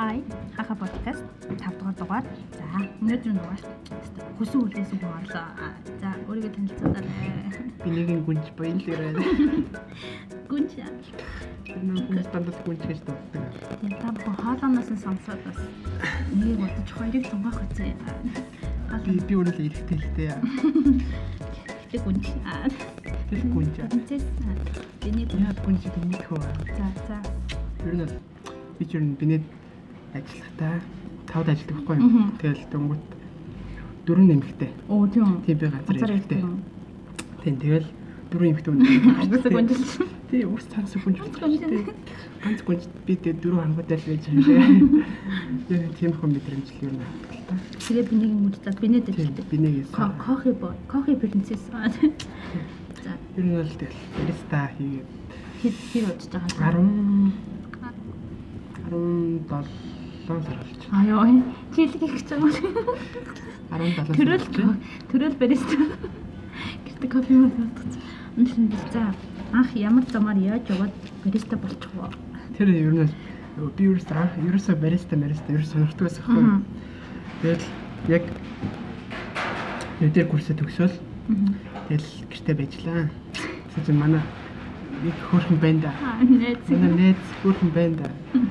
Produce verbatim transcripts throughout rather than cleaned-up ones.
Hi, хаха подкаст тав дахь дугаар. За, өнөөдөр дугаар хүсэн үлээс үг орлоо. За, өөрийгөө танилцуулаарай. Би нэгэн гүнж баялаарай. Гүнж. Энэ хүмүүс дандаа гүнж гэж дууддаг. Тийм, та бүхэн хоолооноос нь сонсоод бас нэгийг бодож хоёрыг тунгаах үзье. Би би өөрөө л ирэхтэй л дээ. Тэг гүнж. Тэр гүнж. Тэс. Биний яа гүнж гэдэг хөө. За, за. Ер нь би ч ер нь бинэд ажиллахдаа тавд ажилладаг байхгүй юу? Тэгэл дөнгөт дөрөв нэмэгтэй. Оо тийм. Тийм би газар ирэхтэй. Тийм тэгэл дөрөв нэмэгтэй үнэ. Тийм ус цаас гүнж болчихсон. Ганц гүнж би тэгээ дөрөв хангуудтай л байж байгаа. Тийм хүн мэдрэмжил ер нь авдаг л та. Тэгээ би нэг юм удаа бинэд ажилладаг. Бинэгээс кофе боо, кофе принцесс. За. Ер нь л тэгэл бариста хийгээд хэд хэр удаж байгаа десять арван долоо сар болж байна. Аа ёо, чийлэг их гэж байгаа. арван долоо Төрөл төрөл бариста. Гэтэ кофе мөн бодсон. Үнэхээр би за анх ямар замаар яаж яваад бариста болчих вэ? Тэр ер нь би ерөөсөө анх ерөөсөө бариста бариста ерөөсөө сонирхдаг байсан хэрэг. Тэгэл яг өдөр курсээ төгсөөл. Тэгэл гэртээ байжлаа. Тэгсэн манай нэг хөрхөн байна да. Найз. Манай найз хөрхөн байна да.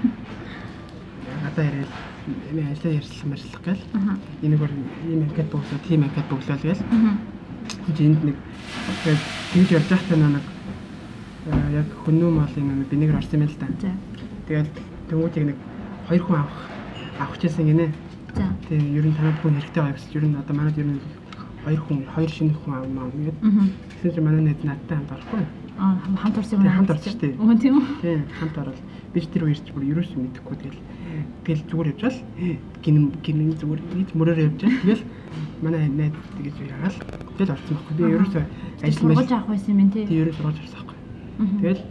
Надаа ярил энэ ажлаа ярьсан мэрслэх гэл. Энийг өөр ийм анкет бөглөө, тийм анкет бөглөө гэл. Энд нэг тэгж явж байхдаа нэг яг хүннүү малын нэг бинийгэр орсон юм л да. Тэгэл тэнгуүтийг нэг хоёр хүн авах авах гэсэн гинэ. За. Тэгээ ер нь танад хүн хэрэгтэй байгаа гэсэн. Ер нь одоо манайд ер нь хоёр хүн, хоёр шинэ хүн авмаа гэдэг. Тэгсэн чинь манай найз надтай хамт орохгүй. Аа хамт орсон юм аа? Хамт орсон шүү дээ. Өө тийм үү? Тийм, хамт орол. Би ч тэр үеэрч бүр ерөөсөө мэдэхгүй тэгэл тэгэл зүгээр явжаал. Гин гин зүгээр нийт мөрөөр явжаал. Тэгэл манай найз тэгэж ягаал. Тэгэл орсон байхгүй. Би ерөөсөө ажил мэл сургууль авах байсан юм тий. Тийм ерөөсөө сургууль авсан байхгүй. Тэгэл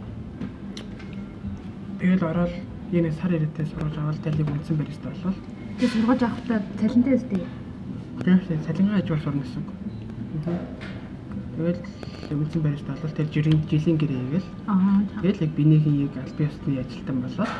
тэгэл ороод энэ сар ирээдээ сургууль аваад дэлийг үнсэн бариста болвол. Тэгээ сургууль авахдаа цалинтай өстэй. Тэгээд цалингаа ажил сурна гэсэн. Тэгэл үнсэн бариста болвол тэр жилийн жилийн гэрээ хийгээл. Аа. Тэгэл яг бинийхэн яг аль биесны ажилтан болоод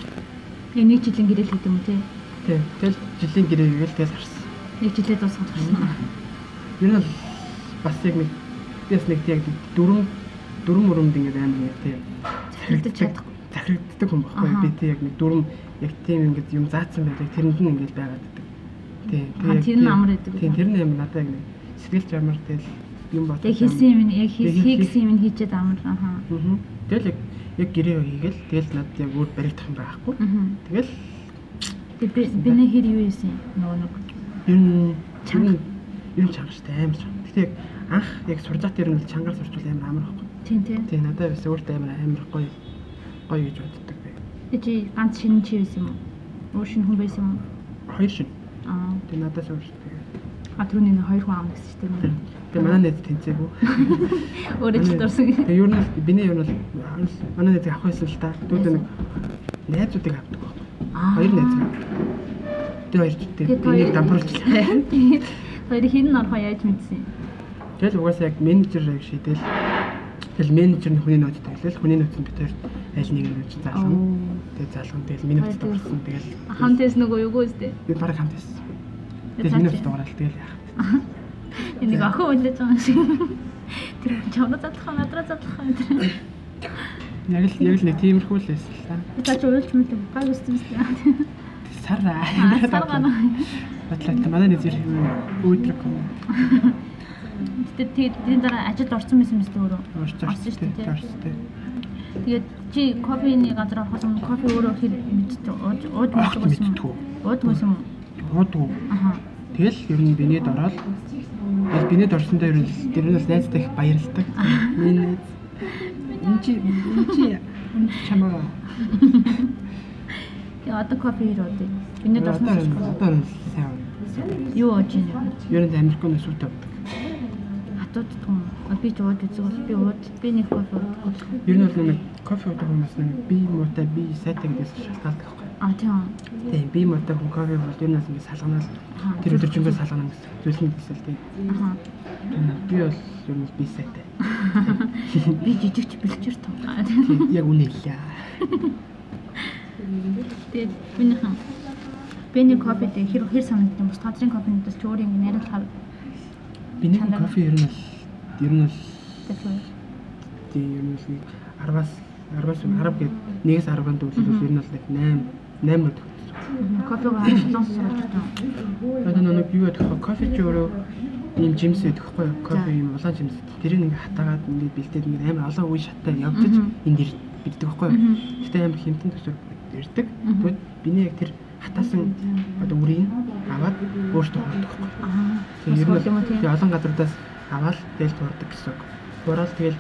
яг нэг жилийн гэрэл хийдэг юм тий. Тийм. Тэгэл жилийн гэрээ хийгээл тэгэл харсан. Нэг жилээ дуусгах гэсэн. Ер нь бас яг нэг биес нэг яг дөрөв дөрөв мөрөмд ингээд амар яг тийм захирагдаж чадахгүй. Захирагддаг хүн байхгүй. Би тийм яг нэг дөрөв яг тийм ингээд юм заасан байдаг. Тэрэнд нь ингээд байгаад байдаг. Тийм. Тэр нь амар байдаг. Тийм. Тэр нь юм надад яг сэтгэл жамар тэгэл юм бат. Тэг хийсэн юм яг хийсэн юм хийчихэд амар аа. Тэгэл яг яг гэрээ хийгээл тэгэл надад яг өөр баригдах юм байхгүй. Тэгэл тэг би нэ хэр юу хийсэн нөгөө нэг ер нь чанга ер нь чанга штэ амар чанга. Гэтэ яг анх яг сурж байгаа тэр нь чангаар сурчвал амар амар байхгүй. Тийм тийм. Тийм надад бас өөртөө амар амар гоё гоё гэж боддог бай. Тэг чи ганц шинэ чи байсан юм уу? Өөр шинэ хүн байсан юм уу? Хоёр шинэ. Аа. Тэг надаас өөртөө. А түрүүний хоёр хүн аавна гэсэн чинь тийм. Тэг манай найз тэнцээгүй. Өөрөө ч дурсан. Тэг ер нь биний ер нь манай найз авах байсан л та. Дүүд нэг найзуудыг авдаг байхгүй. Хоёр найз. Тэг хоёр ч тэг бинийг дампуулчихлаа. Хоёрыг хин нь орохоо яаж мэдсэн? Тэгэл угаасаа яг менежер яг шийдэл. Тэгэл менежер нь хүний нөөцтэй хэлэл хүний нөөц нь битэр аль нэг нь үуч заалгана. Тэг заалгана. Тэгэл миний нөөцтэй болсон. Тэгэл хамт байсан нөгөө юу гүйстэй. Би бараг хамт байсан. Тэгэл миний нөөцтэй угаал тэгэл яах. Энийг охин үлээж байгаа шиг. Тэр чамд задлах надраа задлах юм тэр. Яг л яг л нэг тиймэрхүү л байсан л та. Би цааш уйлж мэт гай өссөн юм. Сараа. Сар гана. Батлаа манай нэг зэрэг өөдрөг юм. Тэгээд тэгээд энэ дараа ажилд орсон байсан мэт өөрөө. Орсон шүү дээ. Орсон дээ. Тэгээд чи кофений газар орохоос өмнө кофе өөрөө хэр мэддэг ууж ууж мэддэг юм. Уудаг байсан юм. Уудаг. Аха. Тэгэл ер нь бинэд ороод тэгэл бинэд орсондоо ер нь тэр нь найзтай их баярлдаг. Миний энэ чи энэ чи чамаа. Яа одоо кофе ирээд бинэд орсон. Одоо сайн. Юу ууж юм? Ер нь Америконоос үүтэй авдаг. Хатууд том. Би ч ууж үзвэл би ууж би нэг кофе уудаг. Ер нь бол нэг кофе уудаг хүмүүс нэг би муутай би сайтай гэдээс шалтгаалдаг байхгүй. А тийм. Тийм би муутай хүн кофе бол ер нь бас ингэ салганал тэр өдөржингөө салгана гэсэн. Зүйлсэн гэсэн тийм. Аха. Би бол ер нь би сайтай. Би жижигч бэлчээр том. Яг үнэ хэлээ. Тэгээд минийхэн Бэний кофетэй хэр хэр санагдсан бус газрын кофенуудаас ч өөр ингэ найруулахаар биний кофе ер нь бол ер нь бол тэгэхээр тийм ер нь бол араваас араваас арав гээд нэгээс арванд үйлдэл ер нь бол eight eight руу төгссөн. кофег харин солонгос сурч байгаа. Одоо нэг юу гэдэг вэ? Кофе ч өөрөө ийм жимс байдаг хгүй юу? Кофе ийм улаан жимс. Тэрийг ингээ хатаагаад ингээ бэлдээд ингээ амар олон үе шаттай явдаж энд ирдэг хгүй юу? Гэтэ амар хэмтэн төсөв ирдэг. Тэгвэл биний яг тэр хатаасан одоо үрийг аваад өөртөө хурдаг хгүй юу? Тэгээ ер нь тий олон газруудаас аваад тэгэл турдаг гэсэн үг. Тураад тэгэл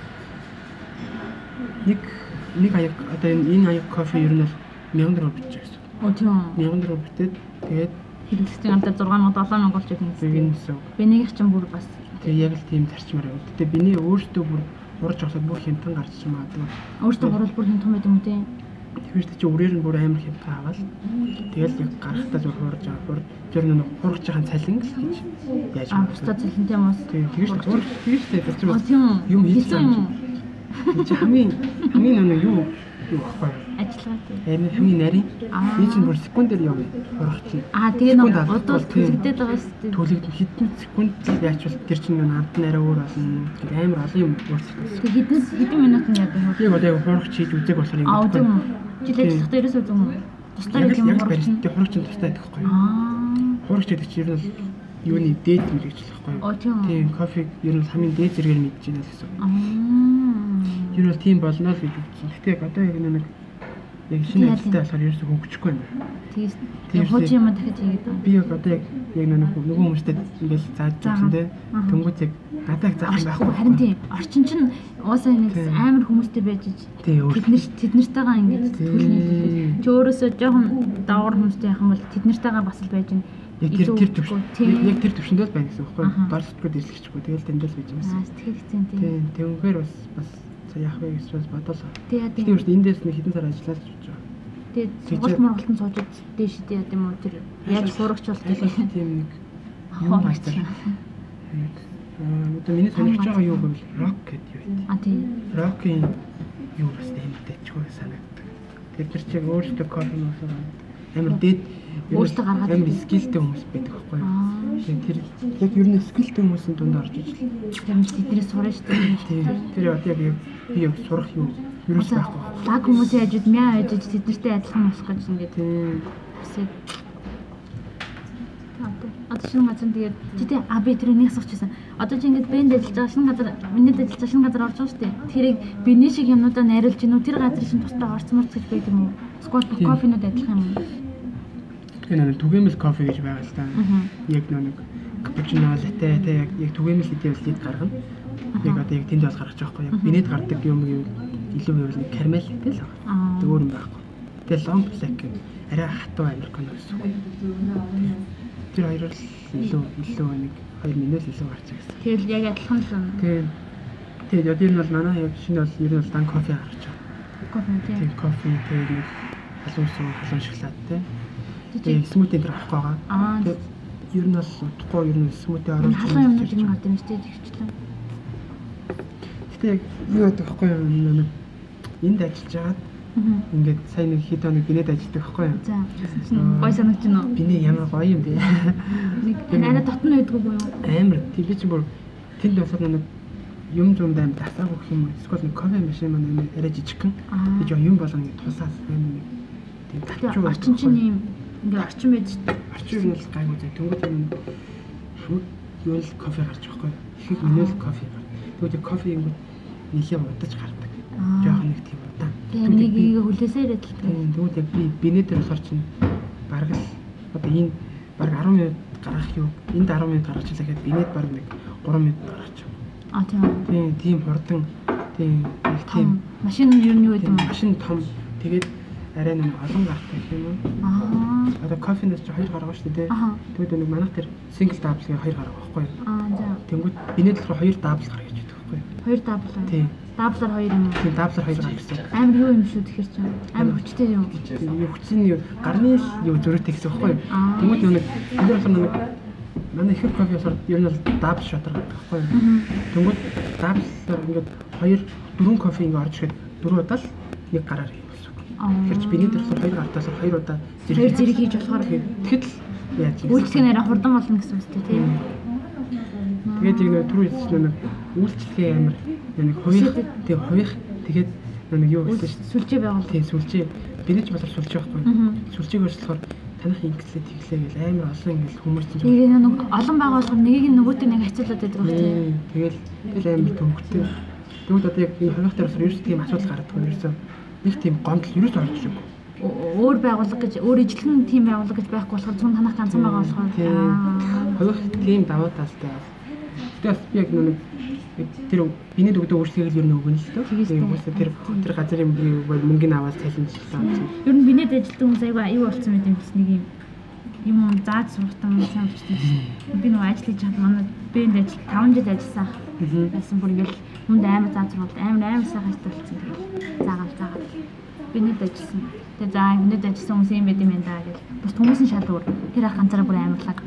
нэг нэг аяг одоо энэ аяг кофе ер нь бол one thousand төгрөг бичиж байсан. Оо тийм. one thousand төгрөг битээд тэгээд хэрэглэгчийн амтаа six thousand seven thousand ч гэх юм. Бинийх ч бүр бас. Тэгээ яг л тийм зарчмаар яваад. Тэгээ биний өөртөө бүр урж авахад бүр хямдхан гарч ч юм аа. Өөртөө гурвал бүр хямдхан байд юм уу тий? Тэгэхээр чи үрээр нь бүр амар хямдхан аваад тэгэл яг гарахтаа зур хурж аваад тэр нэг хурж байгаа цалин гэж яаж аа бусдад цалин тийм уус. Тэгээ тэгэж хурж тэгэж зарчим аа тийм юм хийсэн юм. Чи хамгийн хамгийн нэг юу юу ахгүй ажиллагаа тий. Энэ хамгийн нарийн би чинь бүр секундээр явна хурах чинь. Аа тэгээ нэг одоо төлөгдөд байгаа шүү дээ. Төлөгд хэдэн секунд яачвал тэр чинь нэг амт нараа өөр болно. Тэгээ амар олон юм өөрчлөлт. Тэгээ хэдэн хэдэн минут нь яадаг вэ? Яг одоо яг хурах чийж үзэг болохоор юм. Аа тийм. Жилээ захтай ерөөсөө зүг юм. Тустай юм яг барьцтай хурах чинь тустай байдаг хгүй. Аа. Хурах чинь чинь ер нь юуны дээд мэрэгчлэх хгүй. Оо тийм. Тийм кофег ер нь хамгийн дээд зэрэгээр мэдж байна гэсэн. Аа. Ер нь тийм болно л гэж үзсэн. Гэтэ яг одоо яг нэг яг шинэ ажилтай болохоор ерөөсөө хөгжихгүй байна. Тийм. Хууч юм дахиж хийгээд байна. Би яг одоо яг яг нэг нөгөө хүмүүстэй ингээл зааж байгаа те. Тэнгүүт яг гадааг заах юм байхгүй. Харин тийм. Орчин чинь уусаа нэг амар хүмүүстэй байж тэд нар тэд нартайгаа ингээд төлнө. Чи өөрөөсөө жоохон даавар хүмүүстэй яхах юм бол тэд нартайгаа бас л байж байна. Яг тэр тэр төвшин яг тэр төвшөндөө байна гэсэн үг байхгүй. Дор сэтгэл эзлэгчгүй тэгэл тэндэл байж юм байна. Аа сэтгэл хэцэн тийм. Тийм. Тэгвэр бас бас яах вэ гэж бас бодлоо. Тийм. Тийм үү эндээс нэг хэдэн сар ажиллаж гэж байна. Тэгээд сургалт мургалтын сууж дээш дээ яа гэм үү тэр яаж хурагч болт гэх тийм нэг юм байна. Аа одоо миний сонирхож байгаа юу гэвэл рок гэдэг юу вэ? А тийм. Рокийн юу бас нэмтэй ч гоо санагддаг. Тэд нар чиг өөрсдөө кофе моосоо амар дээд өөртөө гаргаад амар скиллтэй хүмүүс байдаг байхгүй юу? Тэр яг ер нь скиллтэй хүмүүсийн дунд орж иж л. Тэр тэднээс сурна шүү дээ. Тэр яг яг би яг сурах юу ерөөс байхгүй. Лаг хүмүүсийн хажууд мяа хажууд тэднэртэй адилхан болох гэж ингээд хэсэг. Одоо шинэ газар тэгээд чи а би тэрийг нэг асуучихсан. Одоо чи ингээд бэнд ажиллаж байгаа шинэ газар минийд ажиллаж байгаа шинэ газар орж байгаа шүү дээ. Тэрийг биний шиг юмнуудаа найруулж гинүү тэр газар шин тустай орцсон морц гэж байд юм уу? Сквот кофенууд адилхан юм уу? Тэр нэг түгээмэл кофе гэж байгаа л та. Яг нэг капучино латте тэ яг яг түгээмэл хэдийвэл лид гаргана. Яг одоо яг тэнд бол гаргаж байгаа байхгүй. Яг бинэд гардаг юм юу илүү байвал нэг карамел тэл байгаа. Өөр юм байхгүй. Тэгээ long black арай хатуу американо гэсэн. Тэр хоёр л илүү илүү нэг хоёр минут илүү гарч байгаа. Тэгэл яг адилхан л юм. Тийм. Тэгээд одоо энэ бол манай яг шинэ бол ер нь бол дан кофе гарч байгаа. Кофе тийм. Тийм кофе тэгээд нэг халуун суу халуун шоколадтай. Тэгээд смути дээр авах байгаа. Аа. Ер нь бол утгагүй ер нь смути оруулж халуун юм нэг юм гадаг юм шүү дээ ихчлээ. Гэтэ яг юу гэдэг вэ нэг энд ажиллаж байгаад ингээд сайн нэг хэд хоног бинэд ажилладаг байхгүй юу? За. Гой санагч нь уу? Биний ямар гоё юм бэ? Нэг танайда дотно байдгүй юу? Амар. Тийм би чинь бүр тэнд болоод нэг юм зумд аим тасааг өгөх юм. Эсвэл нэг кофе машин маань амар арай жижигхэн. Би жоо юм болгоно ингэ тусаас байна нэг. Тийм татчуу. Орчин чинь юм ингээ орчин байж тээ. Орчин юм л гайгүй зэ. Тэнгүүд юм хамт юу л кофе гарч байгаа байхгүй юу? Их минут кофе гар. Тэгвэл кофе юм нэлээ удаж гардаг. Жохон нэг тийм удаан. Тийм нэг ингээ хүлээсээр адилхан. Тэгвэл яг би бинэдэр болохоор чинь бараг л одоо энэ бараг ten минут гаргах юу? Энд ten минут гаргачихлаа гэхэд бинэд бараг нэг three минут гаргачих. А тийм. Тийм тийм хурдан тийм нэг тийм машин юу нь юу гэдэг юм? Машин том тэгээд арай нэг олон гартай гэх юм уу? Аа. Одоо кофенээс ч хоёр гаргаа шүү дээ. Тэгвэл нэг манайх тэр single double-ыг хоёр гаргаа байхгүй юу? Аа за. Тэнгүүд бинэд болохоор хоёр double гаргаж байдаг байхгүй юу? Хоёр double. Тийм. Double-аар хоёр юм уу? Тийм double-аар хоёр гаргасан. Амар юу юм шүү тэгэхээр чинь. Амар хүчтэй юм. Юу хүчний юу гарны юу зөрүүтэй гэсэн байхгүй юу? Тэнгүүд нэг энэ болохоор нэг манай ихэр кофе сар ер нь бол double shot гаргадаг байхгүй юу? Тэнгүүд double-аар ингээд хоёр дөрвөн кофе ингээд орж ирэхэд дөрөв удаа л нэг гараар юм. Тэгэхээр чи биений төрөлөөр хоёр гартаас хоёр удаа Хоёр зэрэг хийж болохоор тэгэхэд л яаж юм. үйлчлэг нэрээ хурдан болно гэсэн үг тийм. Тэгээд яг нэг түрүү хэлсэн нэг үйлчлэгээ амар нэг хувийн тэг хувийн тэгээд нэг юу гэсэн шүү дээ. Сүлжээ байгуул. Тийм сүлжээ. Биний ч болоор сүлжээ байхгүй. Сүлжээг өөрчлөхөөр танах инглээ тэглээ гэл амар олон ингээл хүмүүс чинь. Тэгээ нэг олон байгаа болохоор нэгийг нөгөөтэй нэг хацуулаад байдаг байх тийм. Тэгэл тэгэл амар төвөгтэй. Тэгвэл одоо яг энэ хувийн дээр ерөөс тийм асуудал гардаг. Ерөөсөө нэг тийм гомдол ерөөс орж ирэх. Өөр байгууллага гэж өөр ижлэн тийм байгууллага гэж байхгүй болохоор зөвхөн танах ганцхан байгаа болохоор хувийн тийм давуу талтай. Тэгээс би яг нэг тэр биний дөгдөө өөрчлөгийг ер нь өгнө л дөө. Тийм үгүй тэр тэр газрын мөнгөний аваад цалинжлаа. Ер нь биний ажилтдаг хүмүүс аяга аюу болсон мэт юм биш нэг юм юм зааж сурахтан сайн болчихсон шүү. Би нөгөө ажил хийж хад манай биенд ажил таван жил ажилласан. Байсан бүр ингээл хүнд амар зааж сурвал амар амар сайхан ажилласан. Заагаал заагаал. Биний ажилласан. Тэгээ за биний ажилласан хүмүүс юм байт юм байна даа гэж. Бус хүмүүсийн шал өөр. Тэр ах ганцаараа бүр амарлаг.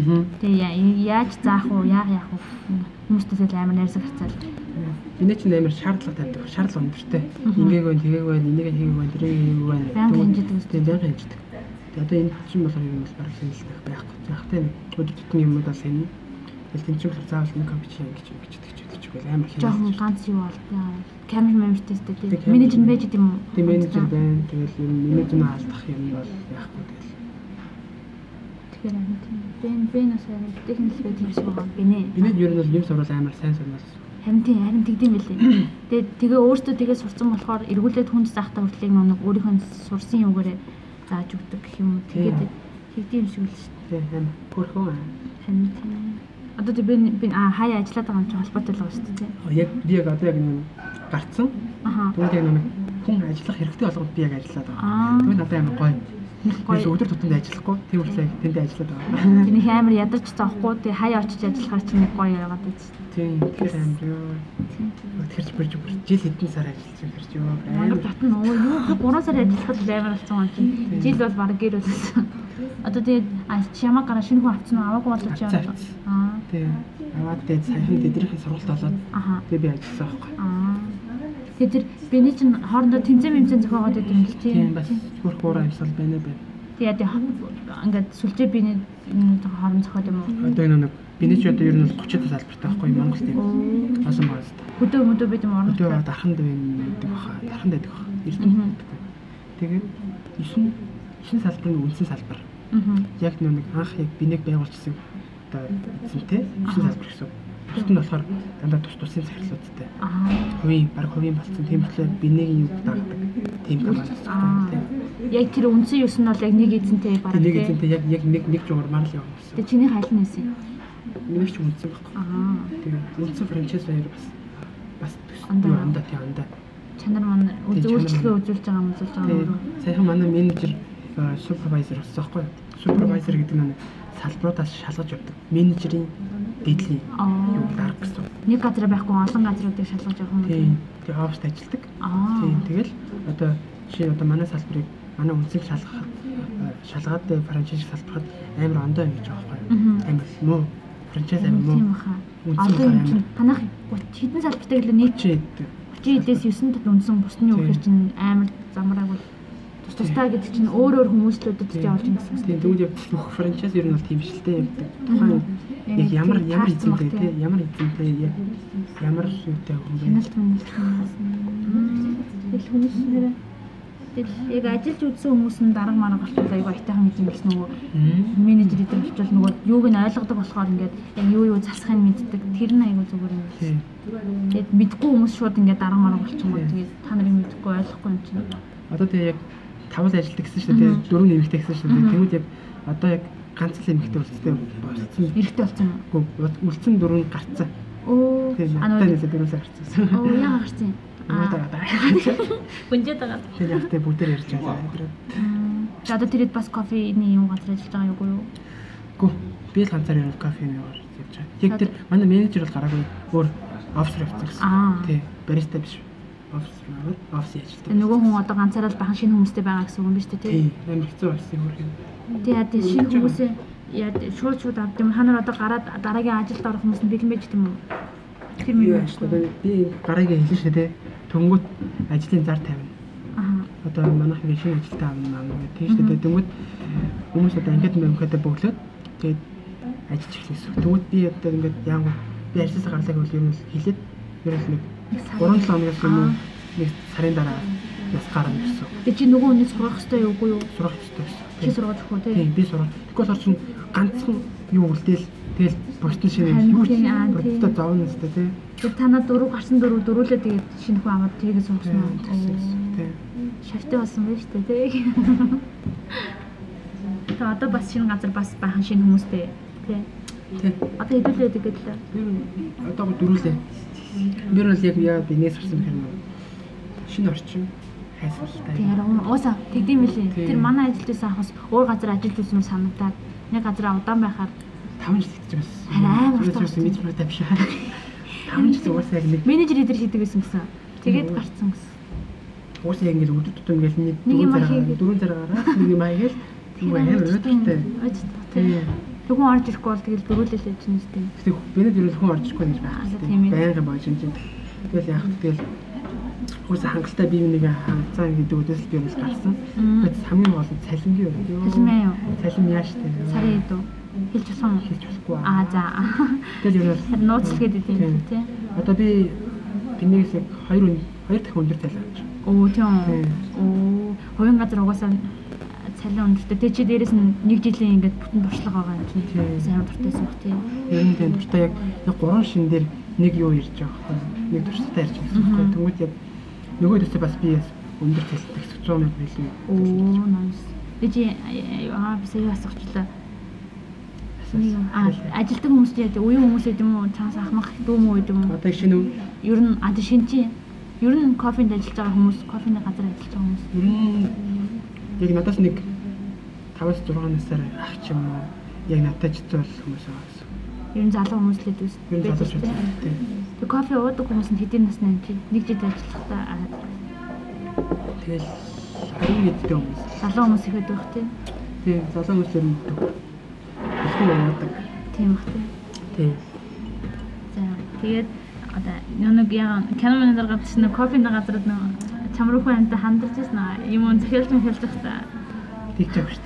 Тэгээ яаж заах уу, яах яах уу хүмүүстэй л амар найрсаг хацаал. Биний ч амар шаардлага тавьдаг. Шаардлага өндөртэй. Ингээг байна, тэгээг байна, энийг хийгээг байна, тэрийг хийгээг байна. Баян хэмждэг үстэй баян хэмждэг. Тэгээ одоо энэ чинь болохоор юм бол бараг хэлэлцэх байхгүй. Захтай нэг өдөртний юмуд бас энэ. Тэгэл тэмцэх болохоор заавал энэ компьютер ингэж ингэж гэж гэж бол амар хэлэлцэх. Жохон ганц юу бол камер мемортэйстэй тийм. Менежер байж гэдэг юм уу? Тийм менежер байна. Тэгэл юм менежер алдах юм бол яахгүй тэгэл. Тэгэхээр амт бэн бэнээс нэг техниктэй тийм шиг байгаа бинэ. Биний ер нь бол юм сурвал амар сайн сурнаас. Харин тийм харин тэгдэм билээ. Тэгээд тэгээ өөртөө тэгээ сурцсан болохоор эргүүлээд хүнд заахтаа хүртлэх нэг өөрийнхөө сурсан юугаараа зааж өгдөг гэх юм. Тэгээд тэгдэм шиг л шүү дээ. Тийм хөрхөө. Харин тийм. Одоо би би хаяа ажиллаад байгаа юм чи холбоотой л байгаа шүү дээ. Яг би яг одоо яг нэг гарцсан. Аха. Тэгвэл яг нэг хүн ажиллах хэрэгтэй болгоод би яг ажиллаад байгаа. Тэгвэл надад амар гоё. Гоё өдөр тутамд ажиллахгүй тийм үстэй тэнд ажиллаад байгаа. Тэний амар ядарч зоохгүй тий хаяа очиж ажиллахаар чи нэг гоё яваад байж. Тийм тэгэхээр амар ёо. Тэгэхээр бирж жил хэдэн сар ажиллаж байгаа хэрэг ёо. Амар татна оо юу гурван сар ажиллахад амар болсон юм чи. Жил бол баг гэр үлсэн. Одоо тэгээд чамаа гараа шинэ хүн авсан уу аваагүй болооч яа. Аа. Тийм. Аваад тэгээд саяхан тэднийхээ сургалт болоод тэгээд би ажилласан байхгүй. Аа. Тэгээд тэр биний чинь хоорондоо тэмцээн мэмцэн зохиогоод байдаг юм л тийм. Тийм бас хөр хураа амьсгал байна байна. Тэгээд ингээд сүлжээ биний хооронд зохиод юм уу? Одоо энэ нэг биний ч одоо ер нь гуцаад салбартай байхгүй Монголд тийм. Асан байгаас. Хөдөө мөдөө бид юм орно. Хөдөө дарханд байдаг баха. Дарханд байдаг баха. Эрдэнэ. Тэгээд ишин ишин салбарын үндсэн салбар. Яг нэг анх яг бинийг байгуулчихсан одоо эзэнтэй ишин салбар гэсэн. Бусд нь болохоор дандаа тус тусын захирлуудтай. Аа. Хувийн баг хувийн болсон тийм болохоор бинийг юу дагдаг. Тийм компани. Яг тэр үндсэн юус нь бол яг нэг эзэнтэй баг. Нэг эзэнтэй яг яг нэг нэг жуурмаар л явна гэсэн. Тэгээ чиний хайлт нэсэн. Миний ч үндсэн байхгүй. Аа. Тэгээ үндсэн франчайз баяр бас бас юу андаа тий андаа. Чанар маань үйлчлэгээ үзүүлж байгаа юм үзүүлж байгаа юм. Саяхан манай менежер супервайзер болсон байхгүй юу? Супервайзер гэдэг нь салбаруудаас шалгаж явдаг. Менежерийн дэдлийн юу дарга гэсэн. Нэг газар байхгүй олон газруудыг шалгаж явах юм. Тийм. Тэгээ оффист ажилладаг. Тийм. Тэгэл одоо жишээ одоо манай салбарыг манай үнсийг шалгахад шалгаад франчайз салбарахад амар ондоо юм гэж байгаа байхгүй юу? Амар муу. Франчайз амар муу. Тийм баха. Одоо юм танах хэдэн салбартай гэлээ нийт тридцать эдээс девять тат үнсэн бусны үхээр чинь амар замбрааг бол тустай гэдэг чинь өөр өөр хүмүүслүүдэд ч явуулж байгаа гэсэн. Тийм тэгвэл яг бүх франчайз ер нь бол тийм шилтэй явдаг. Тухайн яг ямар ямар эзэнтэй тий ямар эзэнтэй яг ямар юутай хүн бэ? Хяналт хүмүүст. Тэгэл хүмүүс нэрээ тэгэл яг ажиллаж үзсэн хүмүүс нь дарга марга болчихлоо айгу айтайхан юм биш нөгөө менежер идэр болчихвол нөгөө юуг нь ойлгодог болохоор ингээд яг юу юу засахыг мэддэг тэр нь айгу зүгээр юм байна. Тэгээд мэдгүй хүмүүс шууд ингээд дарга марга болчихгоо тэгээд та нарыг мэдгүй ойлгохгүй юм чинь. Одоо тэгээ яг тавал ажилтдаг гэсэн шүү дээ. Дөрөв нэмэгтэй гэсэн шүү дээ. Тэгвэл яг одоо яг ганц л нэмэгтэй болчихсон болсон. Эрэгтэй болсон уу? Үлдсэн дөрөв нь гарцсан. Оо. Анаа нэлээд дөрөв сар гарцсан. Оо яа гарцсан. Аа. Гүнжээд байгаа. Тэр явахтай бүгдээр ярьж байгаа. За одоо тэрэд бас кофений юм газар ажиллаж байгаа юу юу? Гү. Би л ганцаар явах кофений явж байгаа. Яг тэр манай менежер бол гараагүй өөр офсер явчихсан. Тий. Бариста биш. Офсер аваад офис ажилладаг. Нөгөө хүн одоо ганцаараа л бахан шинэ хүмүүстэй байгаа гэсэн үг юм биш үү тий? Тий. Амар хэцүү болсон юм хэрэг. Тэгээд шинэ хүмүүсээ яа шууд шууд авд юм. Ханаар одоо гараад дараагийн ажилд орох хүмүүс нь бэлэн байж гэдэг юм уу? Тэр минь би гараагаа хэлсэн шүү дээ. Төнгөт ажлын зар тавина. Аа. одоо манайх ингэ шинэ ажилтаа авна маа гэдэг тийм шүү дээ. Тэгмэд хүмүүс одоо ангид мөнгөтэй бөглөөд тэгээд ажиллаж эхлэсэн. Тэгмэд би одоо ингээд яг би ажилласаа гарлаа гэвэл ер нь хилээд ер нь нэг гурван жилийн өмнөөс юм нэг сарын дараа бас гарна гэсэн. Тэг чи нөгөө хүний сурах хэрэгтэй юу үгүй юу? Сурах хэрэгтэй байсан. Чи сурах уу тий? Тийм би сурах. Тэгвэл орчин ганцхан юу үлдээл тэгэл бусдын шинэ юу ч бодтой зовно өстэй тий. Тэг танаа дөрөв гарсан дөрөв дөрүүлээ тэгээд шинэ хүн аваад тэрийг сурсан уу? Тий. Шавтай болсон байж тээ тий. Тэг одоо бас шинэ газар бас баахан шинэ хүмүүстэй тий. Тий. Одоо хэдүүлээд гэдэг л. Ер нь одоо дөрүүлээ. Ер нь л яг яа би нээс сурсан хэрэг нь шинэ орчин хайсгалтай. Тэр ууса тэгдэм билий. Тэр манай ажилтнаас ахс өөр газар ажиллаж үзсэн санагдаад нэг газар удаан байхаар таван жил гэж бас. Амар сурсан мэдрэмж тавьшаа. таван жил уусаа яг нэг менежер эдэр хийдэг байсан гэсэн. Тэгээд гарцсан гэсэн. Уусаа яг ингэ өдөр тутам ингээл нэг дөрөв зэрэг дөрөв зэрэгаараа нэг юм аягээл тийм амар өдөртэй. Тийм. Тэгүн орж ирэхгүй бол тэгэл дөрүүлээ л чинь үстэй. Тэг бэнэд юу хүн орж ирэхгүй гэж байна. Байнга боож юм чинь. Тэгэл яах тэгэл хөөс хангалттай бие биенийгээ хангацсан гэдэг үдээс би бас гарсан. Тэгэд хамгийн гол нь цалингийн юу? Цалин аа юу? Цалин яаш тээ. Сарын хэд үү? Хэлж болсон уу? Хэлж болохгүй. Аа за. Тэгэл юу вэ? Нууцлгээд идэв тий. Одоо би бинээс яг хоёр хоёр дахин өндөр цалин авч. Оо тийм. Оо хоёрын газар угаасаа цалин өндөртэй. Тэ чи дээрэс нь нэг жилийн ингээд бүтэн туршлага байгаа юм чинь. Сайн дуртайсан бах тий. Ер нь тийм дуртай яг яг гурван шин дээр нэг юу ирж байгаа юм. Нэг туршлагатай ирж байгаа юм. Тэнгүүд яг нөгөө төсөө бас би өндөр цалинтай хэсэг зуун мянга билүү. Оо nice. Тэ чи аа би сая асуучлаа. Аа ажилтдаг хүмүүс яг уян хүмүүс гэдэг юм уу? Чанс ахмах дүү мүү гэдэг юм уу? Одоо шинэ үү? Ер нь ад шинэ чи ер нь кофенд ажиллаж байгаа хүмүүс, кофений газар ажиллаж байгаа хүмүүс. Ер нь яг надаас нэг таваас зургаан насаар ах ч юм уу яг надад жицүү болох хүмүүс байгаа гэсэн. Ер нь залуу хүмүүс л гэдэг үст. Ер нь залууч үү. Тэг кофе уудаг хүмүүс нь хэдийн насны юм чи? Нэг жил ажиллахдаа тэгэл харин нэгтэй хүмүүс. залуу хүмүүс их байдаг тий. Тийм, залуу хүмүүс ер нь бүхэн уудаг. Тийм бах тий. Тийм. За тэгээд одоо нэг яа киноны дараа гадсан нэг кофений газарт нэг чамруухан амтаа хандарч ирсэн юм уу захиалж хэлж захта. Тэгж авч.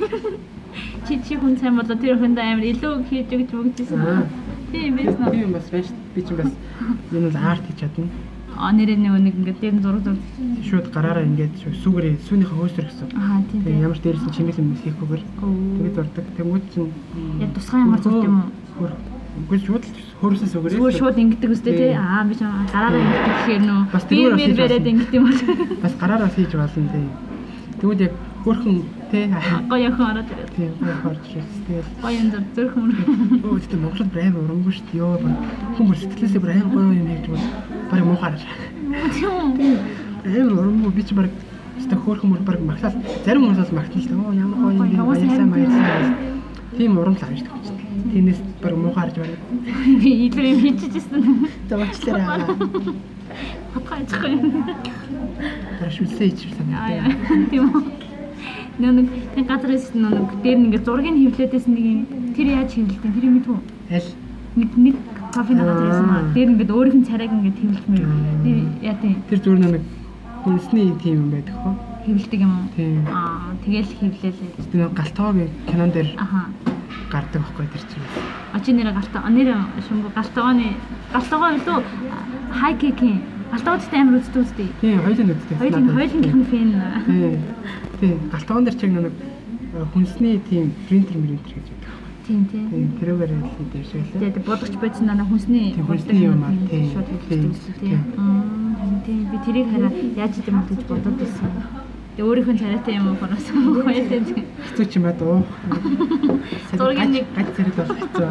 Чи чи хүн сайн болоо тэр хүнд амар илүү хийж өгч мөгжсөн. Тийм биз нөө. Би бас байж би ч бас энэ л арт хийж чадна. А нэрээ нэг нэг ингээд дээр нь зураг зураг шууд гараараа ингээд сүгэрээ сүүнийхээ хөөсөр гэсэн. Аа тийм тийм. Ямар ч дээрээс нь чимээл юм хийхгүйгээр тэгээд зурдаг. Тэнгүүд чинь яг тусгай ямар зурд юм уу? Үгүй шууд хөөсөө сүгэрээ. Зүгээр шууд ингэдэг үстэй тий. Аа би ч гараараа ингэдэг гэхээр нөө. Бас би мэр бариад ингэдэг юм бол. Бас гараараа хийж болно тий. Тэгвэл яг хөрхөн тий гоё охин ороод ирээд. тий гоё орж ирсэн. Тэгэл гоё юм зур зүрх юм. Өө тийм Монголд брэм урамгүй шүү дээ. Йоо хүн сэтгэлээсээ брэм гоё юм хийж бол барыг муухаар. Тийм. Эм урамгүй би ч барыг өстө хөөрхөн мөр барыг магтаал зарим хүмүүс бол магтана шүү дээ. Оо ямар гоё юм баярлалаа баярлалаа. Тийм урамлаа гэж тэгж. Тинээс барыг муухаарж барыг. Илүү юм хийчихсэн. Тавчлаараа. Хатгаачихгүй. Таршүүлсэй хийчихсэн. Аа тийм үү. Нэг нэг газраас нэг дээр нэг зургийг хевлээдээс нэг юм тэр яаж хевлэлтэн тэр юм мэдв үү? Аль нэг нэг кофений газар байсан. Дээр ингээд өөрийнх нь царайг ингээд хевлэлтмээр. Тэр яа тийм. Тэр зүгээр нэг хүнсний тийм юм байдаг хөө. Хевлдэг юм уу? Тийм. Аа тэгэл хевлээлээ. Тэр галтоогийн кинон дээр аха гардаг байхгүй тэр чинь. А чи нэр галтаа нэр шумб галтооны галтоогоо илүү хай кекийн галтоогт амар үздэг үстэй. Тийм хоёулын үздэг. Хоёулын хоёулын фэн. Тийм. Тийм галтоон дээр чиг нэг хүнсний тийм принтер принтер гэж байдаг. Тийм тийм. Тийм тэрүүгээр хэлээ дэршгэлээ. Тэгээд бодогч байсан надаа хүнсний хүнсний юм аа тийм. шууд хэлдэг үстэй тийм. Тийм би тэрийг хараа яаж идэм бэ гэж бодоод байсан. Тэгээ өөрийнх нь царайтай юм уу горосон гоё тийм. Хэцүү ч юм аа дөө. Зургийн нэг гад зэрэг бол хэцүү.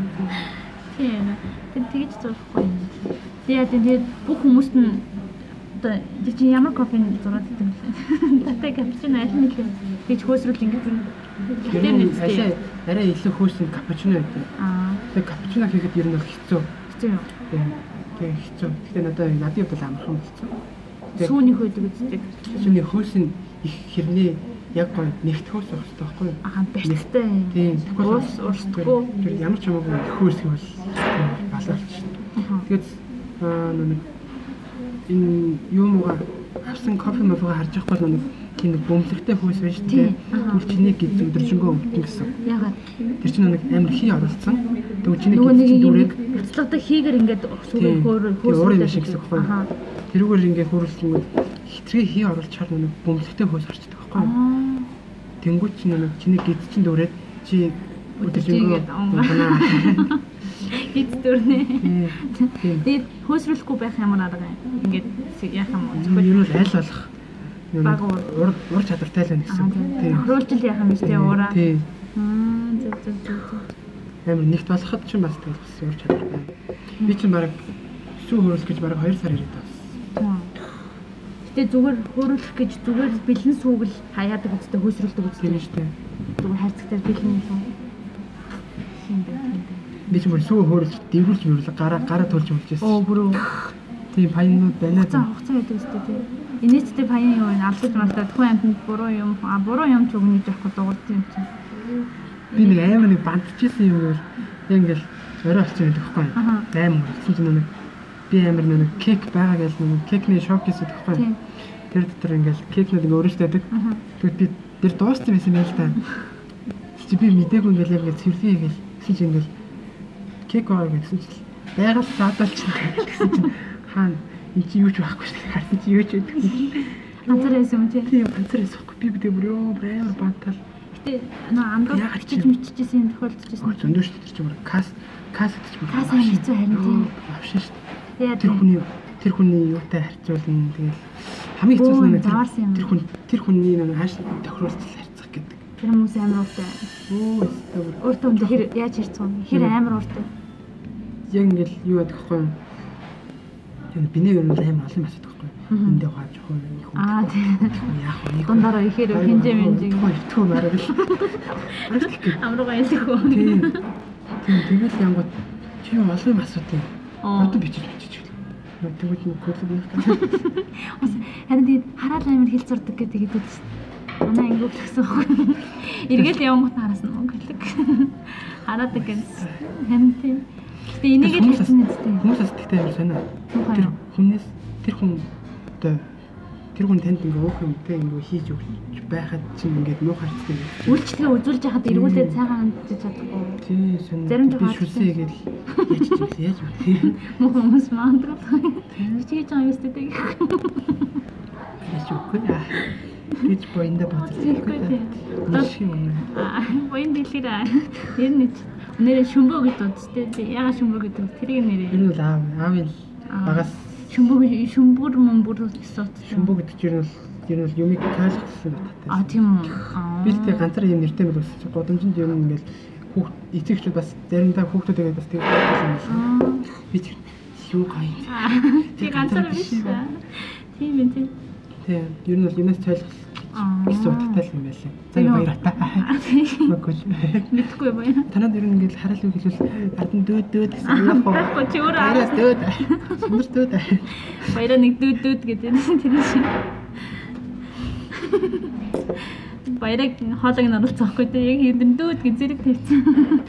Тийм. Тэг тэгж зурхгүй. Тэгээд тэгээд бүх хүмүүст нь одоо чи ямар кофенд зураад идэв вэ? Татай капучино аль нь илүү гэж хөөсрүүл ингэж юм. Тэр нэг арай илүү хөөсөн капучино байдаг. Аа. Тэгээ капучино хийхэд ер нь бол хэцүү. Хэцүү юу? Тийм. Тэгээ хэцүү. Гэтэ надад надад бол амархан хэцүү. Сүүний хөөдөг үздэг. Сүүний хөөс нь их хэрнээ яг гоё нэгт хөөс байх хэрэгтэй байхгүй юу? Аа барьцтай. Тийм. Уус урсдаггүй. Тэр ямар ч хамаагүй их хөөс гэвэл балуулч. Тэгээд аа нэг энэ юмгаа авсан кофе мовыг харж явахгүй нэг тийм нэг бөмбөлөгтэй хөөс байж тээ. Түр чиний гэж өдөржингөө өгдөн гэсэн. Ягаад? Тэр чинь нэг амар хий оруулсан. Тэгвэл чиний нөгөө нэг дүрэг буцлагтай хийгээр ингээд сүрээ хөөр хөөрсөн шиг гэсэн байхгүй. Тэрүүгээр ингээд хөөрүүлсэн хитрхи хий оруулж чаар нэг бөмбөлөгтэй хөөс орчдөг байхгүй. Тэнгүүт чинь нэг чиний гид чинь дүрээд чи өдөржингөө онгонаа. Гид дүрнэ. Тэгээд хөөсрүүлэхгүй байх ямар арга юм. Ингээд яах юм бэ? Юу л аль болох баг уур уур чадвартай л байна гэсэн. Тийм. Хөрүүлжил яах юм бэ те уураа. Тийм. Аа зөв зөв зөв. Амар нэгт болоход ч бас тэгэл бас уур чадвартай. Би чинь баг сүү хөрүүлэх гэж баг хоёр сар ирээд байна. Гэтэ зүгээр хөрүүлэх гэж зүгээр бэлэн сүүг л хаяадаг үстэй хөөсрүүлдэг үстэй. Тийм шүү дээ. Зүгээр хайцагтай бэлэн юм. Хин бэ. Би ч мөр сүү хөрүүлж дэврүүлж мөрөл гараа гараа төлж үлжсэн. Оо бүрөө. Тийм паянууд байна. За хугацаа байдаг үстэй тийм. Инээдтэй паян юу вэ? Алдаж малтаа тхүү амтнд буруу юм. А буруу юм ч өгнө гэж яахгүй дуурд юм чинь. Би нэг амар нэг бандчихсан юм уу. Ингээл орой болчихсон гэдэг байхгүй. Амар үлдсэн чинь нэг би амар нэг кек байгаа гэж нэг кекний шокис гэдэг байхгүй. Тэр дотор ингээл кекнүүд ингээ өөрөөстэйдэг. Тэгвэл би тэр дууссан байсан байл та. Чи би мдээгүй ингээл яг ингээ цэвэрхий ингээл гэсэн чинь ингээл кек байгаа гэсэн чинь байгаль заадалч гэсэн чинь хаана энэ чи юу ч байхгүй шүү дээ. Харин чи юу ч гэдэг. Ганцаар байсан юм чи. Тийм ганцаар байсахгүй. Би бидээ бүр ёо амар бантал. Гэтэ нөө амрууд бичиж мичижсэн юм тохиолдчихсэн. Зөндөө шүү дээ. Тэр чинь кас кас гэж байна. Кас хэцүү харин тийм. Авшин шүү дээ. Тэр хүний тэр хүний юутай харьцуулна. Тэгэл хамгийн хэцүү нь тэр хүн тэр хүний нэг хааш тохируулцал харьцах гэдэг. Тэр хүмүүс амар ууртай. Оо өстө. Өөртөө юм хэр яаж харьцах вэ? Хэр амар ууртай. Яг ингээл юу байдаг вэ? Яг биний ер нь амар олон асуудаг байхгүй. Эндээ хааж хөө нэг хүн. Аа тийм. Яах вэ? Гондараа ихээр хинжээ мэнжиг. Түү мараад л. Амруугаа ялхүү. Тийм. Тийм тэгэл янгууд чи юу олон асуудаг. Одоо бичиж бичиж. Тэгвэл нэг хөдлөг нэг гэх. Харин тийм хараал амар хэл зурдаг гэдэг идэв шүү. Манай ангиуг гэсэн байхгүй. Эргээл явангууд хараасан мөн гэлэг. Хараадаг гэсэн. Харин тийм. Тэгээ энийг л хэлсэн үстэй. Хүмүүс сэтгэдэг юм санаа. Тэр хүнээс тэр хүн одоо тэр хүн танд ингээ өөх юмтэй ингээ хийж өгч байхад чинь ингээд муу харцдаг. Үйлчлэгээ үзүүлж яхад эргүүлээд цаагаан хандчих чадахгүй. Тийм санаа. Зарим жоо шүсээ гэж яаж ч юм яаж вэ? Муу хүмүүс маандаг. Чи хийж байгаа юм өстэй гэх. Яаж үгүй яа. Гэж боинда боцсон. Аа боинд дэлгэрээ. Тэр нэг нэрээ шүмбөө гэдэг үстэй. Яга шүмбөө гэдэг тэрийг нэрээ. Энэ бол аав аавын багаас шүмбөө шүмбүр мөмбүр гэсэн. Шүмбөө гэдэг чинь бол ер нь юмыг тайлбарласан баттай. Аа тийм үү. Би л тэг ганцаар юм нэртэй мэл үсч годомжинд ер нь ингээл хүүхд эцэгчүүд бас заримдаа хүүхдүүдэгээ бас тэг байсан юм. Би ч юу гоё. Би ганцаар биш. Тийм ээ тийм. Тийм ер нь бол юмас тайлбарласан. Эсвэл утгатай юм байлаа. За баяр та. Мэггүй. Мэдхгүй баяа. Танад ер нь ингээл хараал үг хэлвэл ардан дөөд дөөд гэсэн юм яах вэ? Баггүй чи өөрөө араа дөөд. Сүнэр дөөд. Баяраа нэг дөөд дөөд гэдэг юм тэр шиг. Баяраг хоолойг нь оруулцаахгүй те яг хэдэн дөөд гэж зэрэг тавьсан.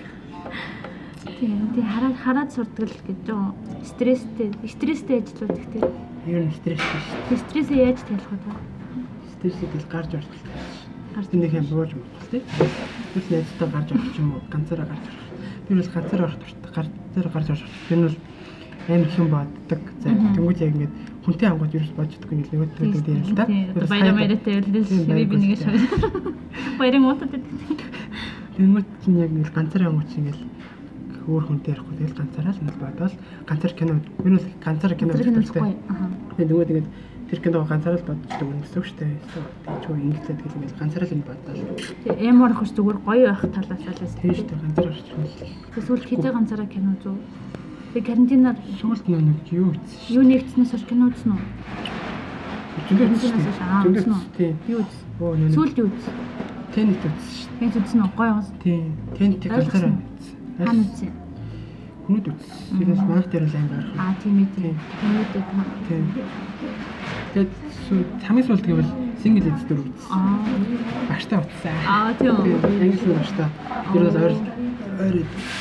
Тийм тий хараад хараад сурдаг л гэж юу. Стресстэй стресстэй ажилладаг те. Ер нь стресстэй шүү. Стрессээ яаж таних вэ та? Стрессээс гарч орох. Гарч нэг юм бууж болох тий. Тэрс найзтай гарч орох юм уу? Ганцаараа гарч орох. Би бол ганцаараа орох дуртай. Ганцаараа гарч орох. Би бол аим их юм боддог. За тэнгууд яг ингэж хүнтэй ангууд юу ч бодож чадахгүй нэг нэг төдөө дээр л та. Баяраа баяраатай үлдээс би нэг шав. Баярын муудад гэдэг. Тэнгууд чинь яг нэг ганцаараа ангууд чинь ингээл өөр хүнтэй ярихгүй тэгэл ганцаараа л нэг бодвол ганцаар кино. Би бол ганцаараа кино үздэг. Тэнгууд ингэж тэр киног ганцаараа л боддог юм гэсэн үг шүү дээ. Тэг чуу ингээдээд гэл ингээл ганцаараа л бодвол. Тэг эмор хурц зүгээр гоё байх талаас л тийм шүү дээ. Ганцаараа орчихвол. Эсвэл хизээ ганцаараа кино зөө. Тэг карантинаар суулт нэг юу үзсэн. Юу нэгтснээс хойш кино үзсэн үү? Карантинаас хойш аа үзсэн үү? Тийм. Юу үзсэн? Сүүлд юу үзсэн? Тэнт үзсэн шүү. Тэнт үзсэн үү? Гоё юм. Тийм. Тэнт ганцаараа үзсэн. Хаана үзсэн? Хүмүүд үзсэн. Тэрнээс манайх дээр л амар. Аа тийм ээ тийм. Хүмүүдэд маа. Тийм. Тэгээд хамгийн сүүлд гэвэл single эд дээр үзсэн. Аа. Баштаа утсан. Аа тийм үү. Англи баштаа. Тэр бол ойр ойр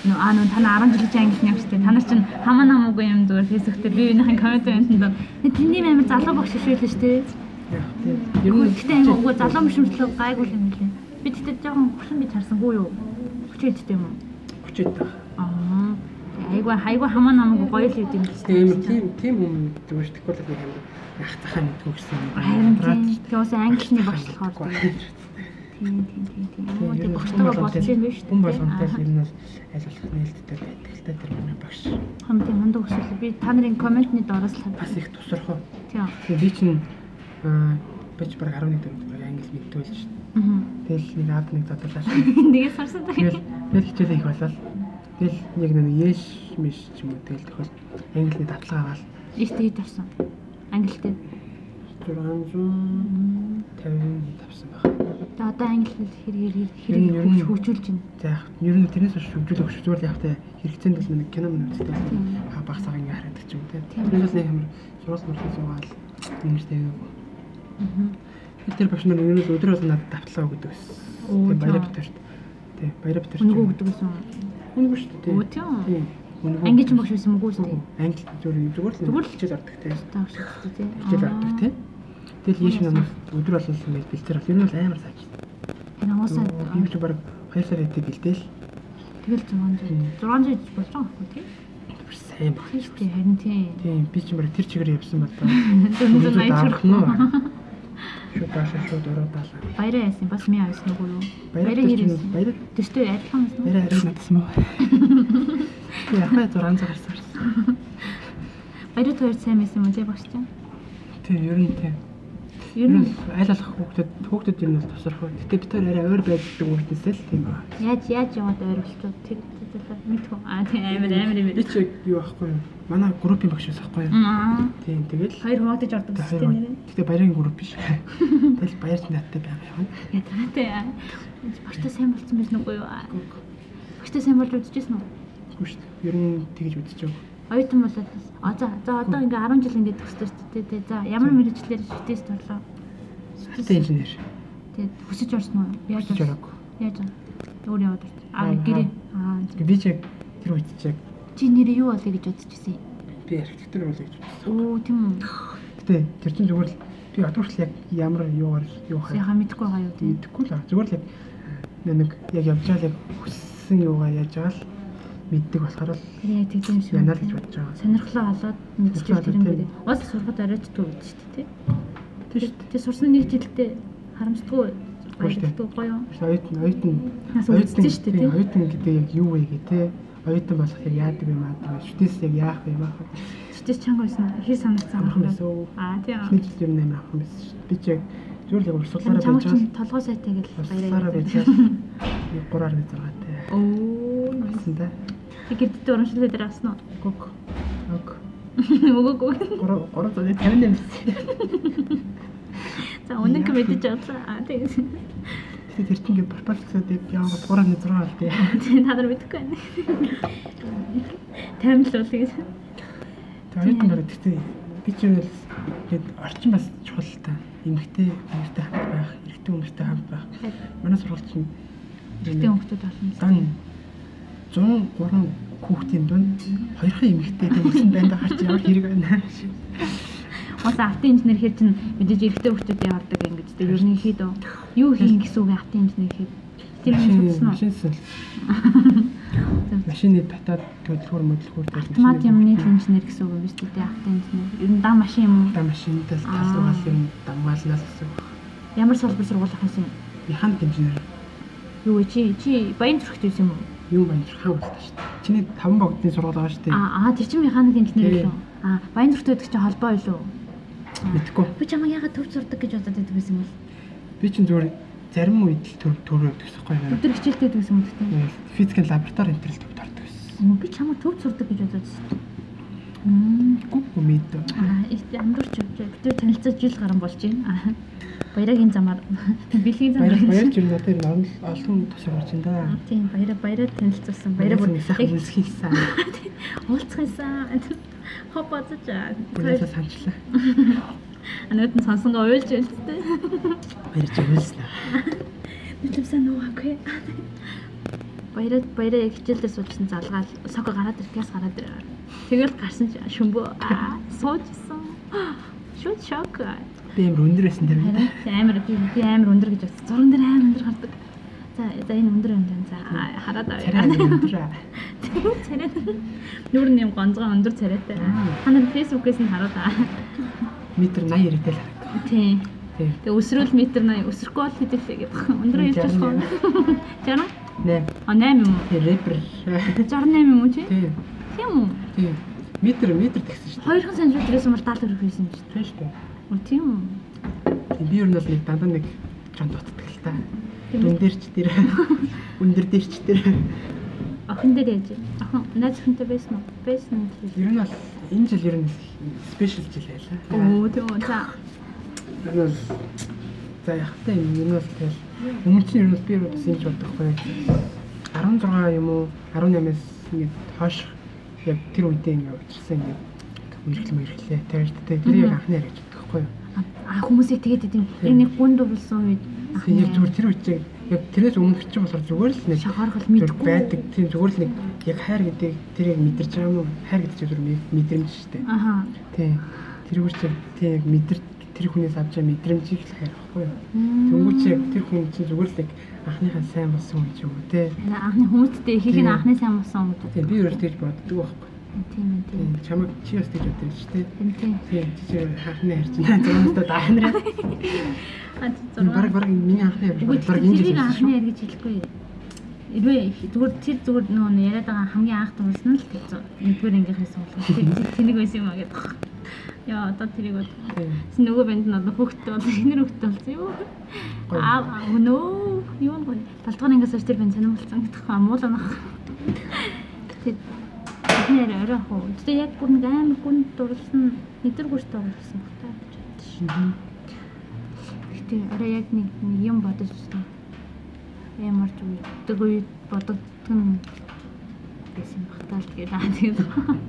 нөө аа нөө танаа арван жилийн англи явчихсан. Та нар чинь хамаа намаагүй юм зүгээр фэйсбүүк дээр би биенийхэн коммент юмтанд тэний амар залуу багш шүү дээ шүү дээ. Ер нь гэхдээ англи угаа залуу мөшмөртлөө гайгүй юм лээ. Би тэгтээ жоохон хөшин би харсангүй юу? Хүчтэй юм уу? Хүчтэй. Аа. Айгуу хайгуу хамаа намаагүй гоё л үт юм л тийм тийм тийм юм зүгээр шүү. Тэгвэл нэг юм ах цахаа мэдгүй гэсэн юм. Харин тэгээс англиний багш болохоор. Тийм тийм тийм тийм. Оо тийм багштайгаа бодсон юм биш үү? Хүн болгонтэй ер нь бол аль болох нээлттэй байдаг л та тэр манай багш. Хамтын мундаг өсвөл би та нарын комментны доороос л бас их тусархав. Тийм. Би чинь аа бич баг арван нэг дөрөв англи мэддэг л шүү. Аа. Тэгэл нэг ад нэг задлаа шүү. Тэгээд сарсан. Тэгэл тэгэл хичээлээ их болол. Тэгэл нэг нэг яш миш ч юм уу тэгэл тохиол англи давталгаа аваад ийштэй хэд авсан. Англитэй зургаан зуун тавин тавсан баг. За одоо англи хэл хэрэг хэрэг хөгжүүлж байна. За яг ер нь тэрнээс хойш хөгжүүлэх хөгжүүлэх зүгээр яг та хэрэгцээнд л нэг кино мөн үздэг. Аа баг цаг ингээ хараад ч юм те. Тэрнээс нэг юм сурал мөрсөн суугаал юмштэй юу. Аа. Тэр багш нар ер нь өдөр бол надад давтлаа өгдөг гэсэн. Тийм баяраа битэрт. Тийм баяраа битэрт. Үнгөө өгдөг гэсэн. Үнгөө шүү дээ. Оо тийм. Үнгөө. Англи ч багш байсан мөгөө шүү дээ. Англи зүгээр зүгээр л зүгээр л хичээл ордог те. Таа шүү дээ. Хичээл ордог те. Тэгэл яаш намайг өдөр бол юм бэлтэр бол ер нь бол амар сайж. Энэ уусаа юм ч баг хоёр сар идэв бэлдээл. Тэгэл зургаан зургаан болж болж байгаа байхгүй тийм. Сайн баг шүү дээ харин тийм. Тийм би ч баг тэр чигээр явсан бол таа. Зөвхөн аяч нөө. Шууд таашаа шууд ороод таалаа. Баяраа яасан бас ми авсан уу юу? Баяраа хэрэг баяраа төстэй адилхан байсан уу? Баяраа харин надсан мó. Яхаа зургаан цагаарсан. Баяраа тойр сайн байсан юм уу тий багш чинь? Тийм ер нь тийм. Ер нь айл алах хүүхдэд хүүхдэд ер нь бол тусархав. Гэтэ бид хоёр арай ойр байдаг хүүхдээсээ л тийм ба. Яаж яаж яваад ойр болчиход тэр мэдгүй. Аа тийм амар амар юм. Би чи юу аахгүй юу? Манай группийн багш байхгүй юу? Аа. Тийм тэгэл хоёр хуваагдаж ордог гэсэн нэрээ. Гэтэ баярын групп биш. Тэгэл баярч надтай байгаа юм. Ятгатай. Багштай сайн болсон байх нүггүй юу? Багштай сайн болж үзчихсэн үү? Үгүй шүү дээ. Ер нь тэгэж үзчихэв. Оюутан болоод а за за одоо ингээ арван жил ингээ төгсдөг шүү дээ. За ямар мэрэгчлэр шүтээс торлоо. Шүтээ инженер. Тэгээд хүсэж орсон уу? Яаж орсон? Яаж өөр яваад орсон. Аа гэрээ. Аа би ч яг тэр үед ч яг чи нэрээ юу болъё гэж бодчихсон юм. Би архитектор болъё гэж бодсон. Оо тийм үү. Гэтэ тэр чинь зүгээр л би одоогш яг ямар юугаар юу хаа. Яха мэдгүй байгаа юу тийм. Мэдгүй л. Зүгээр л яг нэг яг явж байгаа л яг хүссэн юугаа яаж байгаа л мэддэг болохоор л яг тэгдэм шиг янаа л гэж бодож байгаа. Сонирхлоо олоод мэдчихэл тэр юм бэ. Уус сурахад оройтдгүй гэж шүү дээ тий. Тийм шүү дээ. Тэг сурсан нэг жилдээ харамсдаггүй баярлалтай гоё. Оюутан оюутан оюутан шүү дээ тий. Оюутан гэдэг яг юу вэ гэ тий. Оюутан болох яг яадаг юм аа. Шүтээс яг яах вэ яах вэ? Шүтээс чанга байсан. Хий санагцсан амархан байсан. Аа тийм. Нэг жил юм амар амархан байсан шүү дээ. Би ч яг зүгээр л урсгалаараа байж байгаа. Толгой сайтай гэл баяраа байж байгаа. гураар нэг зургаатай. Оо байсан да. Тэгэд дөрөн шилээ дээр авсан уу? Гог. Гог. Өгөөгүй. Гурав гурав зуны тавин юм. За өнөг мэдэж авлаа. Аа тийм. Тэгээд тэр чинь пропорцуудыг яваад гурав нэг зургаа л тий. Тийм та нар мэдэхгүй байна. Тамил бол тэгээд. Тэгээд нар тэгтээ би ч юм л гээд орчин бас чухал та. Эмэгтэй хүмүүстэй хамт байх, эрэгтэй хүмүүстэй хамт байх. Манай сургууль чинь эрэгтэй хүмүүстэй болно. Дан зуун гурван хүүхдийн дунд хоёрхан эмэгтэй төгсөн байндаа гарч ямар хэрэг байна. Ус автын инженер хэр чинь мэдээж эрэгтэй хүүхдүүдийн ордог ингэж тэ ерөнхийдөө юу хийн гэсэн үг автын инженер хэр тэр юм судсан уу? Машин машины татаад төлөвлөр мөдлөхөр автомат юмны инженер гэсэн үг юм биш үү? Автын инженер. Ер нь дан машин юм уу? Дан машинтай л талуугаас юм дамгаалнаас гэсэн. Ямар салбар сургуулах юм? Механик инженер. Юу вэ чи чи баян зүрхтэй байсан юм уу? Юу баян зүрхээ болтой шүү дээ. Чиний таван богдны сургууль байгаа шүү дээ. Аа аа тэр чинь механик инженер юу? Аа баян зүрхтэй гэдэг чинь холбоо юу? Мэдгүй. Би чамаа ягаад төв зурдаг гэж бодоод байдаг байсан юм бол? Би чинь зүгээр зарим үед л төв төрөөд гэсэхгүй юм. Өдөр хичээлтэй байсан юм гэхдээ. Физикийн лаборатори энэ төр л төв тардаг байсан. Оо би чамаа төв зурдаг гэж бодоод байсан. Мм гүг мэд. Аа их амдурч явж бид танилцаж жил гарan болж байна. Баярагийн замаар бэлгийн замаар баярч юм надад энэ олон тусаар болж байна да. Тийм баяраа баяраа танилцуулсан. Баяраа бүр сайхан үлсхийсэн. Уулзахайсан. Хопоцож баяраа санчлаа. Анууд нь сонсонгоо уйлж байна л тээ. Баярч уйлсан. Мэдвсэн нүггүй. Баяраа баяраа яг хичээлдээ суужсан залгаал сог гараад ир газ гараад ир. Тэгэл гарсан чи шөмбөө аа суужсан. Шууд шок. Би амар өндөрөөсөн тэр. Амар би би амар өндөр гэж бодсон. Зурган дээр амар өндөр гардаг. За за энэ өндөр өндөр за хараад авъя. Царай өндөр. Царай. Нүр нэм гонцгой өндөр царайтай. Ханаа фэйсбүүкээс нь хараад аа. Метр eighty яриатай л харагдав. Тийм. Тэгээ өсрүүл метр eighty өсрөхгүй бол хэдэлээ гэдэг. Өндөр ярьж болох уу? sixty? найман. А найман юм уу? Рэпер. sixty-eight юм уу чи? Тийм. Тийм үү? Тийм. Метр метр тэгсэн шүү дээ. Хоёрхан сантиметрээс мөр даалгавар хүрэх байсан шүү дээ. Тийм шүү дээ. Оо тийм үү? Би ер нь бол нэг дандаа нэг чон дутдаг л та. Дүн дээр ч тэр өндөр дээр ч тэр охин дээр яаж? Охин найз охинтой байсан уу? Байсан уу? ер нь бол энэ жил ер нь спешиал жил байлаа. Оо тийм үү. За. Энэ бол за яхтай юм ер нь бол тэгэл өмнө чинь ер нь би бас ингэж боддог байхгүй. sixteen юм уу eighteen-аас ингэж хойш яг тэр үедээ ингэ учирсан ингэ мэрхэл мэрхлээ тэр тэр яг анхны ярьж боддог байхгүй. А хүмүүсийг тэгээд идэв яг нэг гүн дурлсан үед яг зүгээр тэр үедээ яг тэрээс өмнөх чинь болохоор зүгээр л нэг шахаархал мэдгүй байдаг тийм зүгээр л нэг яг хайр гэдэг тэр яг мэдэрч байгаа юм хайр гэдэг чинь зүгээр мэдрэмж шүү дээ. Аха. Тийм. Тэрүүгээр чинь тийм яг мэдэр тэр хүнээс авч байгаа мэдрэмжийг л хайр байхгүй юу. Тэнгүүч яг тэр хүн чинь зүгээр л яг анхныхаа сайн болсон юм ч юм уу те. Анхны хүмүүстээ ихийг нь анхны сайн болсон гэдэг. Тийм би өөрөө тэгж боддог байхгүй. Тийм ээ тийм. Чамайг чи бас тэгж боддог шүү дээ. Тийм тийм. Тийм чи анхны хайр чинь зурмастаа даахнараа. А зурм. Баг баг миний анхны хайр баг энэ жил анхны хайр гэж хэлэхгүй. Ирвээ зүгээр тэр зүгээр нөө яриад байгаа хамгийн анх дурлсан л нэгдүгээр ангийнхээс суулгах. Тэнийг байсан юм а гэдэг. Яа одоо тэрийг бод. Тэс нөгөө банд нь одоо хүүхдтэй бол эхнэр хүүхдтэй болсон юу? Аа өнөө юу нэг талтгын ангиас тэр банд сонирхолцсон гэдэг хаа мууланах. Тэр эхнэр орой хоо. Тэгээ яг бүр нэг амар гүн дурлсан нэгдүгээр бүртээ дурлсан багтаа гэж бодсон. Гэтэ орой яг нэг юм бодож байна. Ямар ч үедээ үед бодогдсон байсан багтаа л тэгээд аа тэгээд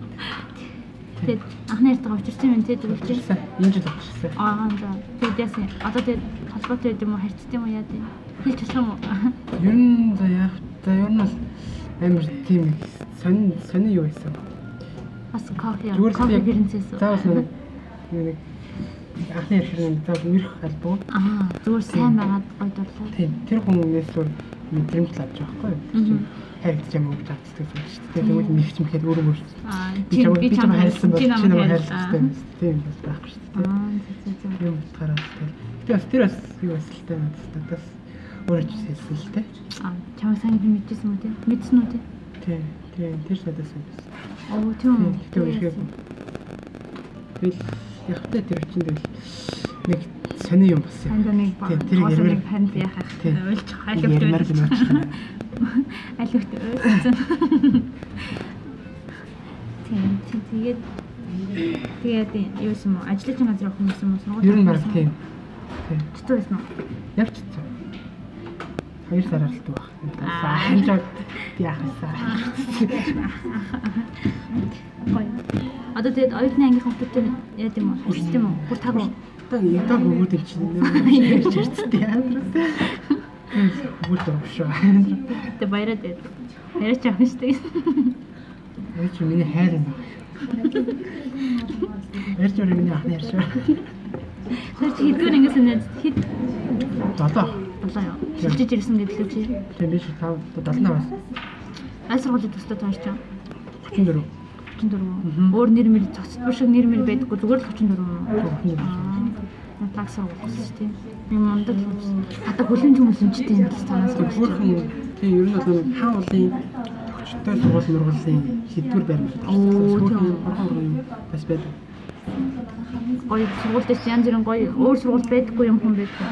тэгээд анхны ярьтайгаа учирсан юм те тэгвэл чи энэ жил очсон. Аа за тэгээд яасан одоо тэгээд холбоотой юм уу харьцдаг юм уу яа тийм хэлж болох юм уу? Ер нь за яах за ер нь бол амар тийм сонин сонин юу байсан. Бас кофе кофе гэрэнцээс. Заавал нэг нэг анхны ярих заавал мөрөх албаа. Аа зүгээр сайн байгаад гоё дурлаа. Тийм тэр хүнээс зүгээр мэдрэмж л авч байгаа байхгүй юу? Харагдаж юм уу гэж боддог юм шүү дээ. Тэгвэл нэгч мэхэд өөрөө өөр. Аа би би чам харилсан бол чи намайг харилсан юм. Тийм бас байхгүй шүү дээ. Аа зөв зөв. Юм утгаараа тэгэл. Би бас тэр бас юу эсэлтэй надаас өөрөө ч хэлсэн л дээ. Аа чамайг сайн би мэдчихсэн үү те? Мэдсэн үү те? Тийм тийм тэр надаас юм байна. Оо тийм үү. Тэгэл тэгэл явахтай тэр чинь тэгэл нэг сони юм бас юм. Тийм тэр ярмаар ханд яхах ойлж хайлт ярмаар л байна. Алигт ойлсон. Тийм тэгээд тэгээд юу юм уу? Ажлын газар явах хүмүүс юм уу? Сургууль. Ер нь баг тийм. Тийм. Читүү байсан уу? Яг читүү. Хоёр сар алт байх. Ханжаад яах вэ? Одоо тэгээд оюутны ангийнхаа хүүхдүүд яа гэм үү? Хүсдэг юм уу? Бүр таг уу? Одоо ядаа бүгд юм чинь нөө ярьчихтэй яадраа. Бүгд шүү. Тэ баяраа дээ. Баяраа ч авах штэ. Яа чи миний хайр юм. Яа чи миний анхны хайр шүү. Тэр чи хэдгээр ингээс нэз хэд долоо. Долоо яа. Шилжиж ирсэн гэдэг л чи. Тийм биш тав долноо бас. Аль сургуулийн төстэй тооч чам? thirty-four. thirty-four. Өөр нэр мэр цогцлбор шиг нэр мэр байдаггүй зүгээр л thirty-four. Аа. Таг сургууль шүү дээ. Юм мундаг юм. Хата хүлэн хүмүүстэнчтэй юм л танаас. Бүрхэн тийм ер нь бол хаа уулын төгчтэй сургууль мургуулын хэдвэр баримт. Оо тийм. Бас байдаг. Гоё сургууль дээр янз бүрийн гоё өөр сургууль байдаггүй юм хүн байдаг.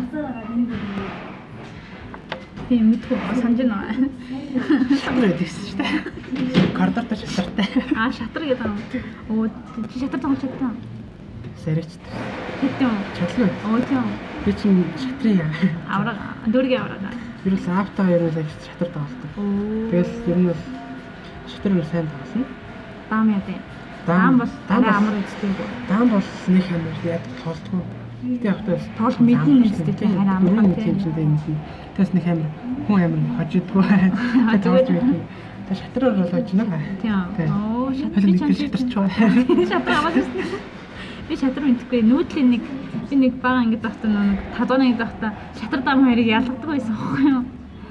Тийм мэдгүй санаж байна. Шатар гэдэгсэн шүү дээ. Коридортой шатартай. Аа шатар гэдэг юм. Оо чи шатар тоглож чадсан. Саричтай. Хэдэн юм? Чатлаа. Оо тийм. Би чинь шатрын авраг дөргийн авраг. Ер нь автаа ер нь шатар тоглолтой. Тэгэл ер нь бол шатар нь сайн тоглосон. Даам яа дээ. Даам бол дараа амар үздэг. Даам бол нэг амар яг тоглолтгүй. Тэг явахдаа тоол мэднэ үстэй тийм хараа амархан тийм. Тэс нэг амир хүн амир хожидгүй. Тэгээд тэг шатраар болооч наа. Тийм. Оо шатрын шатарч байгаа. Шатраа аваад ирсэн. Би шатрын мэдхгүй нүүдлийн нэг би нэг бага ингэж багтаа нэг талуунаа ингэж багтаа шатар дам хоёрыг ялгадаг байсан байхгүй юу?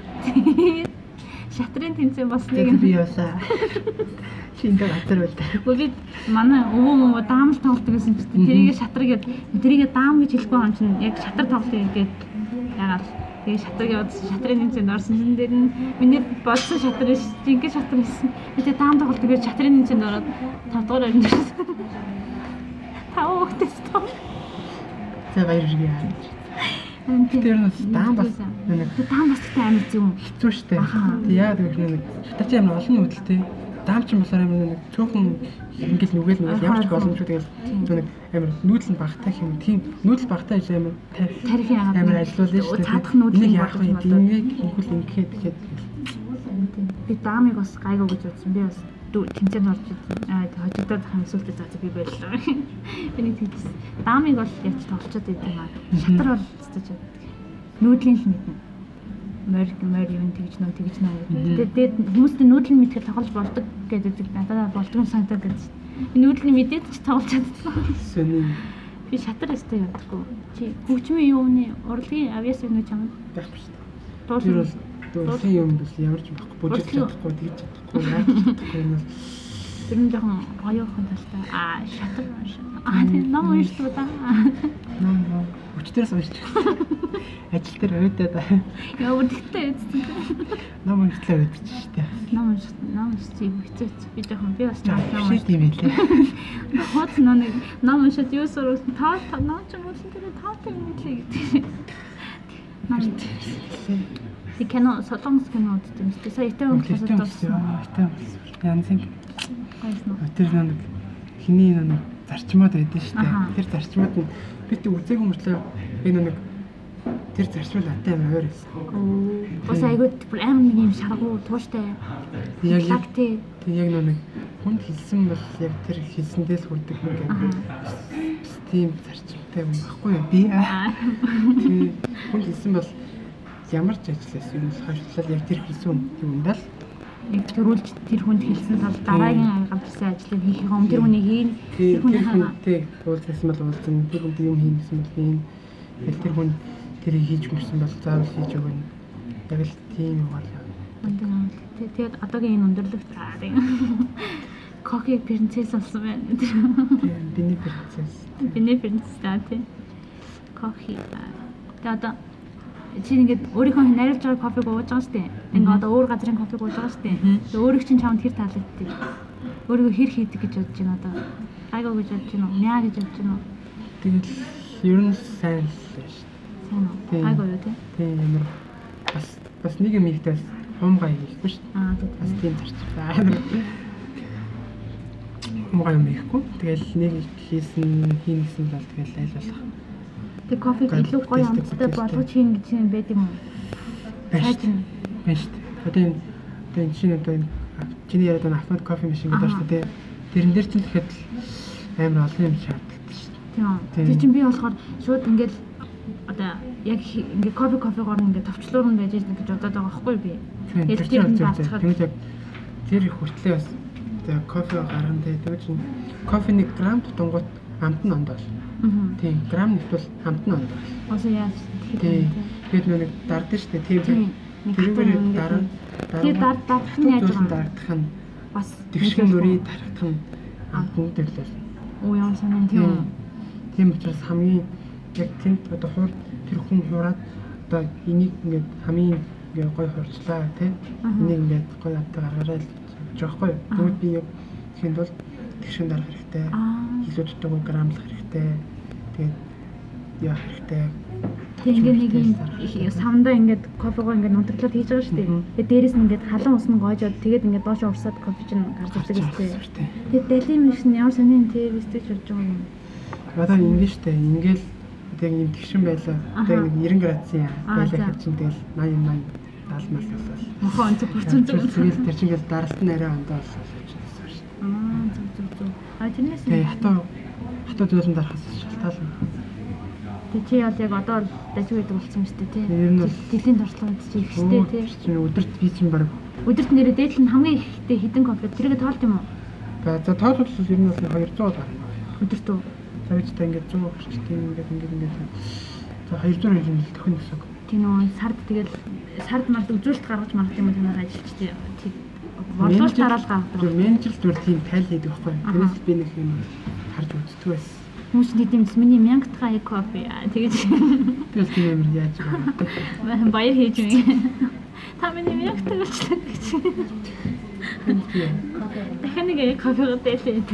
Шатрын тэмцээн болсныг би ясаа. Шиндээ хатар байлаа. Гэхдээ манай өвөө мөвөө даамал тоглолт гэсэн чинь тэрийг шатрыг тэрийг даам гэж хэлэхгүй юм чинь яг шатар тоглолт гэдэг яагаад тэгээ шатрыг явуулсан шатрын тэмцээнд орсон чинь дээр нь миний болсон шатар биш жинхэнэ шатар байсан. Тэгээ даам тоглолт тэгээд шатрын тэмцээнд ороод тав дахь орнд ирсэн. Тав хөхтэйс тоо. За баяр хүргэе. Тэр нь даам бас нэг даам бас ихтэй амар зүг юм. Хэцүү шттэ. Яа гэвэл нэг шатар амар олон үүдэлтэй. Даам ч юм болохоор амар нэг цөөхөн ингээл нүгэл нүгэл ямар ч боломжгүй тэгэл нэг амар нүүдэл багтаа юм. Тийм нүүдэл багтаа гэж амар тарихын яагаад амар ажиллуулна шүү дээ. Цаадах нүүдлийн яах вэ? Динэг ингээл ингээд тэгэхэд би даамыг бас гайгүй гэж бодсон. Би бас тэмцээнд орж аа хожигдоод хам эсвэл за би байлаа. Би нэг тийс даамыг бол яц тоглолцоод байт юм аа. Шатар бол цэцэж байдаг. Нүүдлийн л мэднэ. Морь морь юм тэгж нөө тэгж нөө гэдэг. Тэгээд хүмүүсийн нүүдлийн мэдхээр тоглож болдог гэдэг надад болдгоо санагдаад байна. Би нүүдлийн мэдээд ч тоглож чадсан. Сэний би шатар өстэй яддаг. Чи хөгжмийн юуны урлагийн авиас өгнө чамд байхгүй шүү дээ. Дөрөв юм биш ямар ч байхгүй. Бүжиг чадахгүй тэгж чадахгүй яаж чадахгүй юм бол тэр нь жоохон оюухан талтай. Аа шатар аа тийм ном уншдаг да. Ном ном өчтөрөөс уншиж. Ажил дээр өөдөөд яа үрдэгтэй эцсэн. Ном уншлаа өөдөж штэ. Ном унш ном уншчих хэцүү. Би жоохон би бас ном уншиж юм байлээ. Хот нэг ном уншаад юу сурах таа ном ч юм уу тэр таатай юм лээ гэдэг. Ном Ти кино солонгос кино үздэг юм шүү дээ. Сая итэн өнгөлөөс дурсан. Итэн янзын. Тэр нэг хиний нэг зарчмууд байдаг шүү дээ. Тэр зарчмууд нь бид үзээгүй мөртлөө энэ нэг тэр зарчмууд аттай амар өөр байсан. Бас айгүй амар нэг юм шаргуу тууштай. Яг яг тэг яг нэг хүн хэлсэн бол яг тэр хэлсэндээ л хүрдэг юм гэдэг. Тийм зарчмтай юм баггүй юу? Би тэг хүн хэлсэн бол ямар ч ажилласан юм хашилтал яг тэр хэлсэн юм даа л яг төрүүлж тэр хүнд хэлсэн тал дараагийн гамтсан ажлыг хийх юм тэр хүний хийн тэр хүнтэй уулзсан бол уулзсан тэр хүнд юм хийн гэсэн бол хийн тэр хүн тэрийг хийж мөрсөн бол заавал хийж өгнө яг л тийм юм байна. Тэгээд одоогийн энэ өндөрлөгт кофе принцесс болсон байна. Биний принцесс. Биний принцесс таа тийм кофе. Тэгээд одоо чи ингээд өөрийнхөө найруулж байгаа кофег ууж байгаа шүү дээ. Ингээ одоо өөр газрын кофег ууж байгаа шүү дээ. Тэгээ өөрийг чинь чамд хэр таалагддаг? Өөрийгөө хэр хийдэг гэж бодож байна одоо? Гайгүй гэж бодож байна уу? Мяа гэж бодож байна уу? Тэгэл ер нь сайн л шүү дээ. Сайн уу? Гайгүй юу тий? Тийм ямар бас бас нэг юм ихтэй хумгай хийхгүй шүү дээ. Аа бас тийм зарчмаа. Хумгай юм хийхгүй. Тэгэл нэг хийсэн хийн гэсэн бол тэгэл айл болох. Тэг кофег илүү гоё амттай болгож хийн гэж юм байд юм уу? Байж байна шүү дээ. Одоо энэ чинь одоо чиний яриад байгаа автомат кофе машин гэдэг шүү дээ. Тэрэн дээр чинь тэгэхэд амар олон юм шаардлагатай шүү дээ. Тийм. Тэг чинь би болохоор шууд ингээл одоо яг ингээ кофе кофегоор ингээ товчлуурн байж байгаа гэж бодоод байгаа байхгүй би. Тэгээд тэр нь бацхад тэгээд яг тэр их хүртлээ бас тэгээ кофе гарган тэгээд чинь кофений грамм тутангууд амт нь ондоо. Тийм грамм нэвтвэл хамт нь ондоо. Ос яаж тийм. Тэгээд нэг дардсан шүү дээ. Тийм. Тэрүүгээр дараа тэр дар дардах нь яаж байгаа дардах нь бас тэгшин нүрий дарах нь амт нь төрлөө. Оо яа санаа тийм. Тийм учраас хамгийн яг тэнд одоо хуур тэр хүн хуураад одоо энийг ингээд хамгийн ингээд гой хурцлаа тийм. Энийг ингээд гой автай гаргаарай л жоохгүй. Тэгвэл би яг тэнд бол тэгшин дарах хэрэгтэй. Илүү дутуу граммлах хэрэгтэй. Тэгээд яах хэрэгтэй. Тэг ингээд нэг юм савндаа ингээд кофегоо ингээд нутаглаад хийж байгаа шүү дээ. Тэгээд дээрэс нь ингээд халуун ус нь гоожоод тэгээд ингээд доош урсаад кофе чинь гарч ирдэг шүү дээ. Тэгээд далийн миш нь ямар сонин тэр вистэж болж байгаа юм. Одоо ингэ шүү дээ. Ингээл тэгээд юм тэгшин байлаа. Тэгээд нэг девяносто градусын байлаа гэж чинь тэгэл eighty eighty даал мал болол. Мохоо өнцөг бүрцэн зүг. Тэгээд тэр чинь ингээл даралт нь арай ондоо болсон шүү дээ. Аа зүг зүг зүг. А тэрнээс тэгээд хатуу хатуу зүйлэн дарахаас шалтгаална. Тэг чи ял яг одоо л дажиг байдаг болсон юм шүү дээ тий. Ер нь бол Дэлийн туршлага чи ихтэй тий. Чи өдөрт би чинь баг Өдөрт нэрээ дээдл нь хамгийн ихтэй хэдэн кофе тэрийг тоолт юм уу? За тоолбол ер нь бол двести гарна. Өдөрт үү? За бид та ингээд сто орчтой ингээд ингээд ингээд за двести юм л төхөн гэсэн. Тийм үү сард тэгэл сард мард үзүүлэлт гаргаж маргах юм танаар ажиллаж тий. Борлуулалт дараал гаргадаг. Тэр менежер зүгээр тийм тайл хийдэг байхгүй. Тэрээс би нэг юм харж үздэг байсан. Хүмүүс нэгдэмс миний мянга дахь кофе тэгэж тэгэл тийм юм яаж байгаа. Баяр хийж юм. Та миний мянга тавьчлаа гэж. Дахин нэг кофе гоотэлээ.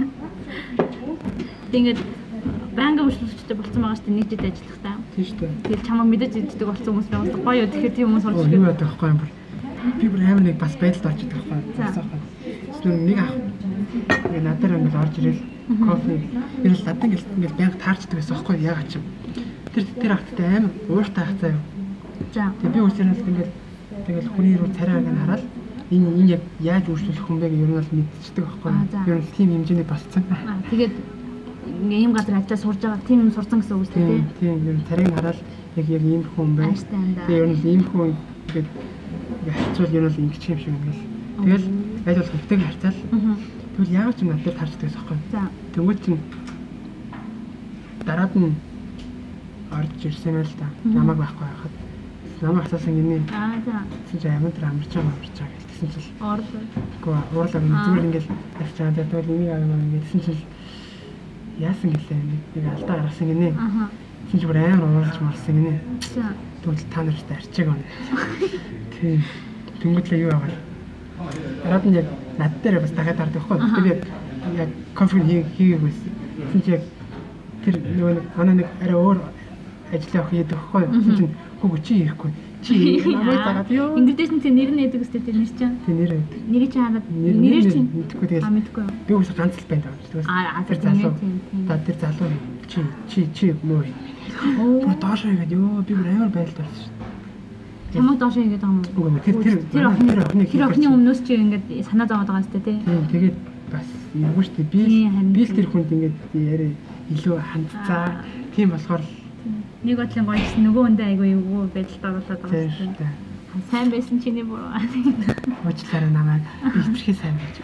Тэгээд банк үйлчлэгчтэй болсон байгаа шүү дээ нэг дэд ажиллахтаа. Тийм шүү дээ. Тэгээд чамайг мэдэж иддэг болсон хүмүүс байгаа гоё юу тэгэхээр тийм хүмүүс орж ирэх. Юу байдаг байхгүй юм бол. Би бүр амар нэг бас байдалд орж идэх байхгүй. Эсвэл нэг ах. Яг надад ингээд орж ирэл кофе. Тэр л надад ингээд ингээд банк таарчдаг байсан байхгүй яагаад ч юм. Тэр тэр ахтай амар ууртай ах заяа. За. Тэгээд би үсэрнээс ингээд тэгэл хүний рүү царайг нь хараад энэ энэ яг яаж өөрчлөх хүн бэ гэж ер нь бол мэдчихдэг байхгүй. Ер нь тийм хэмжээний болцсон. Аа тэгээд ийм газар ажиллаж сурж байгаа тийм юм сурсан гэсэн үг үү тий. Тийм ер нь царайг хараад яг яг ийм хүн байна. Тэгээд ер нь ийм хүн ингээд харьцуул ер нь бол ингэж юм шиг юм гээл. Тэгэл аль болох хөвтэйг харьцаал. Тэгвэл яагаад ч юм надад тарчдаг байсан байхгүй. За. Тэнгүүт чинь дараад нь орж ирсэн юм л да. Намайг байхгүй байхад. Намайг асуусан гинэ. Аа за. Тэгсэн чинь амин дээр амарч байгаа амарч байгаа гэсэн чинь уурлаа. Гэхдээ уурлаа зүгээр ингээл авч байгаа. Тэгвэл энийг аваа ингээд гэсэн чинь яасан гэлээ нэг алдаа гаргасан гинэ. Аа. Тэгсэн чинь бүр амар уурлаж марсан гинэ. За. Тэгвэл та нарт арчиг байна. Тийм. Тэнгүүтлээ юу байгаа. Дараад нь яг над дээр бас дахиад хардаг байхгүй. Тэгээд яг кофе хийгээг байсан. Тэгсэн чинь яг тэр нөгөө манай нэг арай өөр ажил явах хийдэг байхгүй. Тэгсэн чинь хөө чи ирэхгүй. Чи намайг дагаад юу? Ингэдээс нь тэр нэр нь яддаг өстэй тэр нэр чинь. Тэр нэр яддаг. Нэрийг чи хараад нэрээр чинь мэдхгүй тэгээд. Аа мэдхгүй. Би үгүй ганц л байна даа. Аа тэр залуу. Та тэр залуу чи чи чи муу. Оо доош игээд ёо би бүр амар байлд болсон шүү. Чамд доош игээд байгаа юм уу? Үгүй тэр тэр тэр охины тэр охины өмнөөс чи ингээд санаа зовоод байгаа сте тий. Тийм тэгээд бас юу шүү дээ би би л тэр хүнд ингээд яриа илүү хандцаа. Тийм болохоор нэг бодлын гоё гэсэн нөгөө хүндээ айгүй юу байдалд оруулаад байгаа юм шиг. Сайн байсан чиний буруу. Уучлаарай намайг. Би ихэрхий сайн байж.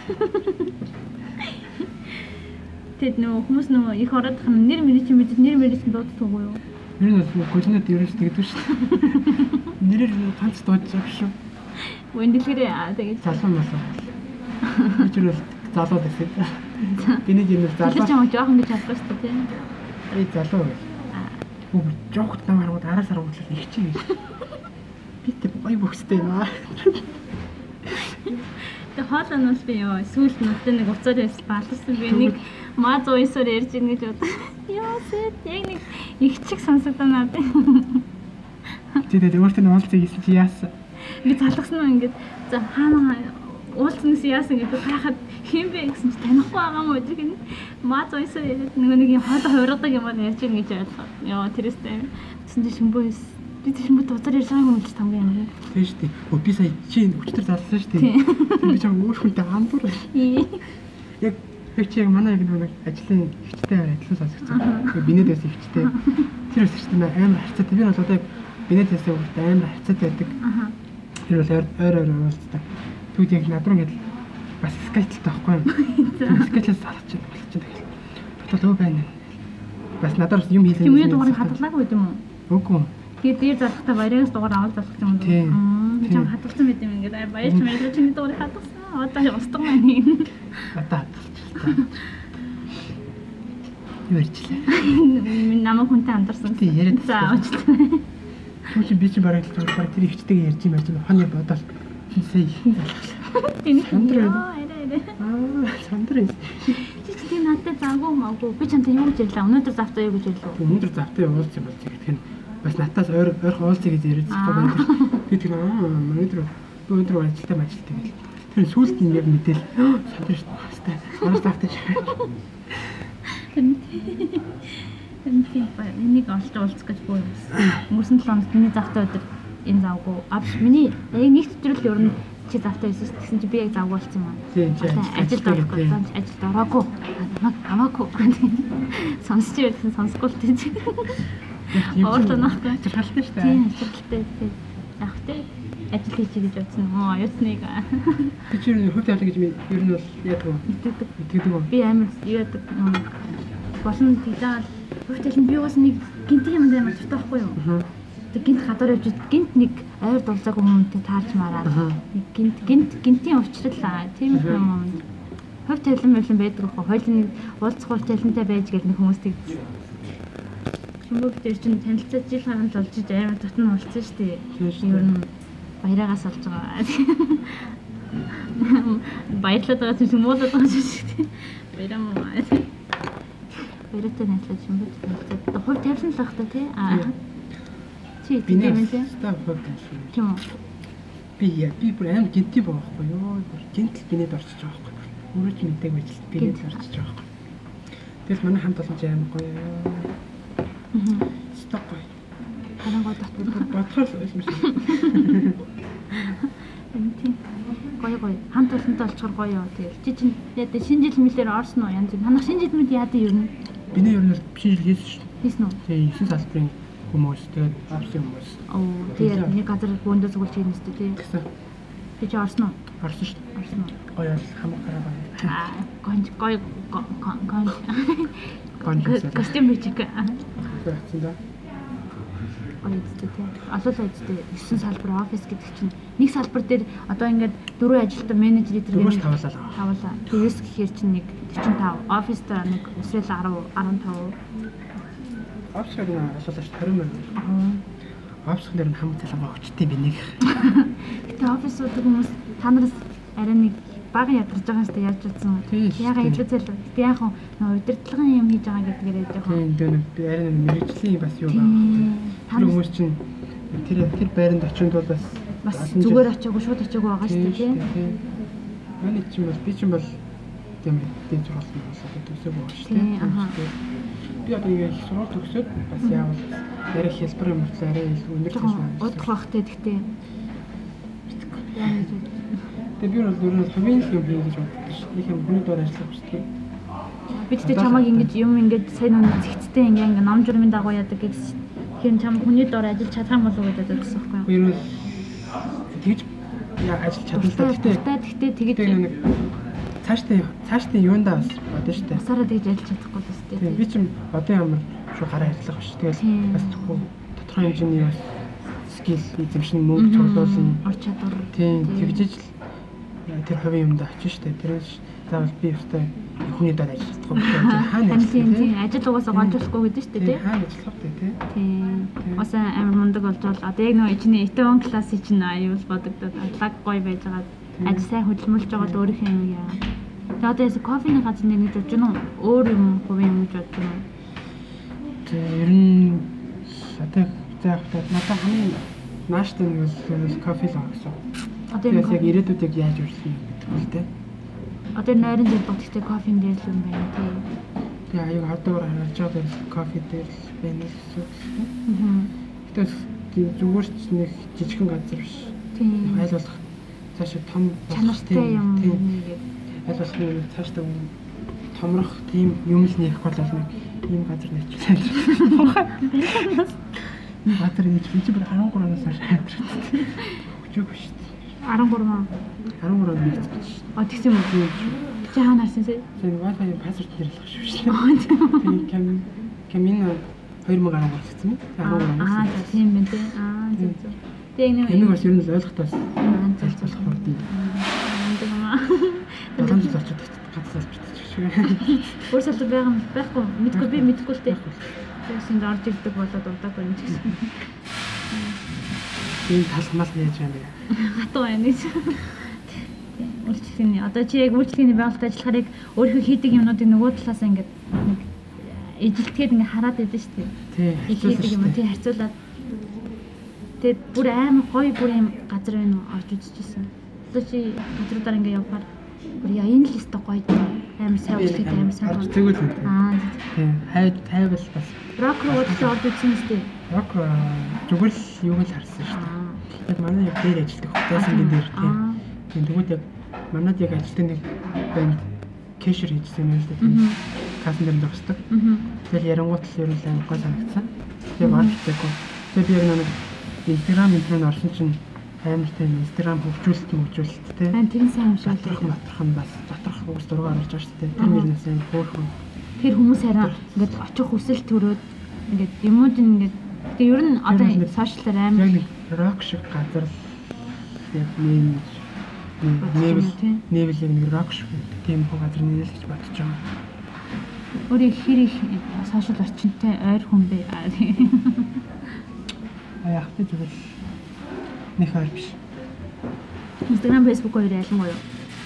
Тэд нөгөө хүмүүс нөгөө их ороодох нь нэр мэрий чи мэдээ нэр мэрий чинь дууддаг уу юу? Ер нь бол гүлнэд ерөөс тэгдэг шүү дээ. Нэрээр ганц дуудаж байгаа шүү. Вэндэлгэрээ аа тэгээд залуу малаа. Би ч юу залуу гэсэн. Би нэг юм залуу. Тэр чинь жоохон гэж бодсон шүү дээ тий. Би залуу. Оо жоохот намайг хараад араас хараад их чи. Би тэг гоё бөхстэй наа. Тэг хоолойноос би ёо сүүлд нүдтэй нэг уцаар байсан балсан би нэг маа зуйсаар ярьж ийн гэж бодсон. Яа сэт яг нэг их чиг сонсогдоо надад. Тэгээд өөртөө уулзах гэсэн чи яасан? Би залгсан уу ингээд за хаана уулзнаас яасан гэдэг хайхад хэм бэ гэсэн чи танихгүй байгаа мó гэдэг нь маа зуйсаар яриад нөгөө нэг юм хоолой хувиргадаг юм ярьж ийн гэж бодлоо. Яа тэрээстэй гэсэн чи шимбөөс би тиймээ дуудаар ярьж байгаа юм л тамгийн юм. Тийм шүү дээ. Өө би сая чи өчтөр залсан шүү дээ. Би ч өөр хүнтэй хамбар. Яг яг чи яг манай яг нэг ажлын ихчтэй адилхан сонсогдсон. Бинэдээс ихчтэй. Тэр ихчтэй амар харцаатай. Би бол одоо яг бинэдээс өөртөө амар харцаатай байдаг. Тэр бол ойр ойр уулздаг. Тэгвэл яг над руу ингээд бас скечлтэй байхгүй юу? Скечлээс салах чинь болох чинь тэгэл. Бодол өө байна. Бас надаас юм хийлээ. Тийм үү дугаарыг хадгалаагүй юм уу? Үгүй. Тэгээд дээр залхахтаа баяраас дугаар аваад залхах юм уу? Аа. Чам хадгалсан байт юм ингээд баярч баярч чиний дугаарыг хадгалсан. Одоо устгах маань юм. Одоо хадгалчихлаа. Юу ярьчлаа? Намайг хүнтэй андарсан. Тийм яриад. За уучлаарай. Түн чи би чи бараг л баг тэр ихчтэйгээ ярьж юм ярьж байна. Хоны бодол сая ихэн залхах. Тийм ээ. Аа, сандрын. Чи чи тийм надад заагүй маагүй. Би чамтай юу гэж ярьлаа? Өнөөдөр завтаа юу гэж ярьлаа? Өнөөдөр завтаа уулз юм бол тэгээд хэн бас натаас ойр ойрхон уулзъя гэж ярьж байгаа байна. Би тэр аа өнөөдөр би өнөөдөр ажилтаа ажилтаа гэл. Тэр сүүлд нь яг мэдээл сандрын шүү дээ. Манаас тавтай шээ. Энийг энийг олж уулзах гэж боо юм. Өнгөрсөн седем хоногт миний завтай өдөр энэ завгүй. Аа миний яг нэг төдрөл ер нь чи завтай байсан шүү. Тэгсэн чи би яг завгүй болсон юм аа. Тийм тийм. Ажилд орохгүй. Ажилд ороогүй. Намайг хамаагүй. Сонсч байсан сонсгүй л тийм. Уурлаа нахгүй. Чухалтай шүү дээ. Тийм чухалтай. Яг тэ ажил хийж гэж бодсон юм уу? Оюутныг. Би ч юу хөв тавлаа гэж ер нь бол яадаг вэ? Итгэдэг. Итгэдэг үү? Би амар яадаг юм. Болон тийдэл хөв би бас нэг гинти юм дээр мацтай байхгүй юу? Тэг гинт гадар явж гинт нэг ойр дулзаагүй хүмүүнтэй таарч мараад нэг гинт гинт гинтийн өвчлөлаа тийм юм. Хөв тавлан байлан байдаг хөө. Хойлын нэг уулзах талантай байж гэл нэг хүмүүс тэг. Хүмүүстэр чинь танилцаад жил харамж болж иж амар татна болчихсон шүү дээ. Ер нь баяраагаас олж байгаа. Баярлаад байгаа чинь муулаад байгаа шүү дээ. Баяраа. Баяртай найзлаж юм бэ? Хувь тавилан л байх та тий. Аа. Чи тийм юм тий. Став фокус. Тийм үү. Би яа би бүр амар гинти байхгүй юу? Гинтл гинэд орчиж байгаа байхгүй. Өөрөө ч мэдээгүй байж би гинэд орчиж байгаа байхгүй. Тэгэл манай хамт олон ч амар гоё. Мм. Сток гоё. Харангуй дотор бодхоор л юм шиг. Тийм. Гоё гоё. Хамт олонтой олцохоор гоё юу. Тэгэл чи чинь яа шинэ жил мэлээр орсон уу? Янз бүр. Манайх шинэ жил мэд яадаг юм. Биний ер нь шинэ жил хийсэн шүү. Хийсэн үү? Тэгээ есөн салбарын хүмүүс тэгээд авсан хүмүүс. Оо тэгээд нэг газар бөөндөө зүгэлж хийх нэстэ тий. Гэсэн. Би чи орсон уу? Орсон шүү. Орсон уу? Гоё хамаг гараа байна. Аа, гонж гоё гон Гонж. костюм бичиг. Тэгсэн да. Гоё үстэй тий. Олоолаа үстэй. есөн салбар офис гэдэг чинь нэг салбар дээр одоо ингээд дөрвөн ажилтан менежер эдэр Дөрвөөс тавлаа. тавлаа. Тэрс гэхээр чинь нэг45, офис дээр нэг өсрөл десять,15. Офсыг нь асуулаач тойрон байна. Аа. Офс дээр нь хамаг цалгаа өгчтэй би нэг. Гэтэ офисууд хүмүүс та нараас арай нэг бага ядарч байгаа юм шиг яаж утсан. Яга хэлээцэл. Гэтэ яг нөө удирдлагын юм хийж байгаа гэдгээр яаж яг. Тийм дээ нэг би арай нэг мэрэгжлийн бас юу байгаа. Тэр хүмүүс чинь тэр тэр байранд очинд бол бас бас зүгээр очиагүй шууд очиагүй байгаа шүү дээ тийм. Манай чинь бол би чинь бол тийм дэж болсон болоод төсөөг байгаа шүү дээ. Би одоо ингэ их сургууль төгсөөд бас яавал арай хэлбэр юм уу арай их өндөр төвшин. Удах багтай гэхдээ. Тэгээ би бол ер нь хувийн юм хийж боддог шүү. Их юм хүний доор ажиллах хүсдэг. Бид тэ чамайг ингэж юм ингэж сайн үнэ зэгцтэй ингээ ингээ ном журмын дагуу яадаг гэж хэм чам хүний доор ажиллаж чадах юм болов уу гэдэг гэсэн юм байна. Ер нь тэгж яа ажиллаж чадна л та гэхдээ тэгэж нэг цаашдаа цаашдаа юундаа бас бодно шүү дээ. Басараа тэгж ажиллаж чадахгүй бас тийм. Би ч одоо ямар шүү гараа ажиллах биш. Тэгэл бас зөвхөн тодорхой хэмжээний бас скил эзэмшин мөнгө цуглуулсан ор чадвар. Тийм тэгжиж л тэр хувийн юмд очиж шүү дээ. Тэрээс заавал би өстэй хүний дор ажиллах гэдэг хаана тийм тийм ажил угаасаа гонжуулахгүй гэдэг шүү дээ тийм. Хаана ажиллах вэ тийм. Тийм. Угаасаа амар мундаг болж бол одоо яг нөгөө ичний этон класс чинь аюул бодогдоод лаг гоё байж байгаа. Ажил сайн хөдөлмөрлж байгаа л өөрийнх юм яа. Тэгээ одоо ясаа кофений газар нэг гэж бодож байна уу? Өөр юм хувийн юм гэж бодож байна уу? Тэгээ ер нь одоо заахтай надад хамгийн нааштай нь бол кофе л байгаа гэсэн. Одоо яг ирээдүйд яаж үргэлжлэх гэдэг л дээ. Одоо нойрон дээр бодохтой кофен дээр л юм байна тий. Тэгээ аюу хадуугаар харж байгаа кофе дээр л байна гэсэн. Аа. Гэтэ зүгээр ч нэг жижигхэн газар биш. Тийм. Айл болох цаашаа том чанартай юм нэг айл болох нэг цаашдаа томрох тийм юм л нээх бол нэг ийм газар нэчилээ. Энэ газар нэг би ч бүр арван гураас хойш хайтраад. Өчөөгүй шүү дээ. арван гурав аа. арван гурав нэгт гэж шүү дээ. А тэгсэн юм уу? Чи хаана харсан сая? Тийм Wi-Fi пассворд нэрлэх шүү дээ. Тийм кам камин хоёр мянга арван гурав гэсэн юм. арван гурав. Аа тийм байна тий. Аа зөв зөв. Тэг нэг юм бас ер нь ойлгохтойс. зөв зөв болох юм. Боломж олцоод гацлаас битчих шүү. Өөр салбар байгаа юм байхгүй мэдгүй би мэдгүй л дээ. Тэгсэнд орж ирдэг болоод удаагүй юм гэсэн. Энэ талхмал яаж юм бэ? Хатуу байна гэж. Үйлчлэгийн одоо чи яг үйлчлэгийн байгууллагад ажиллахаар яг өөрөө хийдэг юмнуудыг нөгөө талаас ингээд нэг эжилтгээд ингээд хараад байдаг шүү дээ. Тий. Хийдэг юм тий харьцуулаад. Тэгээд бүр амар гоё бүр юм газар байна уу орж үзчихсэн. Одоо чи газруудаар ингээд явахаар бүр яа энэ л өстой гоё амар сайн үйлчлэг амар сайн. Тэгвэл үү. Аа тий. Хайд тайвал бас. Рок руу өдөрт орж үзсэн юм шүү дээ. Рок зүгээр л юу л харсан шүү дээ. Яг манай яг дээр ажилладаг хотелсын дээр тийм. Тийм тэгвэл яг манад яг ажилтны нэг банд кэшер хийжсэн юм л дээ. Кафен дээр зогсдог. Тэгэл ярангуут л ерөнхийдөө гой санагдсан. Яг олж чадаагүй. Тэгээ би яг нэг Instagram интернет орсон чинь амар тийм Instagram хөгжүүлэлт хөгжүүлэлт те. Аа тэр сайн юм шиг Доторх доторх нь бас доторх хүмүүс дургаар орж байгаа шүү дээ. Тэр мөрнөөс амар хөөрхөн. Тэр хүмүүс хараа ингээд очих хүсэл төрөөд ингээд юмуд ингээд тэгээ ер нь одоо сошиалаар амар яг нэг рок шиг газар л яг нэм нэвэл нэвэл яг нэг рок шиг тийм хөө газар нэрэл гэж бодож байгаа. Өөрийн хэр их сошиал орчинтай ойр хүн бэ? А яг тэ зүгээр нэг ойр биш. Instagram, Facebook хоёр ялангуяа юу?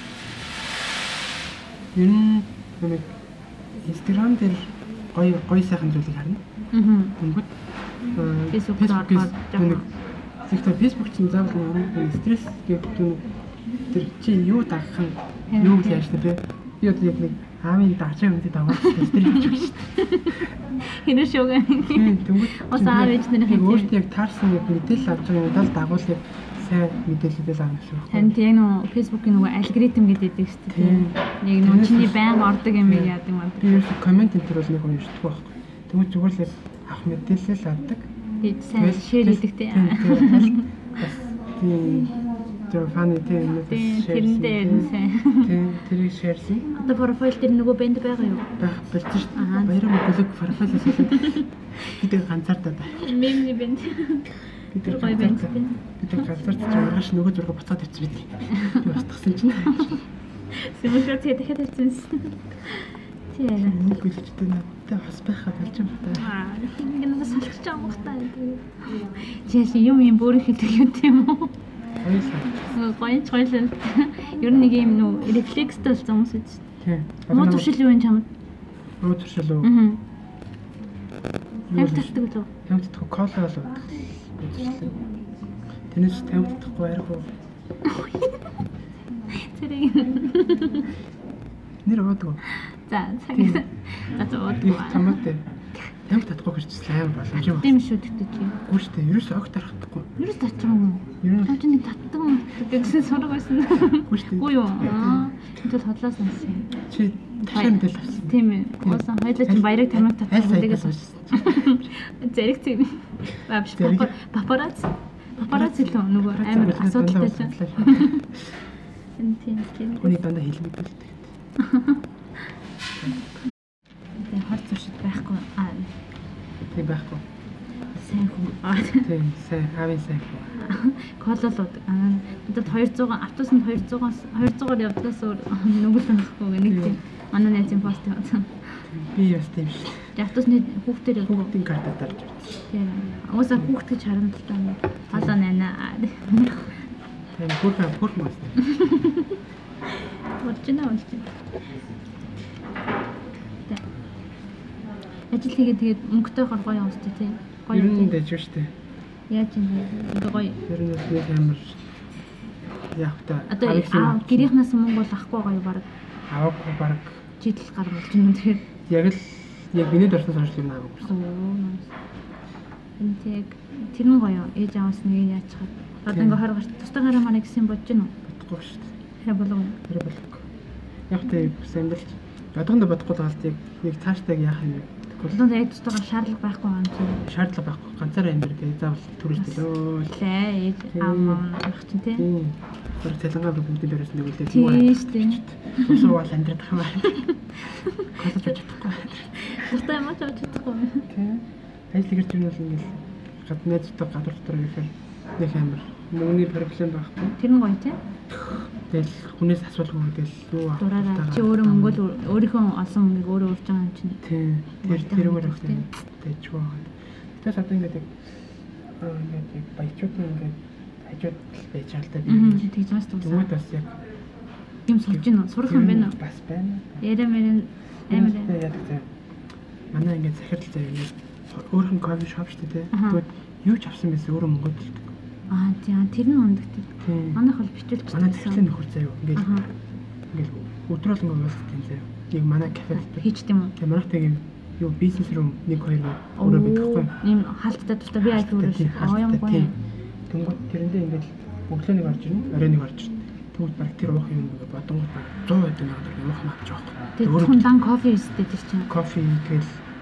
Ер нь нэг Instagram дээр гоё гоё сайхан зүйлийг харна. Аа. Тэнгүүд Facebook-д ороод нэг зөвхөн Facebook чинь заавал нэг стресс гэдэг тэр чи юу дагах нь юу гэж яаж тэ би одоо яг нэг аавын дагчаа үндэд аваад стресс гэж шүү дээ. Хинэ шүүгэн. Тэнгүүд Ус аав ээж нарын яг өөртөө яг таарсан яг мэдээлэл авч байгаа юм даа дагуулыг сайн мэдээлэлээ авах шүү. Тань тийм нөө Facebook-ийн нөгөө алгоритм гэдэг дээ шүү дээ. Яг нөө чиний байн ордог юм яадаг юм аа. Би ерөөс коммент энэ төр бол нэг уншдаг байхгүй. Тэгвэл зүгээр л авах мэдээлэл авдаг. Тэгээд сайн шеэр хийдэг те. Тийм тэр фаны тийм нэг тэрэндээ сайн. Тийм тэрийг шеэрсэн. Одоо профайл дээр нөгөө бэнд байгаа юу? Байх болж шүү дээ. Баярын бүлэг профайлаас бид ганцаардаа байх. Мемний бэнд. Бид гоё бэнд. Бид ганцаард ч маргааш нөгөө зураг буцаад ирчих бид. Би устгасан чинь. Сэмэглээ дахиад ирсэн. Тийм. Нэг үлчтэй надад бас байхаа болж юм байна. Аа, ингэ надад салхиж байгаа юм байна. Чээс юм юм бүр хэлдэг юм тийм үү? Гойч гойлол. Ер нь нэг юм нүү рефлекстэй болсон хүмүүс үү? Тийм. Муу туршил юу юм чамд? Муу туршил уу? Аа. Хэмтэлдэг лөө? Хэмтэлдэг кола л уу. Тэнэс тавьдахгүй аргагүй. Тэрийг нэр уудаг. За, цагаа. За, уудаг. Томоотой. Тамиг татахгүй хэрчсэн аим боломж юм. Тийм шүү дээ чи. Үгүй шүү дээ. Ерөөс огт тарахгүй. Ерөөс татчих юм уу? Ерөөс чи нэг татдаг юм гэсэн сураг байсан. Үгүй шүү дээ. Үгүй юу? Аа. Тэгвэл хотлоо сонсон. Чи ташаа мэдэл авсан. Тийм ээ. Уусан хоёлаа чи баярыг тамиг татчих үлдээс сонсон. Зэрэг тийм. Бабш папарац. Папарац л нөгөө амар асуудалтай чинь. Тийм тийм. Хүний дандаа хэлмэдэг. Тэгээ хор зуршид байхгүй аа. Тийм байхгүй. Сайн хүн. Тийм сайн аавын сайн. Кололууд аа надад хоёр зуун автобусанд хоёр зуунаас хоёр зугаар явдгаас өөр нүгэл байхгүй нэг тийм манай найзын пост явуулсан. Би бас тийм шүү. Автобусны хүүхдээр хүүхдийн картаа дарж ирсэн. Тийм. Уусаа хүүхд гэж харна л таа. Халаа найнаа. Тийм бүрхэн бүрхэн бас. Орчина орчина. Ажил хийгээд тэгээд мөнгөтэй гоё юм шүү дээ. Гоё юм дэж шүү дээ. Яаж юм бэ? Гоё. Тэр нь нэг амар яг та одоо гэрийнхнээс мөнгө бол авахгүй гоё баг. Авахгүй баг. Жидэл гар болж юм тэгэхээр яг л яг миний дурсаж орж юм авахгүй. Энэ тэг тэр нь гоё. Ээж аваас нэг яаж чад. Одоо ингээ хор гарт тустай гараа маань гэсэн бодож гинөө. Бодохгүй шүү дээ. Хэрэг болов уу? Хэрэг болов. Яг тэ сандалч. Одоохондоо бодохгүй байгаа л тийг нэг цааштай яах юм бэ? Одоохондоо яг тустайгаар шаардлага байхгүй юм чинь. Шаардлага байхгүй. Ганцаараа амьд гэдэг заавал төрөлтэй лөө. Лээ ээж аамаа ах чинь тий. Тэр цалингаа бүгдийн дээрээс нэг үлдээ. Тийм шүү дээ. Усуу бол амьдрах юм байна. Колож чадахгүй. Тустай юм аа чадахгүй. Тий. Ажил гэрч юм бол ингээл гаднаа дотор гадуур дотор ихээр нэг амар мөнгөний проблем байхгүй. Тэр нь гоё тий. Тэгэл хүнээс асуулгүй тэгэл юу авах. Дураараа чи өөрөө мөнгө л өөрийнхөө олсон мөнгөийг өөрөө урьж байгаа юм чинь. Тийм. Тэр тэрүүгээр авсан. Тэгэж байгаа. Тэгээс одоо ингээд аа ингээд баячууд ингээд хажууд байж байгаа л та би. Тэгж бас тусаа. Тэгвэл бас яг юм сурж гин үү? Сурах юм байна уу? Бас байна. Ярэ мэрэн амар. Яг тийм. Манай ингээд захирал заяа ингээд өөрхөн кофе шоп шүү дээ. Тэгвэл юу ч авсан байсан өөрөө мөнгө төлдөг. Аа тийм тэр нь ундаг тийм. Манайх бол бичүүлж манай захирлын нөхөр заяа ингээд ингээд өдрөөл ингээд уулздаг юм заяа. Нэг манай кафед хийчт юм уу? Тэгээ манайхтай юм юу бизнес руу нэг хоёр өөрөө бидэхгүй. Ийм хаалттай тустай би айд өөрөө аа юм гоё. Тэнгууд тэрэндээ ингээд өглөө нэг орж ирнэ, орой нэг орж ирнэ. Тэгвэл баг тэр уух юм ингээд бодонгууд баг сто байд нэг юм уух авч байгаа. Тэгээ хүн дан кофе истээд чинь. Кофе тэгэл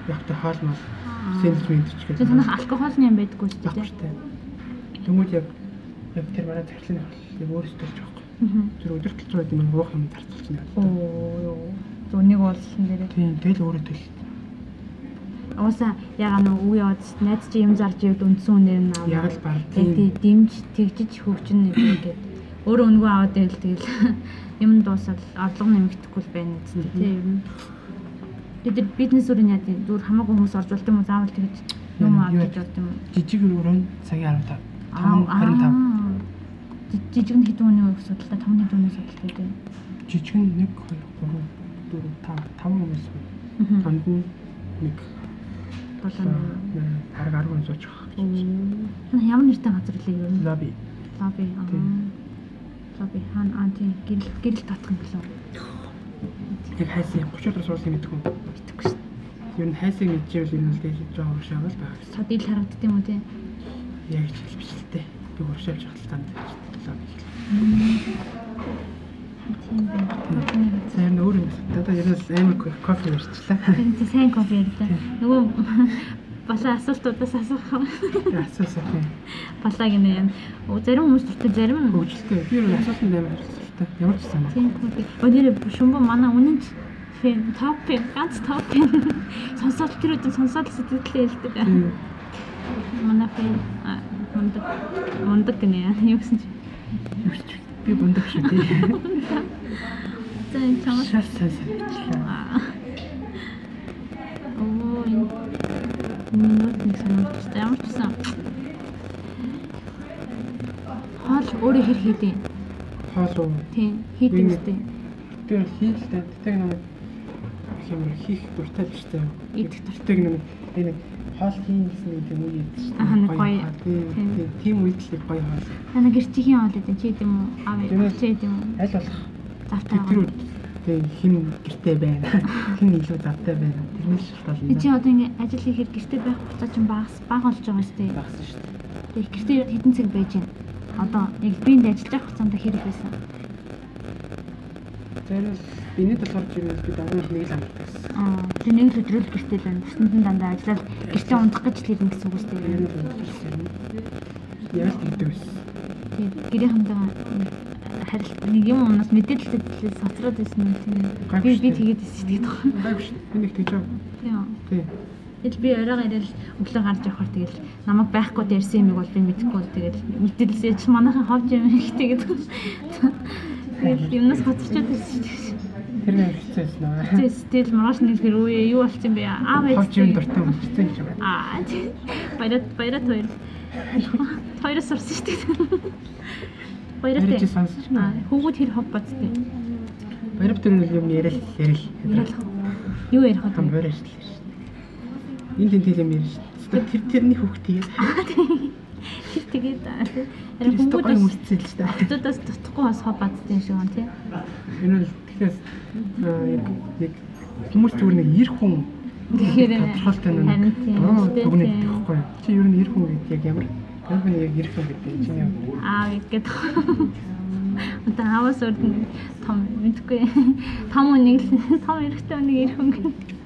ягтай хоол мал сэндвич мэндвич гэж. Тэгээ танах алкогол юм байдаггүй шүү дээ. Тэнгүүд яг яг тэр манай захирлын яг өөрөөсөө төлж байгаа. Тэр өдөр төлж байгаа юм уух юм тарцуулчихна. Оо. Зөнийг уулзсан дээрээ. Тийм, тэгэл өөрөө төл. Ууса яга нөө үе яваад найз чи юм зарж явд үндсэн үнээр нь аваа. Яг л баг. Тийм дэмж тэгжиж хөгжин гэдэг. Өөрөө өнгөө аваад байл тэгэл юм дуусаад орлого нэмэгдэхгүй л байна гэдэг тийм. Тэгээд бизнес үрийн яа тийм зүгээр хамаагүй хүмүүс орж болт юм уу заавал тэгж юм авч явд юм уу? Жижиг өрөөн цагийн арав та. харин тав. Жижиг нь хэдэн хүний судалтай, том хэдэн хүний судалтай гэдэг. Жижиг нь нэг хоёр гурван дөрөв тав таван хүмүүс байна. Танд нь нэг болоо арга арга нь сууж байгаа. Ямар нэртэй газар лээ юу? Лоби. Лоби. Лоби хан анти гэрэл гэрэл татах юм болов. Яг хайсан гурван долоо суулсан мэдгүй. Мэдгүй шүү. Юу н хайсыг мэдчихвэл энэ л дэж жоо уушаавал байгаа. Сод ил харагддаг юм уу те? Яг ч биш л те. Би уушаавч хаталтанд лоби. Тийм байна. Сайн өөр юм. Одоо ерөөс амар кофе ярьчлаа. Тийм сайн кофе ярьлаа. Нөгөө балаа асуултуудаас асуух юм. Асуусаа тийм. Балаа гинэ. Зарим хүмүүс дуртай, зарим нь хөгжилтэй. Би ер нь асуултанд амар хариулттай. Ямар ч сайн. Тийм кофе. Өнөөдөр шумбо манай үнэн фэн топ фэн ганц топ фэн сонсоод тэр үдэн сонсоод сэтгэлээ хэлдэг. Манай фэн мундаг мундаг гинэ. Юу гэсэн чи? Би мундаг шүү дээ. Зэн чамаа шал сайн санагдлаа. Оо энэ минут нэг санагдчихсан. Ямар ч сан. Хоол өөрөө хэр хийдэг? Хоол уу? Тийм, хийдэг үстэй. Тэр хийлтэй. Тэг нэг хэмээр хийх дуртай биш үү? Идэх дуртай нэг энэ хоол хийн гэсэн нэг юм уу яд шүү. Аа нэг гоё. Тийм үйлдэл гоё хоол. Танаа гэрчийн хоол гэдэг чи хэдэм үү? Аав чи хэдэм үү? Аль болох. Завтай. Тэг хин гэртэй байна. Хин илүү завтай байна. Тэрнээс шалтгаална. Би чи одоо ингэ ажил хийхээр гэртэй байх хугацаа чинь багас бага болж байгаа шүү дээ. Багас шүү дээ. Тэг гэртэй хэдэн цаг байж байна? Одоо яг биэнд ажиллаж байх хугацаанд хэрэг байсан. Зэрэг биний толгойд юм би дагуу нэг л амтсан. Аа, тэр нэг л өдрөл гэртэй л байна. Бүсэнд нь дандаа ажиллаад гэртээ унтах гэж л ирнэ гэсэн үг үстэй. Яг л тэгдэг байсан. Тэг гэрийнхэнтэйгээ харилт нэг юм уунаас мэдээлэлтэй соцроод байсан юм тийм. Би би тэгээд сэтгэж байгаа. Гайв шүү. Би нэг тэгж байгаа. Тийм. Тийм. Тэгэл би оройгоо ирэл өглөө гарч явахаар тэгэл намайг байхгүй дээрсэн юм бол би мэдэхгүй тэгэл мэдээлэлээ чи манайхан ховж юм ихтэй гэдэг. Тэгэл юмнаас гоцчод байсан шүү дээ. Тэр нэг хэцээсэн аа. Тэгэл маргааш нэг хэр үе юу болчих юм бэ? Аа байж. Ховж юм дуртай үлдсэн гэж байна. Аа тий. Баярат баярат хоёр. Хоёроос сурсан шүү дээ. Баярат. Тэр чи сонсч байна. Хүүгүүд хэр хов бацтай. Баярат тэр нэг юм ярил ярил. Юу ярих вэ? Том баяр шүү дээ. Энд тэн тийм юм ярьж шүү. Тэр тэрний хүүхдийг. Тэр тэгээд харин хүүгүүд үлдсэн л шүү дээ. Хотоодоос дутхгүй бас хов бацтай юм шиг байна тий. Энэ л тэгэхээр яг хүмүүс зүгээр нэг ир хүн тэгэхээр тодорхойлтой нэг дүгнэж тэгэхгүй. Чи ер нь ир хүн гэдэг яг ямар ямар нэг яг ир хүн гэдэг чинь юм. Аа гэдэг. Одоо аваас өөр том мэдгүй. Том нэг л том эрэгтэй нэг ир хүн.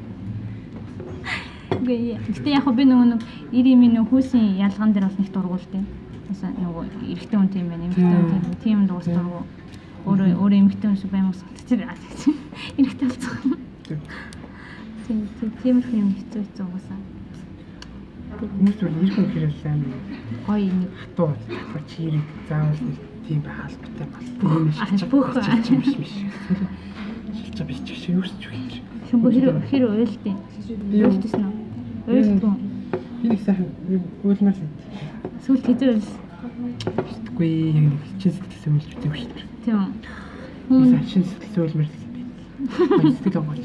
Гэтэ яг би нөгөө нэг ирийн минь хүүсийн ялган дээр бас нэг дургуултай. Баса нөгөө эрэгтэй хүн тийм байна. Эмэгтэй хүн тийм тийм дуустдаг. Өөрөө өөрөө эмэгтэй хүн шиг баймаг сонсчих. Эрэгтэй болцох. Тийм тийм тиймэрхүү юм хэцүү хэцүү угаасаа. Хүмүүс зөв ир хүн хэрэг сайн гоё нэг хатуу чирэг заавал нэг тийм байх албатай бол тийм шүү. Бүх юм биш биш. Шилж биш ч юу ч юм. Шүмбө хэр хэр уйлдیں۔ Би уйлдсэн үү? Уйлдгүй. Би нэг сайхан уйлмаар л. Сүүл хэзээ уйлс? Битгүй яг нэг чин сэтгэлсэн уйлж үзээгүй шүү дээ. Тийм. Хүн чин сэтгэлсэн уйлмаар л би. Сэтгэл аваач.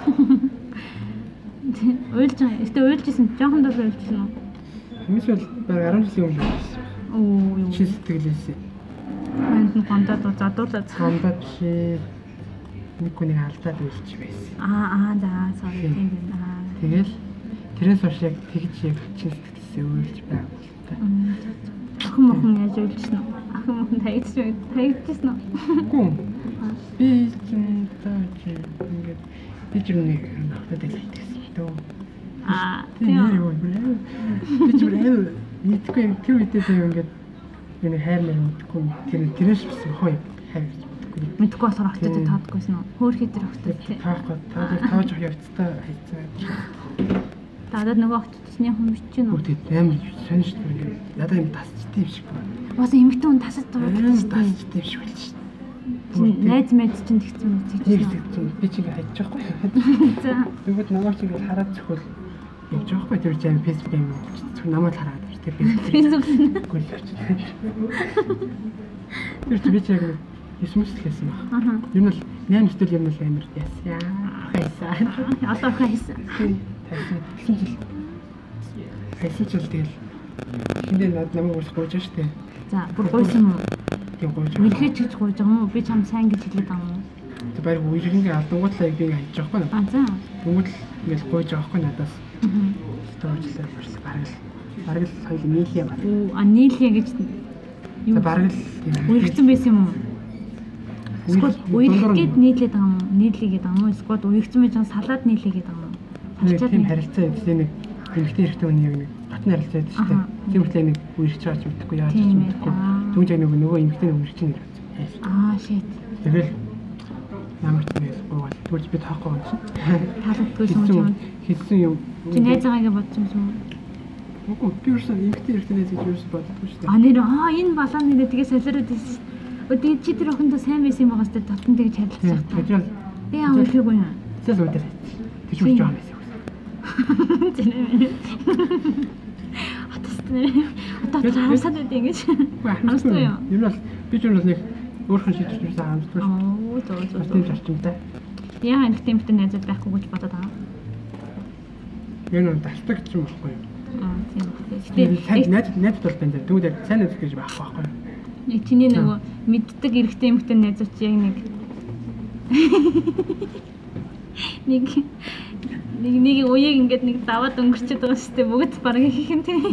Уйлж байгаа. Гэтэ уйлжсэн жоохон дор уйлжсэн үү? Хүмүүс бол баг арван жилийн өмнө уйлсан. Оо юу. Чин сэтгэлээсээ. Энд нь гондоод задуулаад. Гондоод чи нэг хүнийг алдаад үлч байсан. Аа аа за sorry тийм байна. Тэгэл тэрээс хойш яг тэгж яг чин сэтгэлээсээ уйлж байгаа л та. Охин мохон яаж уйлжсэн үү? Охин мохон таягдсан таягдсан уу? Үгүй. Би чинь таач ингээд би чинь нэг надад л айтсан. Төө Аа тийм юу вэ? Би ч бүр мэдгүй тэр үедээ тийм ингээд энэ хайр мэр мэдгүй тэр тэрээс биш хой хайр мэдгүй. Мэдгүй болохоор октод таадаггүйсэн үү? Хөөхий тэр октод тий. Таахгүй таадаж тааж явах явцтай хайцгаа. Таадад нөгөө октодсны хүн бичиж нөө. Үгүй тийм амар сонь шүү дээ ингээд надад юм тасчтай юм шиг байна. Уус эмэгтэй хүн тасаж байгаа шүү дээ. Тасчтай юм шиг байна шүү дээ. Найз мэд чинь тэгсэн мэд тийм би ч ингэ хайж байгаа байхгүй. За. Тэгвэл намайг ч ингэ хараад зөвхөл явж байгаа байхгүй тэр чинь фэйсбүүк юм уу? Намайг хараад тэр фэйсбүүк гол явж байгаа. Тэр чинь би ч яг Есүс л хэлсэн баг. Аа. Юу нь наймд зүйл юм л амар ясаа. Хайсаа. Одоо хайсан. Тийм. Хайсан жил. Хайсан жил тэгэл хиндээ над намайг ус гойж штэ. За, бүр гойсон юм уу? Тийм гойж. Үлхэж гэж гойж байгаа юм уу? Би чам сайн гэж хэлээд байгаа юм уу? Тэг баяр үерхэнгээ алдангуудлаа би хайж байгаа байхгүй. Аа, за. Тэгвэл ингээл гойж байгаа байхгүй надаас. Аа. Тоочлаа барьсан бараг л. Бараг л хоёул нийлээ баг. Оо, а нийлээ гэж юу бараг л үерхсэн байсан юм уу? Эсвэл үерхгээд нийлээд байгаа юм уу? Нийлээгээд байгаа юм уу? Эсвэл үерхсэн байж байгаа салаад нийлээгээд байгаа юм уу? Тийм харилцаа гэдэг нэг эмэгтэй эрэгтэй хүний яг нэг батны харилцаа гэдэг шүү дээ. Тийм үстэй нэг үерхэж байгаа ч мэдхгүй яаж ч мэдхгүй. Түнж яг нөгөө нөгөө эмэгтэй нэг үерхэж нэр байсан. Аа, shit. Тэгэл намайг тэгээд гоогаал. Түлж би таахгүй юм чинь. Таалагдгүй юм. Хэлсэн юм. Чи найз байгаагаа бодсон юм уу? Үгүй би юусэн эмэгтэй эрэгтэй найз гэж юусэн боддоггүй шүү дээ. А нэр аа энэ балаа нэрээ тэгээ солиороод байсан. Өдөө чи тэр охиндоо сайн байсан юм байгаа сте татан тэгж харилцах та. Тэгэл би аа үгүй юм. Тэгэл өдөр. Тэг үгүй юм байсан. Зинэ. Атастай. Одоо харамсаад байд ингэж. Харамсгүй юу? Юу бол би ч бол нэг өөрхөн шийдвэрч байсан харамсгүй шүү. Оо зөө зөө. Тийм зарчимтай. Яа энэ тэмтэй найзууд байхгүй гэж бодоод байгаа. Энэ нь талтаг ч юм байхгүй юу? Аа тийм үү. Гэтэ найз найз бол байна. Тэгвэл яг сайн найз гэж байхгүй байхгүй юу? Нэг чиний нөгөө мэддэг эрэгтэй эмэгтэй найзууд яг нэг нэг нэг нэг уяг ингээд нэг даваад өнгөрчөд байгаа шүү дээ. Бүгд бараг их юм тийм.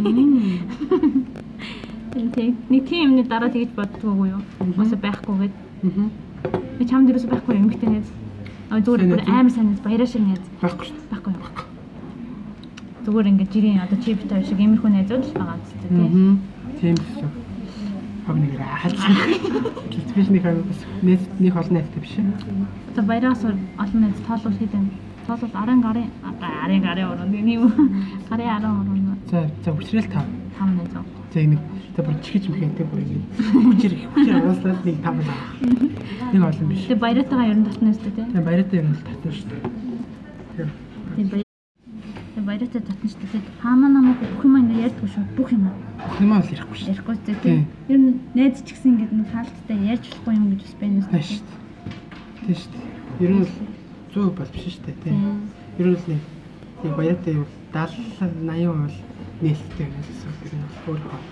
Тийм нэг тийм юмны дараа тэгж боддгоогүй юу? Уусаа байхгүйгээд. Аа. Би чамд юусэн байхгүй юм эмэгтэй найз. Аа зүгээр бүр амар сайн найз баяраа шиг найз. Байхгүй шүү. Байхгүй юу? Зүгээр ингээд жирийн одоо чип тав шиг иймэрхүү найзууд л байгаа ч тийм. Тийм шүү. Хог нэг хаалцсан. Биш нэг нэг нэг олон найзтай биш. За баяраас олон найз тоолвол хийдэн. Тоолвол арын гарын арын гарын орон нэг юм. Гарын арын орон. За за хүчрэл тав. Тав найз. За нэг за бүр чихэж мэхэнтэй бүр ингэ. Хүчэр хүчэр уусаад нэг тав л. Нэг олон биш. Тэгээ баяратайгаа ер нь татна шүү дээ. Тэгээ баяратай ер нь татна шүү дээ. Тийм баяр. Тэгээ баяратай татна шүү дээ. Хаамаа намайг бүх юм ингэ ярьдгүй шүү. Бүх юм. Бүх юм л ярихгүй шүү. Ярихгүй тийм. Ер нь найз ч гэсэн ингэ нэг хаалттай ярьж болохгүй юм гэж байна шүү дээ. Тийм шүү дээ. Ер нь зүү бол биш шүү дээ тийм. Ер нь нэг нэг баяртай юу даалал наян бол нээлттэй юм гэсэн үг юм бол.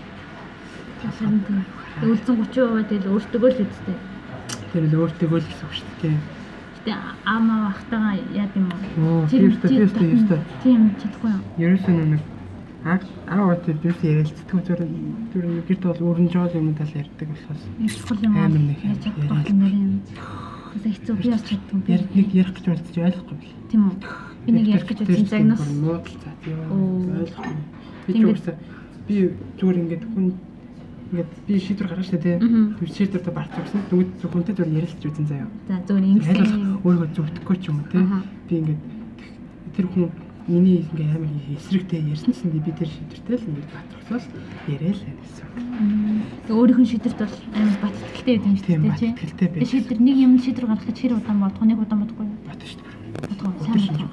Харин тийм. Үлдсэн гучин хувиад тэгэл өөртөө л үсттэй. Тэр л өөртөө л гэсэн үг шүү дээ. Гэтэ аамаа бахтагаа яад юм уу? Тэр тэр тэр тийм чадахгүй юм. Ерөөсөө нэг аа аа тэр дэрс ярилцдаг зүгээр зүгээр гэрт бол өрнж жоо юм тал ярьдаг болохоос. Чухал юм аа. Чадахгүй юм юм. Тэгээс хэцүү би бас чаддгүй. Яг нэг ярих гэж бодож ойлгохгүй бил. Тийм үү. Би нэг ярих гэж үзсэн загнаас муудал цаа тийм ойлгохгүй. Би ч үгүй би зүгээр ингээд хүн ингээд би шийдвэр гаргаж штэ тийм. Тэр шийдвэртэй барч өгсөн. Тэгвэл зөвхөнтэй зүгээр ярилцж үзэн заяа. За зүгээр ингэсэн. Өөрөө зөвдөггүй ч юм уу тийм. Би ингээд тэр хүн миний ингээ амар эсрэгтэй ярьсан чинь би тэр шийдвэртэй л ингээд батрахсаас яриа л гэсэн. Өөрийнх нь шийдвэрт бол амар бат итгэлтэй юм шүү дээ тийм. Итгэлтэй байх. Шийдвэр нэг юм шийдвэр гаргахад хэр удаан бодох нэг удаан бодохгүй юу? Бодно шүү дээ. Бодгоо сайн бодгоо.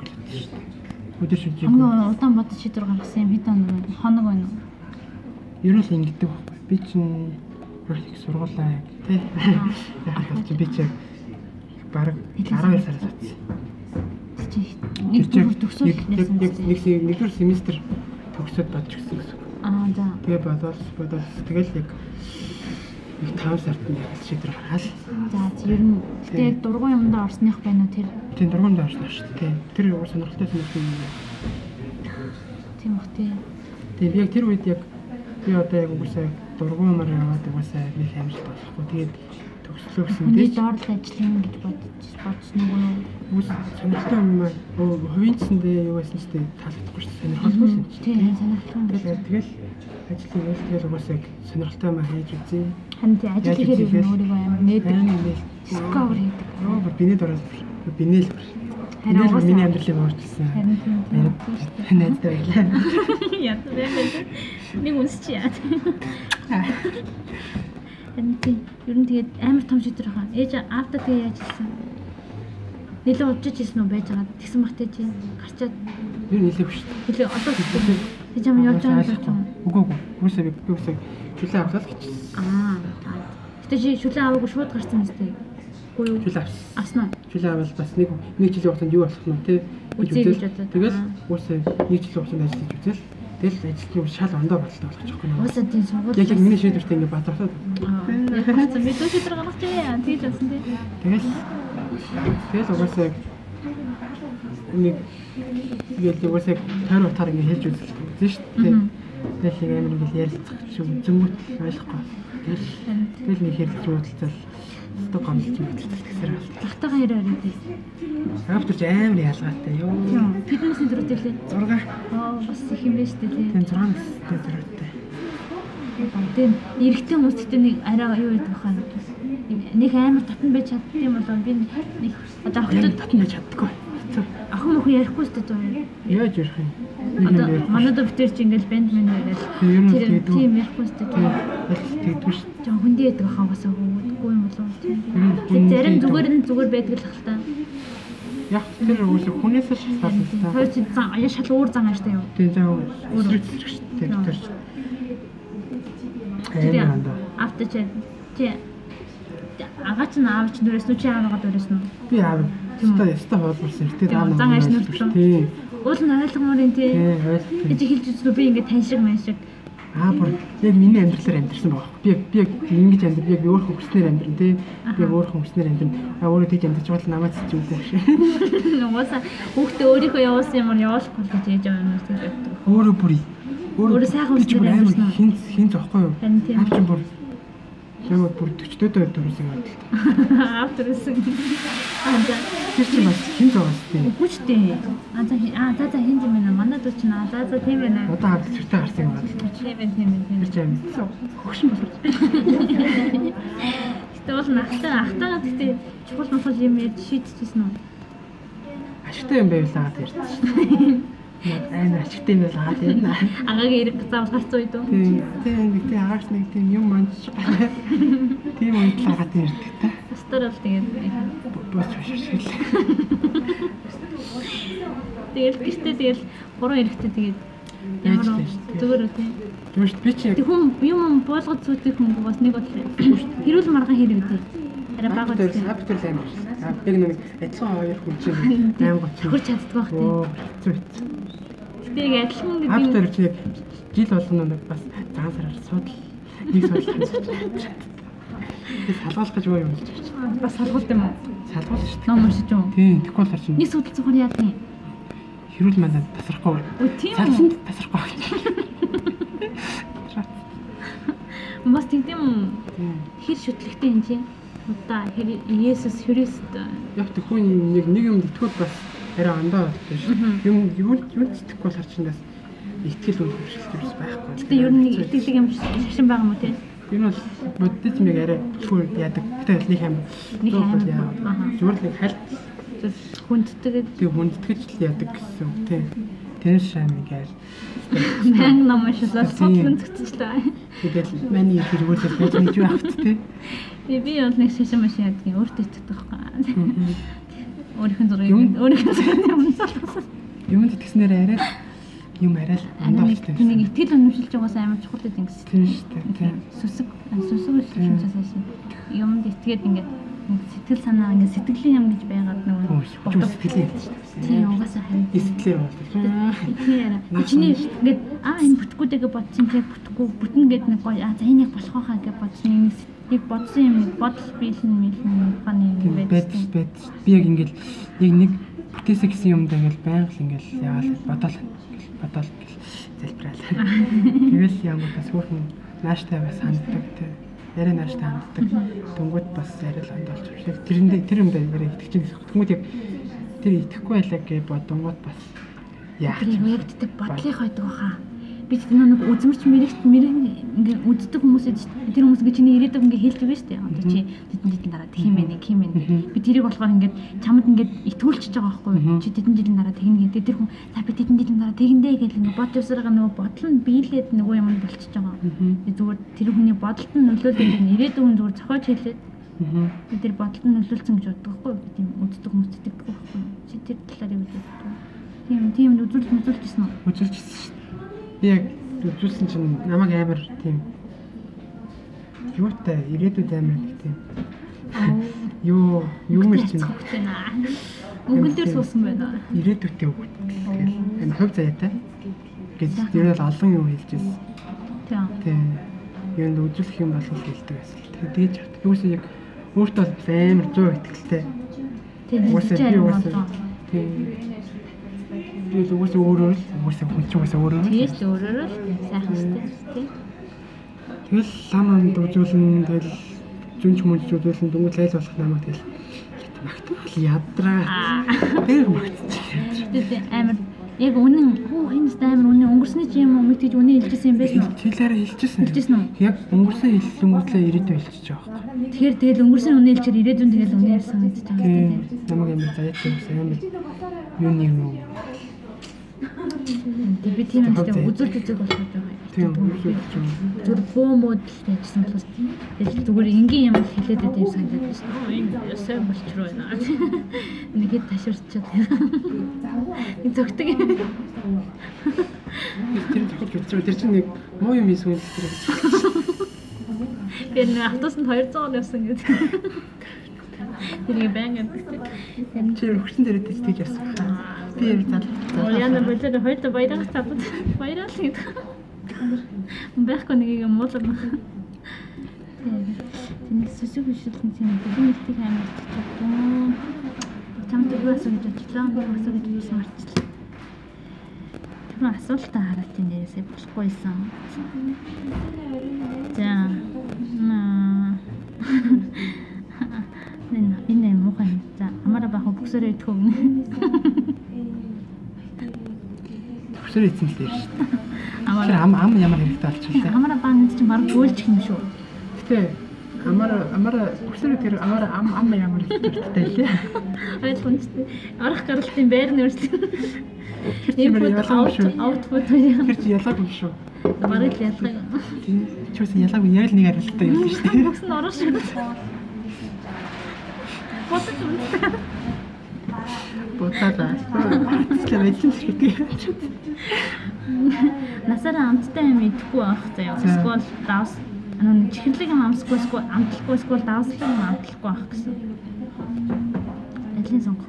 Өдөр шүнж. Хамгийн удаан бодож шийдвэр гаргасан юм хэд хоног байна уу? Ер нь ингэдэг байхгүй. Би чинь их сургуулаа яг тий. Яг чи би чи бараг арван сар татсан. Нэг бүр төгсөөл нэг нэг нэгдүгээр семестр төгсөөд бодож гисэн гэсэн. Аа за. Тэгээ бодоол бодоол тэгэл яг нэг таван сард нь яг шийдвэр гаргаал. За ер нь тэгээ дургуун юмдаа орсных байна уу тэр? Тийм дургуунд орсон шүү дээ. Тэр ямар сонирхолтой сонирхол юм. Тийм үү тий. Тэгээ яг тэр үед яг би одоо яг угсаа дургуумаар яваад угсаа нэг амжилт болохгүй. Тэгээд төгслөө гэсэн Хүний дээ. доор л ажиллана гэж бодож бодсон уу? Үс сонирхолтой юм аа. Хувийн цэндээ юу байсан ч тийм таалагдахгүй шүү дээ. Сонирхолтой юм чи. Тийм сонирхолтой. Тэгэл тэгэл ажил хийгээл тэгэл угаасаа сонирхолтой юм хийж үзье. Харин тийм ажил хийхээр юу өөрийгөө амар нээдэг. Discover хийдэг. Оо биний дөрөв биний л. Харин угаасаа миний амьдралыг өөрчилсөн. Харин тийм. Найдаа байлаа. Яа тийм. Нэг үнсч яа. Харин тийм. Ер нь тэгээд амар том шийдвэр хаа. Ээж аавда тэгээ яаж хэлсэн? Нэлээд удаж ирсэн үү байж байгаа. Тэгсэн бах тэ чи гарчаад юу нэлээд биш. хэлээ одоо чи чам явж байгаа юм. Үгүй үгүй. Үгүйсээ би үгүйсээ шүлээ авлаа л гэчихсэн. Аа. Гэтэ чи шүлээ аваагүй шууд гарсан юм зү. Үгүй юу? Шүлээ авсан. Авсан уу? Шүлээ авал бас нэг нэг жилийн хугацаанд юу болох нь те. Тэгэл үгүйсээ нэг жилийн хугацаанд ажиллаж үзэл. Тэгэл ажилтны шал ондоо болтой болох ч юм уу. Уусаа тийм сургууль. Яг яг миний шийдвэртэй ингээ батрахад. Яг хацсан би дүү шийдвэр гаргах чи яа тийж болсон тий. Тэгэл тэгэл угаасаа нэг тэгэл угаасаа тойрон утгаар ингээ хэлж үзсэн шүү дээ. Тэгэл нэг амар ингээ ярилцах ч юм зөнгөт ойлгохгүй. Тэгэл тэгэл нэг хэлж үүдэлцэл өстө гомдолч үүдэлцэл гэсээр байна. Тагтаага яраар идэв. Авторч амар ялгаатай ёо. Тэднээс дөрөвтэй лээ. зураг. Аа бас их юм байна шүү дээ тий. Тийм зураг настай зөрөөтэй. Тийм эрэгтэй хүмүүс гэдэг нэг арай юу гэдэг баха. Нэг амар татан байж чаддсан болоо би нэг одоо охтод татан байж чаддаггүй. Охин мөх ярихгүй шүү дээ. Яаж ярих юм? Одоо манайд битэр чи ингээл бэнд мэн яриад тийм ярихгүй шүү дээ. Тэгдэггүй шүү. Жон хүндээ байдаг хаа басаа хөөдгүй юм болов. Тэг зарим зүгээр нь зүгээр байдаг л хэл та. Яг тэр үгүй хүнээс л шалтгаалсан та. Хоёр чи зан аяа шал уур зан ааштай юу? Тийм заа өөрөөр шүү дээ. Тэр тийм авточ чи агаач нь аавч нүрээс нүчи аавгаа дөрөөс нь би аав өстой өстой хоолборсон эртээ аав зан ааш нүрсэн тийм уул нь ойлгомоор юм тий тийм чи хэлж үзлөө би ингээд тань шиг мэн шиг аа бүр яг миний амьдралаар амьдсан байгаа би би яг ингэж амьдрал яг өөр хөвснөр амьдран тий би өөр хөвснөр амьдран аа өөрөө тийж амьдарч бол намайг ч юм уу шээ нугаса хүүхдээ өөрийнхөө явуулсан юмар явуулахгүй л гэж яаж юм бэ өөрөө бүр өөрөө сайхан үсгээр амьдсан хин хин зохгүй юу аав чинь бүр ямар бүр төчтөөдөө төрсөн юм байна. Аав төрсөн. Аа за тэр чинь бас хин зоогоос тийм. Үгүйчтэй. Аа за аа за за хин юм байна. Манайд ч наа за за тийм байна. Одоо хавд чиртэй гарсан юм байна. Тийм байна тийм байна. Тэр чинь хөгшин болов. Гэтэ бол ахтаа ахтаа гэхдээ чухал мохол юм яд шийдчихсэн үү? Ашигтай юм байвлаа гэж ярьдсан. Яг амар ашигтай юм байвлаа гэж ярьна. Агагийн эрэг заавал гарцсан үед үү? Тийм. Тийм гэхдээ агаарч нэг тийм юм манч. Тийм унтлагаад ярьдаг та. Стор бол тэгээд бооч шишгэл. Тэгээд гэртээ тэгээд гурван эрэгтэй тэгээд ямар зүгээр үү тийм. Тэгвэл би чи тэг хүн юм буулгад зүйтэй хүн бас нэг бодлоо. Хэрүүл маргаан хэрэг үү? Арай бага үү? Хавтар л амар. Аа яг нэг адилхан хоёр хүн чинь аим гоч. Хурч чаддаг байх тийм. Зүт. Тэг адилхан гэдэг хавтар чи жил болгоно нэг бас цагаан сараар судал нэг судал. Тэг салгаалах гэж юу юм болж байна. Бас салгуулт юм уу? Салгуул шүү дээ. Ном уншиж юм. Тийм, тэгэхгүй болохоор чинь нэг судал цохор яа тийм. Хэрүүл мандаа тасрахгүй. Өө тийм үү? Салсанд тасрахгүй. Бас тийм юм. Хэр шүтлэгтэй юм чи. Одоо хэр Есүс Христ яг тэхүүн нэг нэг юм итгэл бас арай ондоо болтой шүү. Юм юу юу итгэхгүй болохоор чинь бас итгэл үйл хөвшилтэй биш байхгүй. Гэтэ ер нь итгэлэг юм шашин байгаа юм уу те? Энэ бол буддизмыг арай түр яадаг. Гэтэ нэг юм нэг юм. Зүгээр нэг хальт хүндтэйгээд тэг хүндэтгэж л яадаг гэсэн үг тийм. Тэрс шам ингээл мэн намашлаа сотлон зөкцөлтэй. Тэгэл маний хэрэгүүлэл байж гэж явахт тийм. Би би бол нэг шашин маш яадаг юм өөртөө итгэдэг байхгүй. Өөрийнх нь зургийг өөрийнх нь зургийг юм залгасан. Юмд итгэснээр арай юм арай л ондоо болтой. Нэг итгэл үнэмшилж байгаас амар чухал гэдэг юм гэсэн. Тийм шүү дээ. Тийм. Сүсэг сүсэг үлсэх цаас шин. Юмд итгээд ингээд сэтгэл санаа ингээд сэтгэлийн юм гэж байгаад нөгөө сэтгэлийн тийм угаасаа харин сэтгэлээр болдог. Тийм. Чиний ингээд аа энэ бүтэхгүй дэгэ бодсон яг бүтэхгүй бүтэн гэдэг нэг гоё аа за энийг болох хаа гэж бодсон юм нэг бодсон юм бодол биелэн мэлэн фаны юм байж тийм. Бэд би яг ингээд яг нэг бүтээсэ гэсэн юм даа ингээл байнга л ингээл яагаад бодол бодол залбираалаа. Тэгэл ямар бас хөөрхөн нааштай бас ханддаг тийм. арай нааш таанддаг. Дөнгөд бас арай л ондолч шиг. Тэрэндээ тэр юмдаа арай итгэж байгаа. Тэгмүүд яг тэр итгэхгүй байлаа гэж бодонгууд бас яах юм яригддаг бодлих байдаг баха. Би тэр нэг үзмэрч мэрэгт мэрэг ингээ үздэг хүмүүс тэр хүмүүс ингээ чиний ирээдүг ингээ хэлж байгаа шүү дээ. Одоо чи тэдэн жилийн дараа тхим мэн нэг хим мэн. Би тэрийг болохоор ингээ чамд ингээ итгүүлчихэж байгаа байхгүй. Чи тэдэн жилийн дараа тэгнэ гэдэг тэр хүн за би тэдэн жилийн дараа тэгэндээ гэж ингээ бод явсараа нөгөө бодол нь биелээд нөгөө юм болчихж байгаа. Би зүгээр тэр хүний бодолд нь нөлөөлөд ирээдүг нь зүгээр зохиож хэлээд би тэр бодолд нь нөлөөлсөн гэж боддог байхгүй. Тийм үздэг хүмүүс итгэдэг байхгүй. Чи тэр талаар юу гэж боддог? Тийм тийм үзүүлж үзүүлчихсэн үү? Үзүүлчихсэн шүү. Би яг үзүүлсэн чинь намайг амар тийм юутай ирээдүйд амар тийм юу юу мэр чинь мөнгөн дээр суусан байна. Ирээдүйтэй үг тэгэл энэ хувь заяатай гэж ер нь олон юм хэлжсэн. Тийм. Тийм. Юунд үзүүлэх юм болов хэлдэг байсан. Тэгээд тэгж хат. Юусэн яг өөртөө амар зөө ихтэй. Тийм. Тийм. Тийм. Тэгээд угсаа өөрөө л угсаа хүн чинь угсаа өөрөө л тийш өөрөө л сайхан штэ тий. Тэгэл лам амд үзүүлэн тэгэл зүнч мөнч үзүүлэн дүнгийн лайл болох намайг тэгэл магтвал ядраа. Тэр магтчих. Тэгээд амар яг үнэн хөө хинст амар үнэн өнгөрсний чи юм уу мэдээж үнэн хэлжсэн юм байсан уу? Хэлээрээ хэлжсэн. Хэлжсэн үү? Яг өнгөрсөн хэллэнгүүтлээ ирээдүйн хэлчихэж байгаа байхгүй. Тэгэхээр тэгэл өнгөрсөн үнэн хэлчихээр ирээдүйн тэгэл үнэн хэлсэн гэж байгаа юм байна. Намайг амар заяатай юмсан амар юу нэг юм. Тэг би тийм юм гэдэг үзүүлж үзэг болох гэж байгаа. Тийм үзүүлж юм. Зүр бөөмөд л тавьсан болохос тэгэл зүгээр энгийн юм хэлээд байт юм санагдаад байна. Энэ сайн болчихроо байна. Нэг хэд таширчаад. Энэ зөгтөг юм. Тэр зөгтөг гэж тэр чинь нэг муу юм эсвэл тэр гэж. Тэр нэг автобусанд хоёр цаа явсан гэдэг. Тэрийг баян гэдэг. Энд чи өгсөн дээрээ тэгж явсан. Би яг зал. Яна бэлээ хоёрт баяраа тавд. Баяраа л гэдэг. Бэхгүй нэг юм муу л. Тэнийг сүсэг бишүүлсэн юм. Би нэгтийг амар татсан. Чамд юу асууж бодлоо? Би асууж бодсон марчлаа. Тэр асуултаа хараад тийм нэрээсээ болохгүйсэн. За. Наа. Энэ энэ муухай. За, амаараа бах бүксөрөө идэх өгнө. Бүксөрөө идсэн л дээр шүү дээ. Амаараа ам ам ямар хэрэгтэй болчихлоо. Амаараа баанд чинь баг гөөлчих юм шүү. Гэтэ амаараа амаараа бүксөрөө тэр амаараа ам ам ямар хэрэгтэй лээ. Ойлгох үнэтэй. Орох гаралтын байрны өрсөлдөөн. Инпут аутпут тэр чи ялаагүй юм шүү. Бараг л ялгаагүй. Тийм. Чи бас ялаагүй яг л нэг арилтаа юм шүү дээ. Бүкс нь орох шүү. Бодож үнэтэй. Бодоо. Тэсэлээ мэдсэн ч гэдэг. Насаараа амттай юм идэхгүй байх заяа. Эсвэл давс anu чихэрлэг юм амсгүй эсвэл амтлахгүй эсвэл давслаг юм амтлахгүй байх гэсэн. Эдлийн сонгох.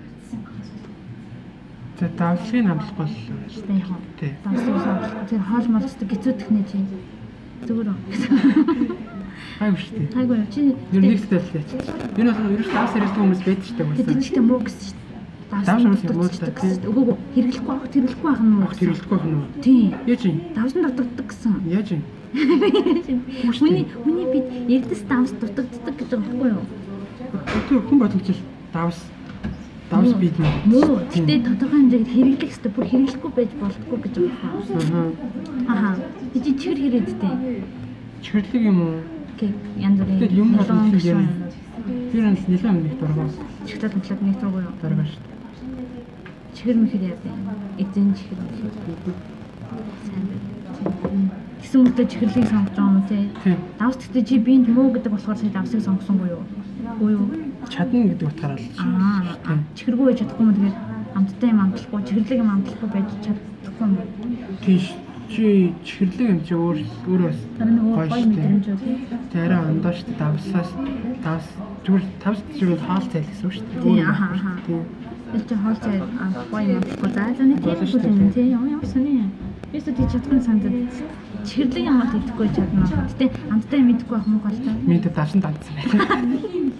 За давслыг амтлахгүй л шүү дээ яг. Тий. Давслыг амтлахгүй тэр хоол молцдог гэцүү техник чи зүгээр үү? Хайг шүү дээ. Хайг уу чи ер нь нэгтэй л яач. Энэ бол ерөөс давс хэрэглэх хүмүүс байдаг шүү дээ. Тэд чихтэй муу гэсэн шүү дээ. Давс мууддаг тийм. Үгүй хэрэглэхгүй байх хэрэглэхгүй байх нь уу? Хэрэглэхгүй байх нь уу? Тийм. Яаж юм? Давсан дутагддаг гэсэн. Яаж юм? Хүний хүний бид эрдэс давс дутагддаг гэж байгаа байхгүй юу? Өтөө хүн бодлож давс давс бид муу. Гэтэ тодорхой хэмжээгээр хэрэглэх хэрэгтэй. Бүр хэрэглэхгүй байж болтгүй гэж байгаа юм. Аа. Би чихэр хэрэгэдтэй. Чихэрлэг юм уу? Окей. Янз бүрийн юм болон юм. Тэр нь нэлээд нэг дургуй. Чихтэй томчлог нэг дургуй юу? Дургуй шүү. Чихэр мэхэр яа бэ? Эзэн чихэр мэхэр. Сайн байна. Гэсэн мөртөө чихэрлийг сонгож байгаа юм тий. Давс гэхдээ чи биэнд муу гэдэг болохоор сая давсыг сонгосонгүй юу? Үгүй юу? Чадна гэдэг утгаараа л. Аа. Чихэргүй байж чадахгүй юм тэгээд амттай юм амтлахгүй, чихэрлэг юм амтлахгүй байж чадахгүй юм. Тийш. Чи чихэрлэг юм чи өөр өөрөө гоё мэдрэмж үү тий. Тэр ондоош давсаас давс зүгээр тавс зүгээр хаал цайл гэсэн үг шүү дээ. Тий аа аа. Тэр чи хаал цайл гоё юм амтлахгүй. За за нэг тийм тий юм юм сони. Бисо тий чадхын сандад чихэрлэг юм бол идэхгүй чадна. Гэтэ амттай юм идэхгүй байх муу галтай. Минь давсан дандсан байна.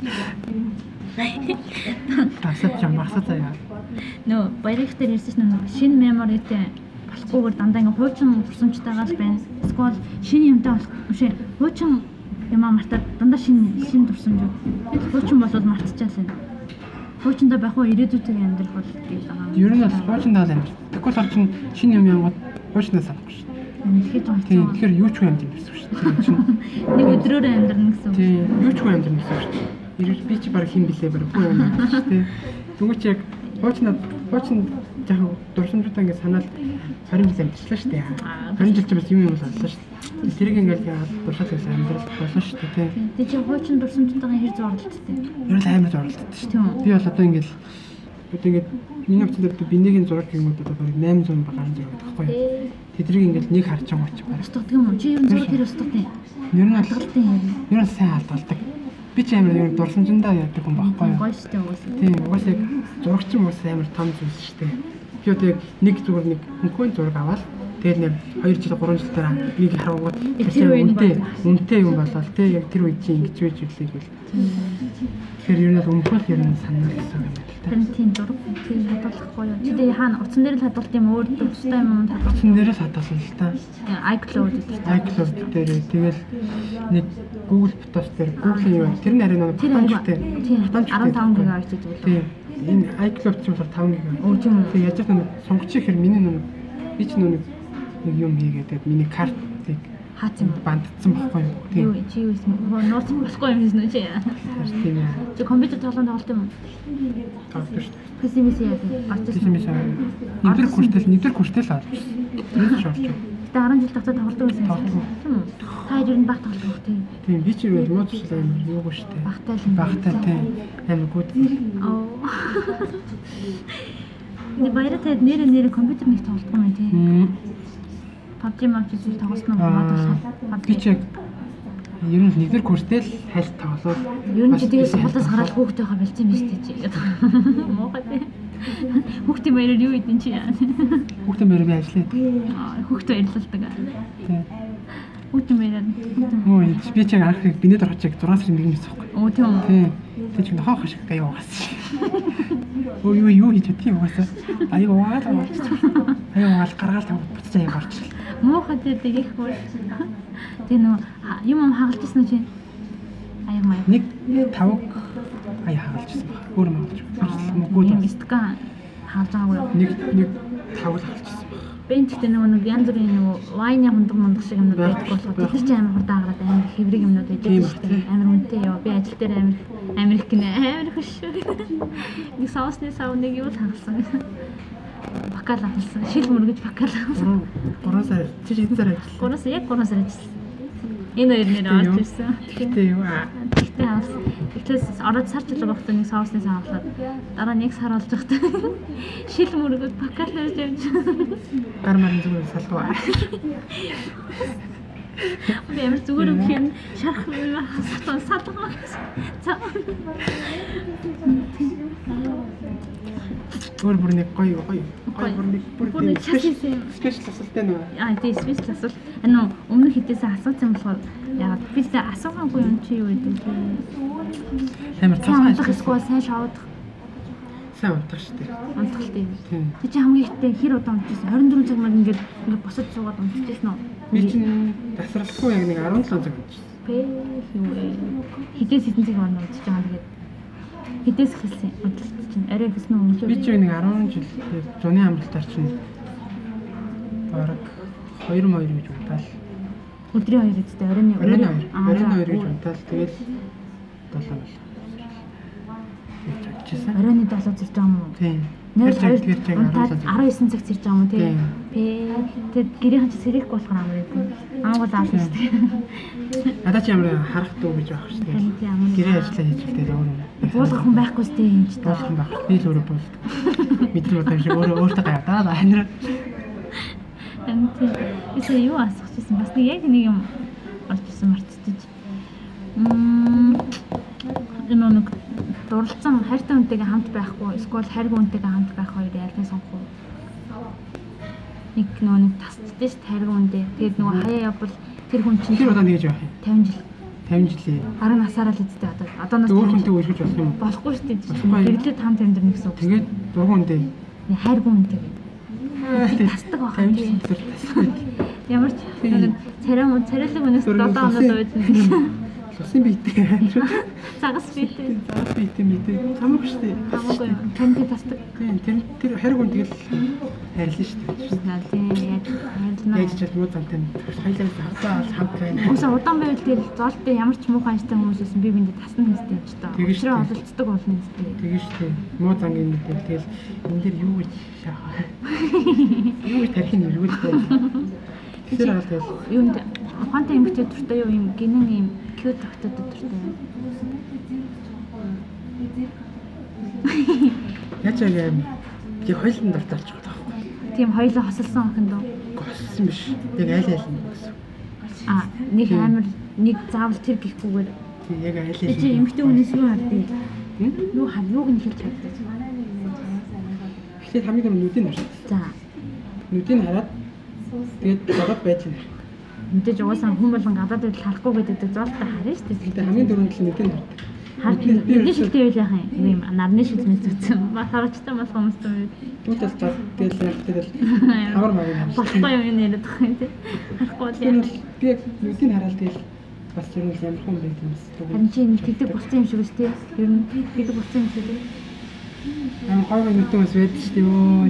Давсаж юм багсаа заяа. Нөө баярх дээр ирсэн чинь шинэ меморитэй болохгүйгээр дандаа ингээ хуучин сурсамжтайгаа л байна. Эсвэл шинэ юмтай болох биш. Хуучин Ямаа мартаад дандаа шин шин дурсамж. Хуучин болоод мартчихсан. Хуучиндаа байх уу ирээдүйтэй амьдрах бол гэж байгаа юм. Ер нь бол хуучиндаа л амьдрах. Тэгвэл бол чинь шинэ юм янгууд хуучнаас авахгүй шүү дээ. Тэгэхэд юм. Тийм тэгэхээр юу ч үгүй амьдрах гэсэн үг шүү дээ. Нэг өдрөөр амьдрна гэсэн үг. Тийм юу ч үгүй амьдрах гэсэн үг шүү дээ. Ирээд би чи баг хин блэ баг хөө юм шүү дээ. Түнгүй чи яг хуучнаа хуучин яг дурсамжуудаа ингэ санаад харин жил амьдрчлаа шүү дээ. харин жил чи бас юм юм боллоо шүү дээ. Тэрийг ингээл яагаад дурсаад байсан амьдрал болно шүү дээ тий. Тэг чи хуучин дурсамжтайгаа хэр зурлалцтэй. Ер нь амар зурлалцдаг шүү дээ. Би бол одоо ингээл одоо ингээд миний хувьд бинийгийн зураг гэмүүд одоо бараг восемь сая багаар зураг байхгүй юу. Тэдрийг ингээл нэг харж байгаа ч бараг устгадаг юм уу? Чи ер нь зураг тэр устгадаг. Ер нь алгалтын юм. Ер нь сайн алгалдаг. Би ч амар ер нь дурсамжиндаа яадаг хүн байхгүй юу. Гоё шүү дээ уусаа. Тийм уусаа яг зурагч юм уусаа амар том зүйлс шүү дээ. Би одоо яг нэг зүгээр нэг хөнхөн зураг аваад тэгээд нэг хоёр жил гурван жил дараа нэг харангууд үнэтэй үнэтэй юм болол тий яг тэр үед чи ингэж байж үлээ гэл. Тэгэхээр ер нь өмхөл ер нь санаа гэсэн юм байна. Харин тийм зураг тийм хадгалахгүй юу? Чи тэгээ хаана утсан дээр л хадгалт юм өөр тустай юм хадгалт. Утсан дээрээс хадгалсан л та. iCloud дээр. iCloud дээр тэгэл нэг Google Photos дээр Google-ийн юу тэр нэрээ нэг хатамжтай. Тийм арван таван гигабайт гэдэг үү? Тийм. Энэ iCloud ч болохоор таван гигабайт. Оо тийм үү. Тэгээ яаж нэг сонгочих хэрэг миний нэг би ч нэг нэг юм хийгээд миний картыг хаацсан бандцсан байхгүй юу? Тийм. Чи юу юм? Нууц болохгүй юм хийсэн үү чи? Тийм яа. Чи компьютер тоглоом тоглолт юм уу? Тоглолт шүү дээ. пи си эс яа. пи си эс нэгдүгээр курстэл нэгдүгээр курстэл авч. Тэр шорч. Гэтэ арван жил тагтаа тоглодог байсан юм. Тийм үү? Та ер нь баг тоглох тийм. Тийм би ч юу муу цэцэл амар юугүй шүү дээ. Багтай л. Багтай тийм. Амар гүд. Оо. Ни баяраа таад нэрэ нэрэ компьютер нэг тоглох юм тийм. пабг мап зүйл тоглосноо мод би ч яг ер нь нэгдүгээр курстэй л хайлт тоглоод ер нь чи тэгээд сургуулиас гараад хүүхдээ хаа бэлцсэн биз дээ чи гэдэг. Моохоо тийм. Хүүхдийн баяраар юу хийдэн чи яа. Хүүхдийн баяраар би ажиллаад. Хүүхдээ баярлалдаг. Тийм. Хүүхдийн баяраар. Өө би ч яг анх бинэд орчих зураг сарын нэг мэс байхгүй. Оо тийм үү. Тийм. Тэг чи нохоо хашиг гаяа угаасан. Өө юу юу хийж тийм угаасан. Аяа угаал угаалч. Аяа угаал гаргаал тавд буцаа яг орчих. Моохоо тийм их хөө. Тэг нөө юм юм хагалжсэн үү чи? Аяа маяг. Нэг тавг аяа хагалжсэн баг. Өөр юм хагалж. Мөгөөд юм стка хаалж байгаагүй юу? Нэг нэг тавг хагалжсэн баг. Бенчтэй нөгөө нэг янз бүрийн нөгөө вайны хундаг мундаг шиг юмнууд байдаг болохоор бид нар ч амар хурдан агараад амар хэврэг юмнууд байдаг шүү дээ. Амар үнэтэй яа. Би ажил дээр амар амар их гинэ амар хөш. Нэг соусны сав нэг юу л хагалсан. Бакал авсан. Шил мөргөж бакал авсан. гурван сар чи хэдэн сар ажилласан? гурван сар яг гурван сар ажилласан. Энэ хоёр нэр орж ирсэн. Тэгтээ юу аа. Тэгтээ авс. Эхлээс ороод сар жил багтаа нэг соусны сав авлаад дараа нэг сар болж байхдаа шил мөргөж бакал авч явж. Гар марын зүгээр салгуу. Би ямар зүгээр өгөх юм шарах юм хассан салгаа гэсэн. За. Өөр бүр нэг гоё гоё гоё бүр нэг бүр нэг шашин спешиал асуулттай нөө. Аа тийм спешиал асуулт. Ano өмнөх хэдээсээ асуусан болохоор ягаад би тэ асуугаагүй юм чи юу гэдэг вэ? Амар цаасан ажил эсвэл сайн шоудах. Сайн унтах шүү дээ. Унтах тийм. Тийм. Тэг чи хамгийн ихтэй хэр удаа унтчихсан? двадцать четыре цаг маань ингээд ингээд босож суугаад унтчихсан уу? Би чинь тасралтгүй яг нэг десять цаг унтчихсан. Бэ юу вэ? Хідээс хэдэн цаг маань унтчих байгаа тэгээд хідээс хэлсэн унталт чинь арай хэснэ өмнө. Би чинь нэг десять жил тэгээд зуны амралтаар чинь бараг two two гэж унтаал. Өдрийн хоёр үстэй оройн оройн оройн хоёр гэж унтаал тэгээд долоо бол. Оройн долоо зэрж байгаа юм уу? Тийм. Нэр хоёр десять цаг зэрж байгаа юм тий. Бэ. Тэгээд гэрийн ч сэрэхгүй болохоор амар юм. Ам гол аав шүү дээ. Надаа ч ямар харах дүү гэж байх шүү дээ. Гэрээ ажиллаа хийж үлдээд өөр юм. Буулгах хүн байхгүй сте юм ч та. Буулгах хүн байх. Би л өөрөө буулдаг. Мэдрэл бодож шиг өөрөө өөртөө гайдаа байна. Энд тийм юу асуух гэсэн бас нэг яг нэг юм олчихсан марцчих. Мм. Энэ нэг дурлцсан хайртай хүнтэйгээ хамт байхгүй эсвэл хайргүй хүнтэйгээ хамт байх хоёрын ялгыг сонгох уу? Нэг нөө нэг тасчдээ ш хайргүй хүнтэй. Тэгээд нөгөө хаяа явбал тэр хүн чинь тэр удаа нэгж явах юм. пятьдесят жил. пятьдесят жилийн. Бараг насаараа л үздэй одоо. Одооноос өөр хүнтэй үргэлж болох юм уу? Болохгүй шүү дээ. Гэрлээ хамт амьдрна гэсэн үг. Тэгээд дургуун хүнтэй. Хайргүй хүнтэй. Тасдаг байх юм тийм. Ямар ч царай царайлаг өнөөс долоо хоноод байж. Цусын биетэй амир. Загас биетэй. Загас биетэй биетэй. Хамаагүй шүү дээ. Хамаагүй юм. Танд тасдаг. Тийм тэр тэр хайрг хүн тэгэл хайрлаа шүү дээ. Тийм яг хайрлаа. Яаж ч муу зантай хоёлаа хавтаа хамт байна. Уусаа удаан байвал тэгэл зоолтой ямар ч муухай анжтай хүмүүсээс би биндээ тасна хэвчтэй ч тоо. Өчрөө ололцдог болно хэвчтэй. Тэгээ шүү дээ. Муу зангийн мэдээ тэгэл энэ дэр юу гэж шахаа. Юу гэж тарих юм юу гэдэг. Тэр аа тэгэл юунд ухаантай эмэгтэй дуртай юу юм гинэн юм cute тогтоод дуртай. Яаж яг яг хоёулын дуртай болчих واخ. Тийм хоёулаа хосолсон охин дөө. Госсон биш. Яг айл айл нь гэсэн. А нэг амар нэг заавал тэр гихгүйгээр. Тийм яг айл айл. Чи эмэгтэй хүнээс юу хардыг? Юу хар юуг нь хэлж чаддаг. Гэхдээ хамгийн гол нүдийн харж. За. Нүдийг хараад тэгээд бодоод байж байна. Мэдээж угаасаа хүн болон гадаад байдал харахгүй гэдэг зоолтой харна шүү дээ. Тэгээд хамгийн дөрөнд л нүдийг хардаг. Харин би шилтэй байл яах юм юм нарны шилмэл зүтсэн. Ба харагчтай болох хүмүүс үү. Түүтэл гал тэгэл яг тэгэл хавар маяг харж. Болохгүй юм яриад байгаа юм тий. Харахгүй л яа. Би яг нүдийг хараад тэгэл бас юм ямар хүн байт юм бэ? Харин чи тэгдэг болсон юм шиг үст тий. Ер нь тэгдэг болсон юм шиг. Ам хавар нүдэн бас байдаг шүү дээ. Өө.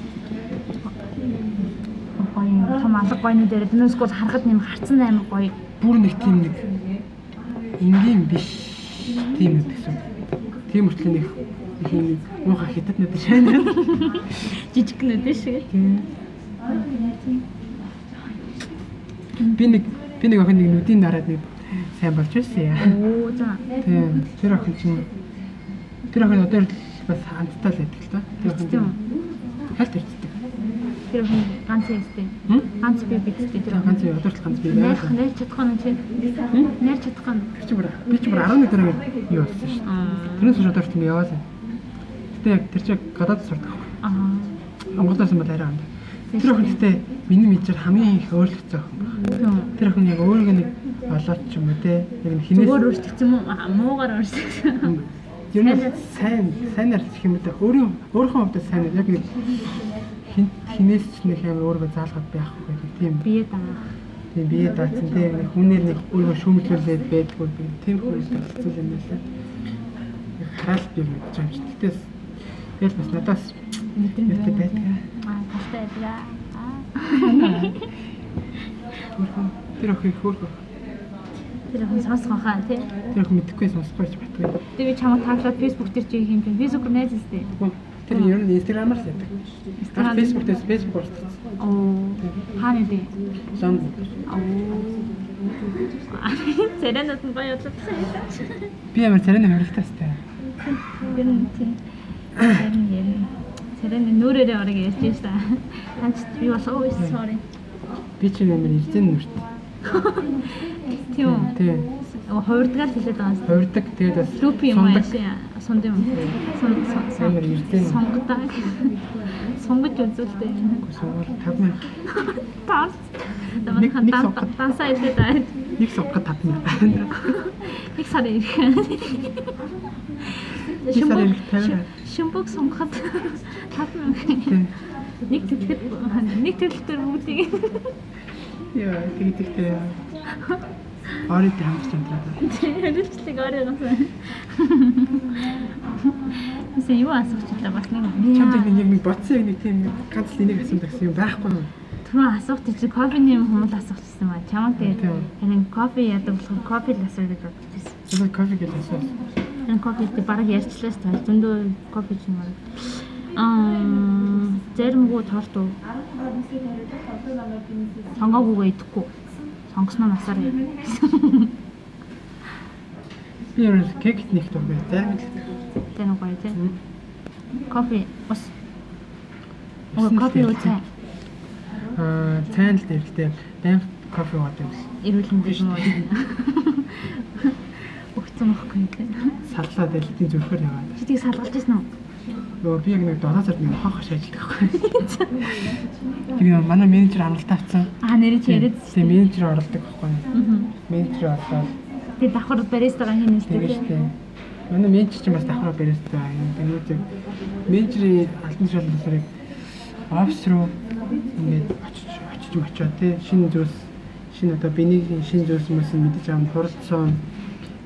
Гоё том алга гойны дээр дэнэс гол харахад нэм харцсан амар гоё. Бүр нэг тийм нэг энгийн биш тийм үү гэсэн. Тийм үртлээ нэг ийм муухай хятад нүд шайнаа. Жижиг нүд шиг. Би нэг би нэг охин нэг нүдийн дараад нэг сайн болж байсан яа. Оо за. Тийм. Тэр охин чинь тэр охин одоо бас хамттай л байдаг л та. Тийм. Хальт ирдэг. Тэр хүн ганц юмстэй. Ганц би бидтэй тэр ганц одоо л ганц би байна. байна. Нэр чадах нь чи. Нэр чадах нь. Тэр чи бүр би чи бүр арван нэг дөрөв юу болсон шүү дээ. Тэрнээс ч одоо ч юм яваалаа. Гэтэ яг тэр чи гадаад сурдаг. Аа. Монголоос юм бол арай амт. Тэр охин гэтэ миний мэдээр хамгийн их өөрчлөгдсөн охин байна. Тэр охин яг өөрийгөө нэг болоод ч юм уу те. Яг нэг хинээс зүгээр өөрчлөгдсөн юм уу? Муугаар өөрчлөгдсөн. Юу нэг сайн сайнаар гэх юм уу өөрийн өөрийнхөө хувьд сайн яг нэг хин хинээс ч нэг амар өөрийгөө заалгаад байхгүй гэдэг тийм бие даа. Тийм бие даацсан тийм нэг хүнээр нэг өөрийгөө шүүмжлүүлээд байдгүй би тийм хүн зүйл юм байна лээ. Хараал би мэдэж байгаа юм чи. Тэгтээс тэгэл бас надаас мэдэртэй байдаг. Аа талтай байлаа. Аа. Тэр охин хөөх. Тэр хүн сонсох хаа тий. Тэр охин мэдэхгүй сонсохгүй ч батгүй. Тэр би чамд тааглаад Facebook дээр чи юм бэ? Facebook найз үстэй. Тэр ер нь Instagram-аар л яадаг. Instagram, Facebook дээр Facebook уртсан. Оо. Хаана дээ? Лон. Оо. Царинууд нь гоё бодлоо. Би ямар царин хөрөлтэй сте. Ер нь тий. Царин юм. Царин нүрээрээ орог ярьж байна. Ханч би бас ой sorry. Би ч ямар ирсэн нүрт. Тийм. Тийм. Хувирдгаар хэлээд байгаа юм. Хувирдаг тэгээд бас лүп юм аа сунд юм. Сон сон амар ирсэн. Сонгодог. Сонгож үзүүлдэг. Сонгол тавь мянга. Таас. Нэг хантаа тасаа хэлээд байна. Нэг сонгоход тавь мянга байна. Нэг сар ирэх. Шимбэг шимбэг сонгоход тавь мянга. Нэг төлөхөд нэг төлөлтөөр бүгдийг. Яа, тэгээд тэгтээ. Оройд хамт хамтраад. Хөлчлэг оройгоос. Тэсээ юу асуух ч удаа бас нэг. Чамд яг нэг бодсон яг нэг тийм ганц л энийг асуух гэсэн юм байхгүй юу? Түрүү асуух чи кофений юм хүмүүс асуух гэсэн ба. Чамд тэгээд харин кофе яадаг болохоор кофе л асуух гэж бодчихсон. Тэгээд кофе гэж асуусан. Энэ кофе дээр бараг ярьчлаа шүү дээ. Зөндөө кофе ч юм уу. Аа, зэрэмгүү торт уу? Сонгоогүйгээ идэхгүй. Сонгосноо насаар яа. Би ер нь кект нэг дуртай зарим л. Тэ нэг гоё тий. Кофе бас. Оо кофе уу цай. Аа, цай л дэрэгтэй байнга кофе уудаг. Эрүүл мэндийг юм уу? Өгцөн байхгүй тий. Саллаа дэлхийн зүрхээр яваад. Чи тийг салгалж ирсэн үү? Йоо би яг нэг долоо сард нэг хохош ажилладаг байхгүй. Тэгээ манай менежер амралт авсан. Аа нэрээ чи яриад. Тэгээ менежер оролдог байхгүй. Аа. Менежер орлоо. Тэгээ давхар баристагаа хийнэ шүү дээ. Манай менежер ч бас давхар бариста юм. Тэгээ менежерийн алтан шалгуулсарыг офис руу ингээд очиж очиж очиод тий шинэ зүйлс шинэ одоо биний шинэ зүйлс юмс мэдэж авам хуралцсан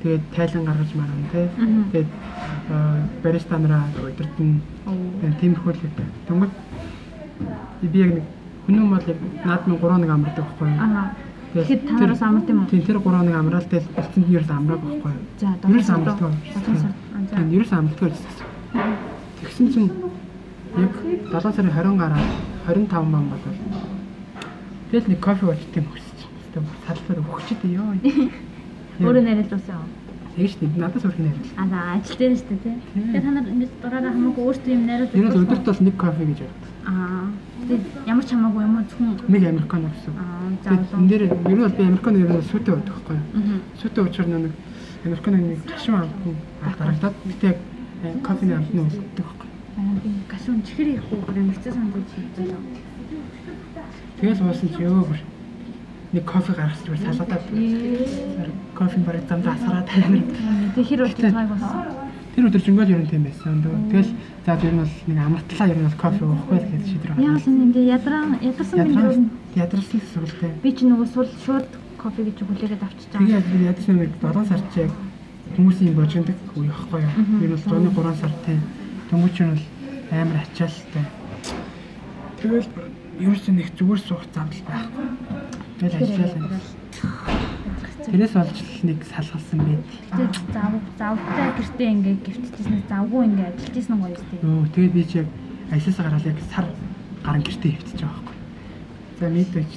Тэгээд тайлан гаргаж маргана тий. Тэгээд бариста нараа өдөртөн тиймэрхүү л гэдэг. Тэнгүүд би яг нэг хүн бол яг наадмын гурван нэг амардаг байхгүй юу? Аа. Тэгэхээр танараас амард юм уу? Тийм тэр гурван нэг амраал тэгэл бэлтгэнд ерөөс амраг байхгүй юу? За ерөөс амрдаг. Тийм ерөөс амрдаг гэсэн. Тэгсэн чинь яг долоо сарын двадцать гараад двадцать и пять ман болов. Тэгэл нэг кофе ууж тийм өгсөж. Тэгтээ салфаар өгчихэд ёо. Өөрөө найруулсан. Тэгэж тийм надаас өөр хинэ. Аа за ажил дээр шүү дээ тий. Тэгээ та нар ингэж дураараа хамаагүй өөртөө юм найруулдаг. Энэ л өдөрт бол нэг кофе гэж байна. Аа. Тэгээ ямар ч хамаагүй юм уу зөвхөн нэг американо гэсэн. Аа за. Энэ дээр ер нь бол би американо ер нь сүтэ уудаг байхгүй юу? Сүтэ уучраа нэг американо нэг гашуун амтны дарагдаад битээ кофений амтны уудаг байхгүй юу? Аа би гашуун чихэр их уу гэмцээ сандаж хийлээ. Тэгээс уусан чи ёо бүр нэг кофе гаргаж бүр салгадаад кофе бараг замд асараад байна. Тэр хэр урт цайг болсон. Тэр өдөр жингөл ер нь тийм байсан. Тэгэл за ер нь бол нэг амартлаа ер нь бол кофе уухгүй л гэж шийдвэр гаргасан. Яа л ингэ ядраа ядарсан юм ядарсан гэсэн үг л би ч нөгөө сул шууд кофе гэж хүлээгээд авчиж байгаа. Тэгээд би ядарсан нэг долоо сар чи яг хүмүүсийн божигддаг үе ихгүй юу. Ер нь бол зуны гурван сар тийм. Тэнгүүч нь бол амар ачаалтай. Тэгэл ерөөсөө нэг зүгээр суух замд байхгүй. Тэгэл ажиллаа. Тэрээс болж нэг салгалсан байд. Тэгээд зав завтай гэртээ ингээ гівччихсэн завгүй ингээ ажиллаж исэн гоё юм. Нөө тэгээд би чи яг ажлаас гараад яг сар гарan гэртээ хөвтөж байгаа байхгүй. За мэдээч.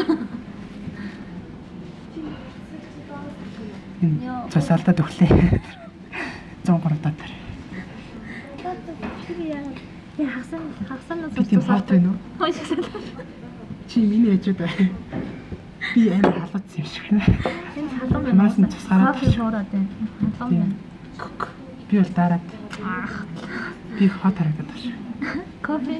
Цасаалтад өглөө. цунд гурав даа тэр. Я хагсан хагсан нас цусаад байна уу? Чи миний ээжүүд бай. Би амар халууцсан юм шиг байна. Энэ халуун байна. Маас нь цусгараад шуураад байна. Халуун байна. Би бол дараад. Ах. Би хот харагдаад байна шүү. Кофе.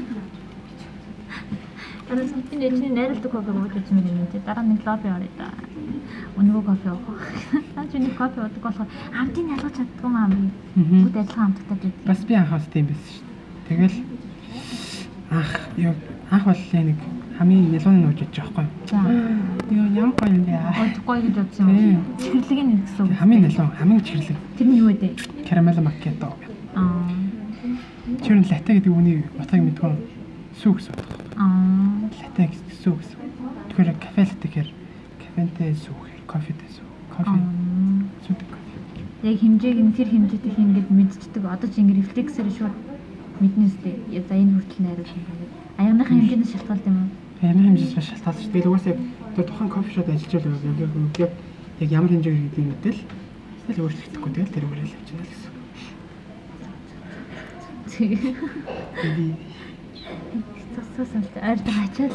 Араа сэтийн ээжний найруулдаг кофе ууж үзмээр юм тий. Дараа нэг лобби орё да. Өнөө кофе уух. Та ч нэг кофе уудаг болохоор амтын ялгаж чаддгүй маа би. Бүгд адилхан амттай гэдэг. Бас би анхаас тийм байсан шүү. Тэгэл ах ёо анх бол нэг хамгийн нэлүүн нууж иж байгаа байхгүй. Ёо ямар гоё юм бэ? Гоё гэж бодсон юм. Чихэрлэг нь гэсэн. Хамгийн нэлүүн, хамгийн чихэрлэг. Тэр нь юу вэ? Карамел маккето. Аа. Тэр нь латте гэдэг үний утгыг мэдгүй сүү гэсэн. Аа. Латте гэсэн сүү гэсэн. Тэгэхээр кафе латте гэхээр кафентэй сүү, кофетэй сүү. Кофе. Сүүдэг. Яг хэмжээг нь тэр хэмжээтэй хийгээд мэдчихдэг. Одоо чи ингэ рефлексээр шууд мэднэстэй. За энэ хүртэл найруулсан гэдэг. Аяныхаа хэмжээс шалтгаалт юм уу? Аяны хэмжээс шалтгаалж. Тэгээд угаасаа яг тухайн кофе шоп ажиллаж байгаа яг яг ямар хэмжээгээр хийдэг юм бэ? Тэгэл өөрчлөгдөхгүй тэгэл тэр үрэл авч байгаа гэсэн. Би цацсан ард хачаал.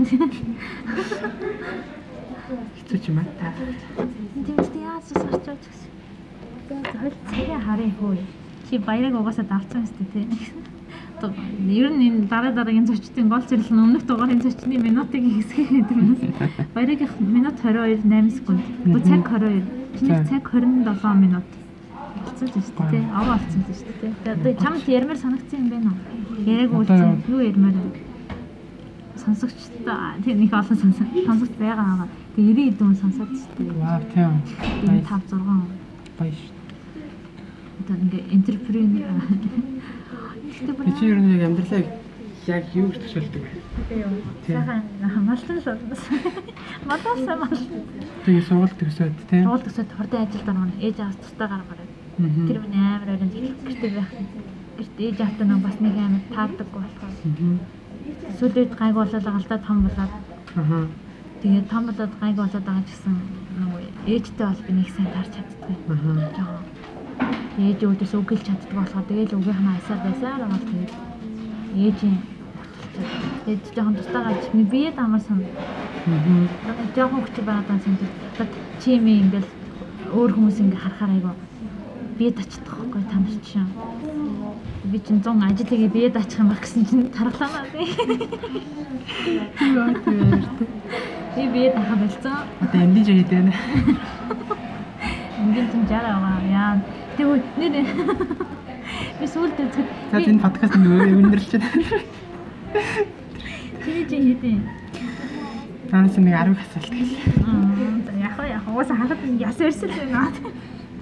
Хэцүү ч юм аа та. Тэмцтэй яас сарч байгаа гэсэн. Тэгээд цагаа харъя хөөе. Чи баярыг угаасаа давцсан шүү дээ тий. Ер нь энэ дараа дараагийн зочдын гол зэрлэг нь өмнөх дугаарын зочдын минутыг хэсгэх гэдэг юм. Баярыг минут двадцать two eight секунд. Бо цаг двадцать two. Чиний цаг twenty seven минут. Болцсон шүү дээ тий. Аваа болцсон шүү дээ тий. Тэгээд одоо чамд ярмаар санагдсан юм байна уу? Яриаг үлдсэн. Юу ярмаар вэ? Сонсогчтой тийм их олон сонсогч сонсогч байгаа аа. Тэгээд ninety хэдэн сонсоод шүү дээ. Вау тийм. five six баяр. Одоо ингээ энтерпренер. Би чи ер нь яг амьдралаа яг юу гэж төсөөлдөг вэ? Сайхан малтан шууд. Малтан мал. Тэгээ сургалт төсөөд тийм. Сургалт төсөөд хордын ажилд орно. Ээж аваас тустай гаргаарай. Тэр миний амар өрөнд гэртээ байх. Гэртээ ээж автай нэг бас нэг амар таадаг болохоор. Сүүлд гайг болоод байгаа л да том болоод. Аа. Тэгээ том болоод гайг болоод байгаа гэсэн нөгөө ээжтэй бол би нэг сайн таарч чаддгүй. Аа. Ээж өөдөөс үг хэлж чаддаг болохоор тэгээл үгийнхээ асаар байсаар байгаа л тэгээд ээжийн ээж жоохон тустаагаад чиний бие дамар сан. Аа. Жоохон хүч байгаад сан тэгээд чи юм ингээл өөр хүмүүс ингээ харахаар айгаа бие дачдаг байхгүй та нар чинь. Би чинь зон ажил хийгээ бие дачих юм баг гэсэн чинь тархлаанаа тий. Яа тийм. Би бие дахаа болцсон. Одоо амдиж ирээд байна. Энд чинь жараа байгаа. Яа тэгвэл нэр би сүулт үзэхэд за энэ подкаст нь өндөрлж байна. Чи чи хэдийн танаас нэг ten асуулт гэлээ. Аа яг яг уусаа халаад яс өрсөл байна.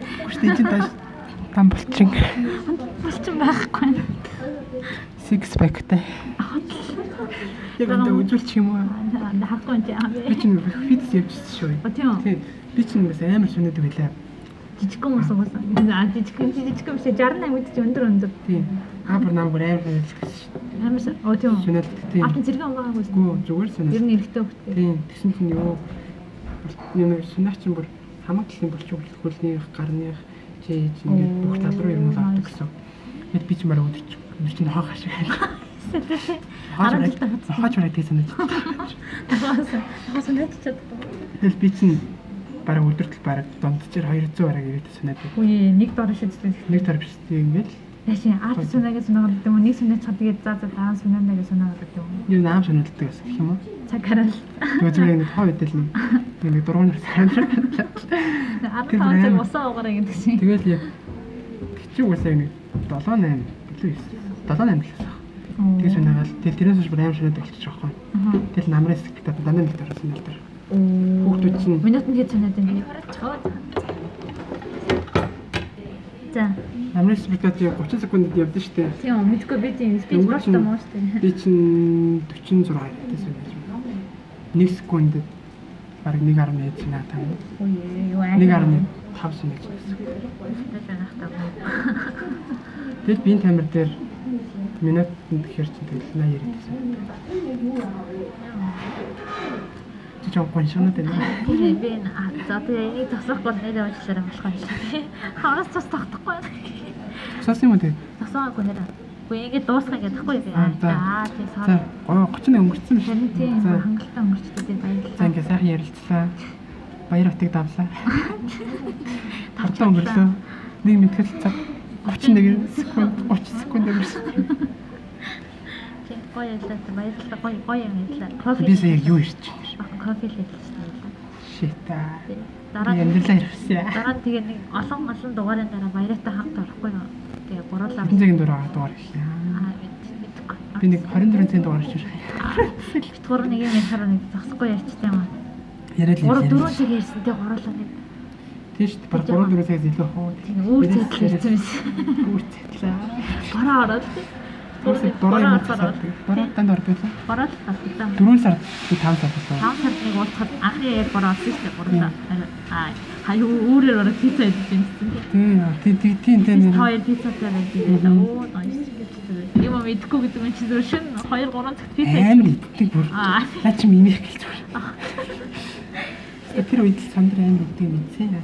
Тэг чи тааш там болчин. Болчин байхгүй. Six packтэй. Яг энэ үзүүлчих юм уу? Хахгүй юм яа. Би чинь фитнес явчихсан шүү. Тийм. Би чинь бас амар сүнэдэг байлаа. Жижигхэн ус угаасан. Аа жижигхэн жижигхэн биш шестьдесят восемь үед чи өндөр өндөр. Тийм. Аабар намгар амар хэлчихсэн. Амар оо тийм. Сүнэдэг тийм. Атын зэрэг унгаагүй. Гүү зүгээр сүнэдэг. Ер нь эрэхтэй хөлтэй. Тийм. Тэгсэн чинь юу юм сүнэч чинь бүр хамаатлын болчих хөлний гарных чи ингээд бүх тал руу юм болоод гэсэн. Гэт би ч мараа өдөрч. Өдөр чинь хаа хашиг. Хаач ураад тийсэн үү? Тагаас тагаас нэччихэд. Тэгэл би чинь бараг өдөртөл бараг дундчээр хоёр зуун бараг ирээд сүнэдэг. Үгүй нэг дор шидсэн. Нэг дор биш тийм ингээд. Яшин арт сүнэгээ сүнэгээд гэдэг юм. Нэг сүнээ цадгээд заа заа дараа сүнэгээ сүнэгээд гэдэг юм. Юу наам сүнэддэг гэсэн гэх юм уу? Цаг харал. Тэгээ зүгээр нэг хоо идэл нэг нэг дургуунаар сандраа. Арт таацаг усаа угаараа гэдэг чинь. Тэгэл яг чи үсээ нэг седем восемь билүү юм. седем восемь билээ. Тэгээ сүнэгээл тэгэл тэрээс хойш бүр аим сүнэдэг болчих жоохоо. Тэгэл намрын сэтгэлтэй дандаа нэг дөрөв сүнэл дээр. Хүүхдүүд чинь минут нь хэд сүнэд юм бэ? За. Намрын сэтгэлтэй тридцать секундэд явдсан шүү дээ. Тийм мэдгүй би тийм спич просто муу шүү дээ. Би чинь forty-six гэдэг сүнэж. нэг секундэд бараг one point one чинь надад. Ой юу аа. one point five сүнэж гэсэн. Тэгэл биеийн тамир дээр минут тэгэхээр чинь тэгэл eighty ирээдсэн. Чи ч гон шонод байна. Би би за тэгээ энийг тасахгүй нэрээ уучлаарай болох юм шиг. Хавраас цус тогтохгүй. Цус юм уу тэг? Тасаагүй нэрээ. Үгүй ингэ дуусгах гэдэг тэгэхгүй би. Аа тийм сар. Гоо thirty-one өнгөрцөн биш. Тийм хангалттай өнгөрчтэй тийм баярлалаа. За ингэ сайхан ярилцлаа. Баяр утыг давлаа. Тавтаа өнгөрлөө. Нэг мэтгэл цаг thirty-one секунд thirty секунд өнгөрсөн. Тийм гоё яллаа баярлалаа гоё гоё юм яллаа. Кофе. Би сая юу ирч байна? Кофе л хэлсэн. Шита. Дараа амьдралаа ирсэн. Дараа тэгээ нэг олон олон дугаарын дараа баяртай хамт орохгүй юу? Тэгээ гурлаа. Тэнцгийн дураа дугаар их яа. Аа мэдгүй. Би нэг twenty-four цент дугаар ирж байна. Битгүүр нэг юм ярихаар нэг зогсохгүй ярьчтай юм аа. Яриад л гурав дөрөв цаг ярьсан тэгээ гурлаа нэг. Тийш баг three four цагаас илүү хоо. Тийм үүр зэтэл ярьсан байсан. Үүр зэтлээ. Бараа ороод тий. Тэрс дураа ороод. Бараа танд ороод байлаа. Бараа л галтаа. four сар би five сар болсон. five сар нэг уулзахад анхны яг бараа орсон шүү дээ гурлаа. Аа хаяа өөрөөр ороод пицца идэж байсан тий. Тийм тийм тийм тийм. Хоёр пиццатай байдаг. Оо nice. Юм мэдгүй гэдэг нь чи зөв шин two three цаг пицца. Амар иддэг бүр. Наа чи минийх гэлж байна. Тэр үед л сандраа амар иддэг юм зэ.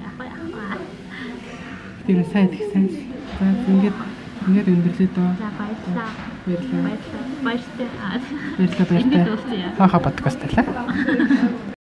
Тэр сайн их сайн. За ингээд ингээд өндөрлөө дөө. За баярлалаа. Баярлалаа. Баярлалаа. Баярлалаа. Баярлалаа баярлалаа. Хаа хаа подкаст талаа.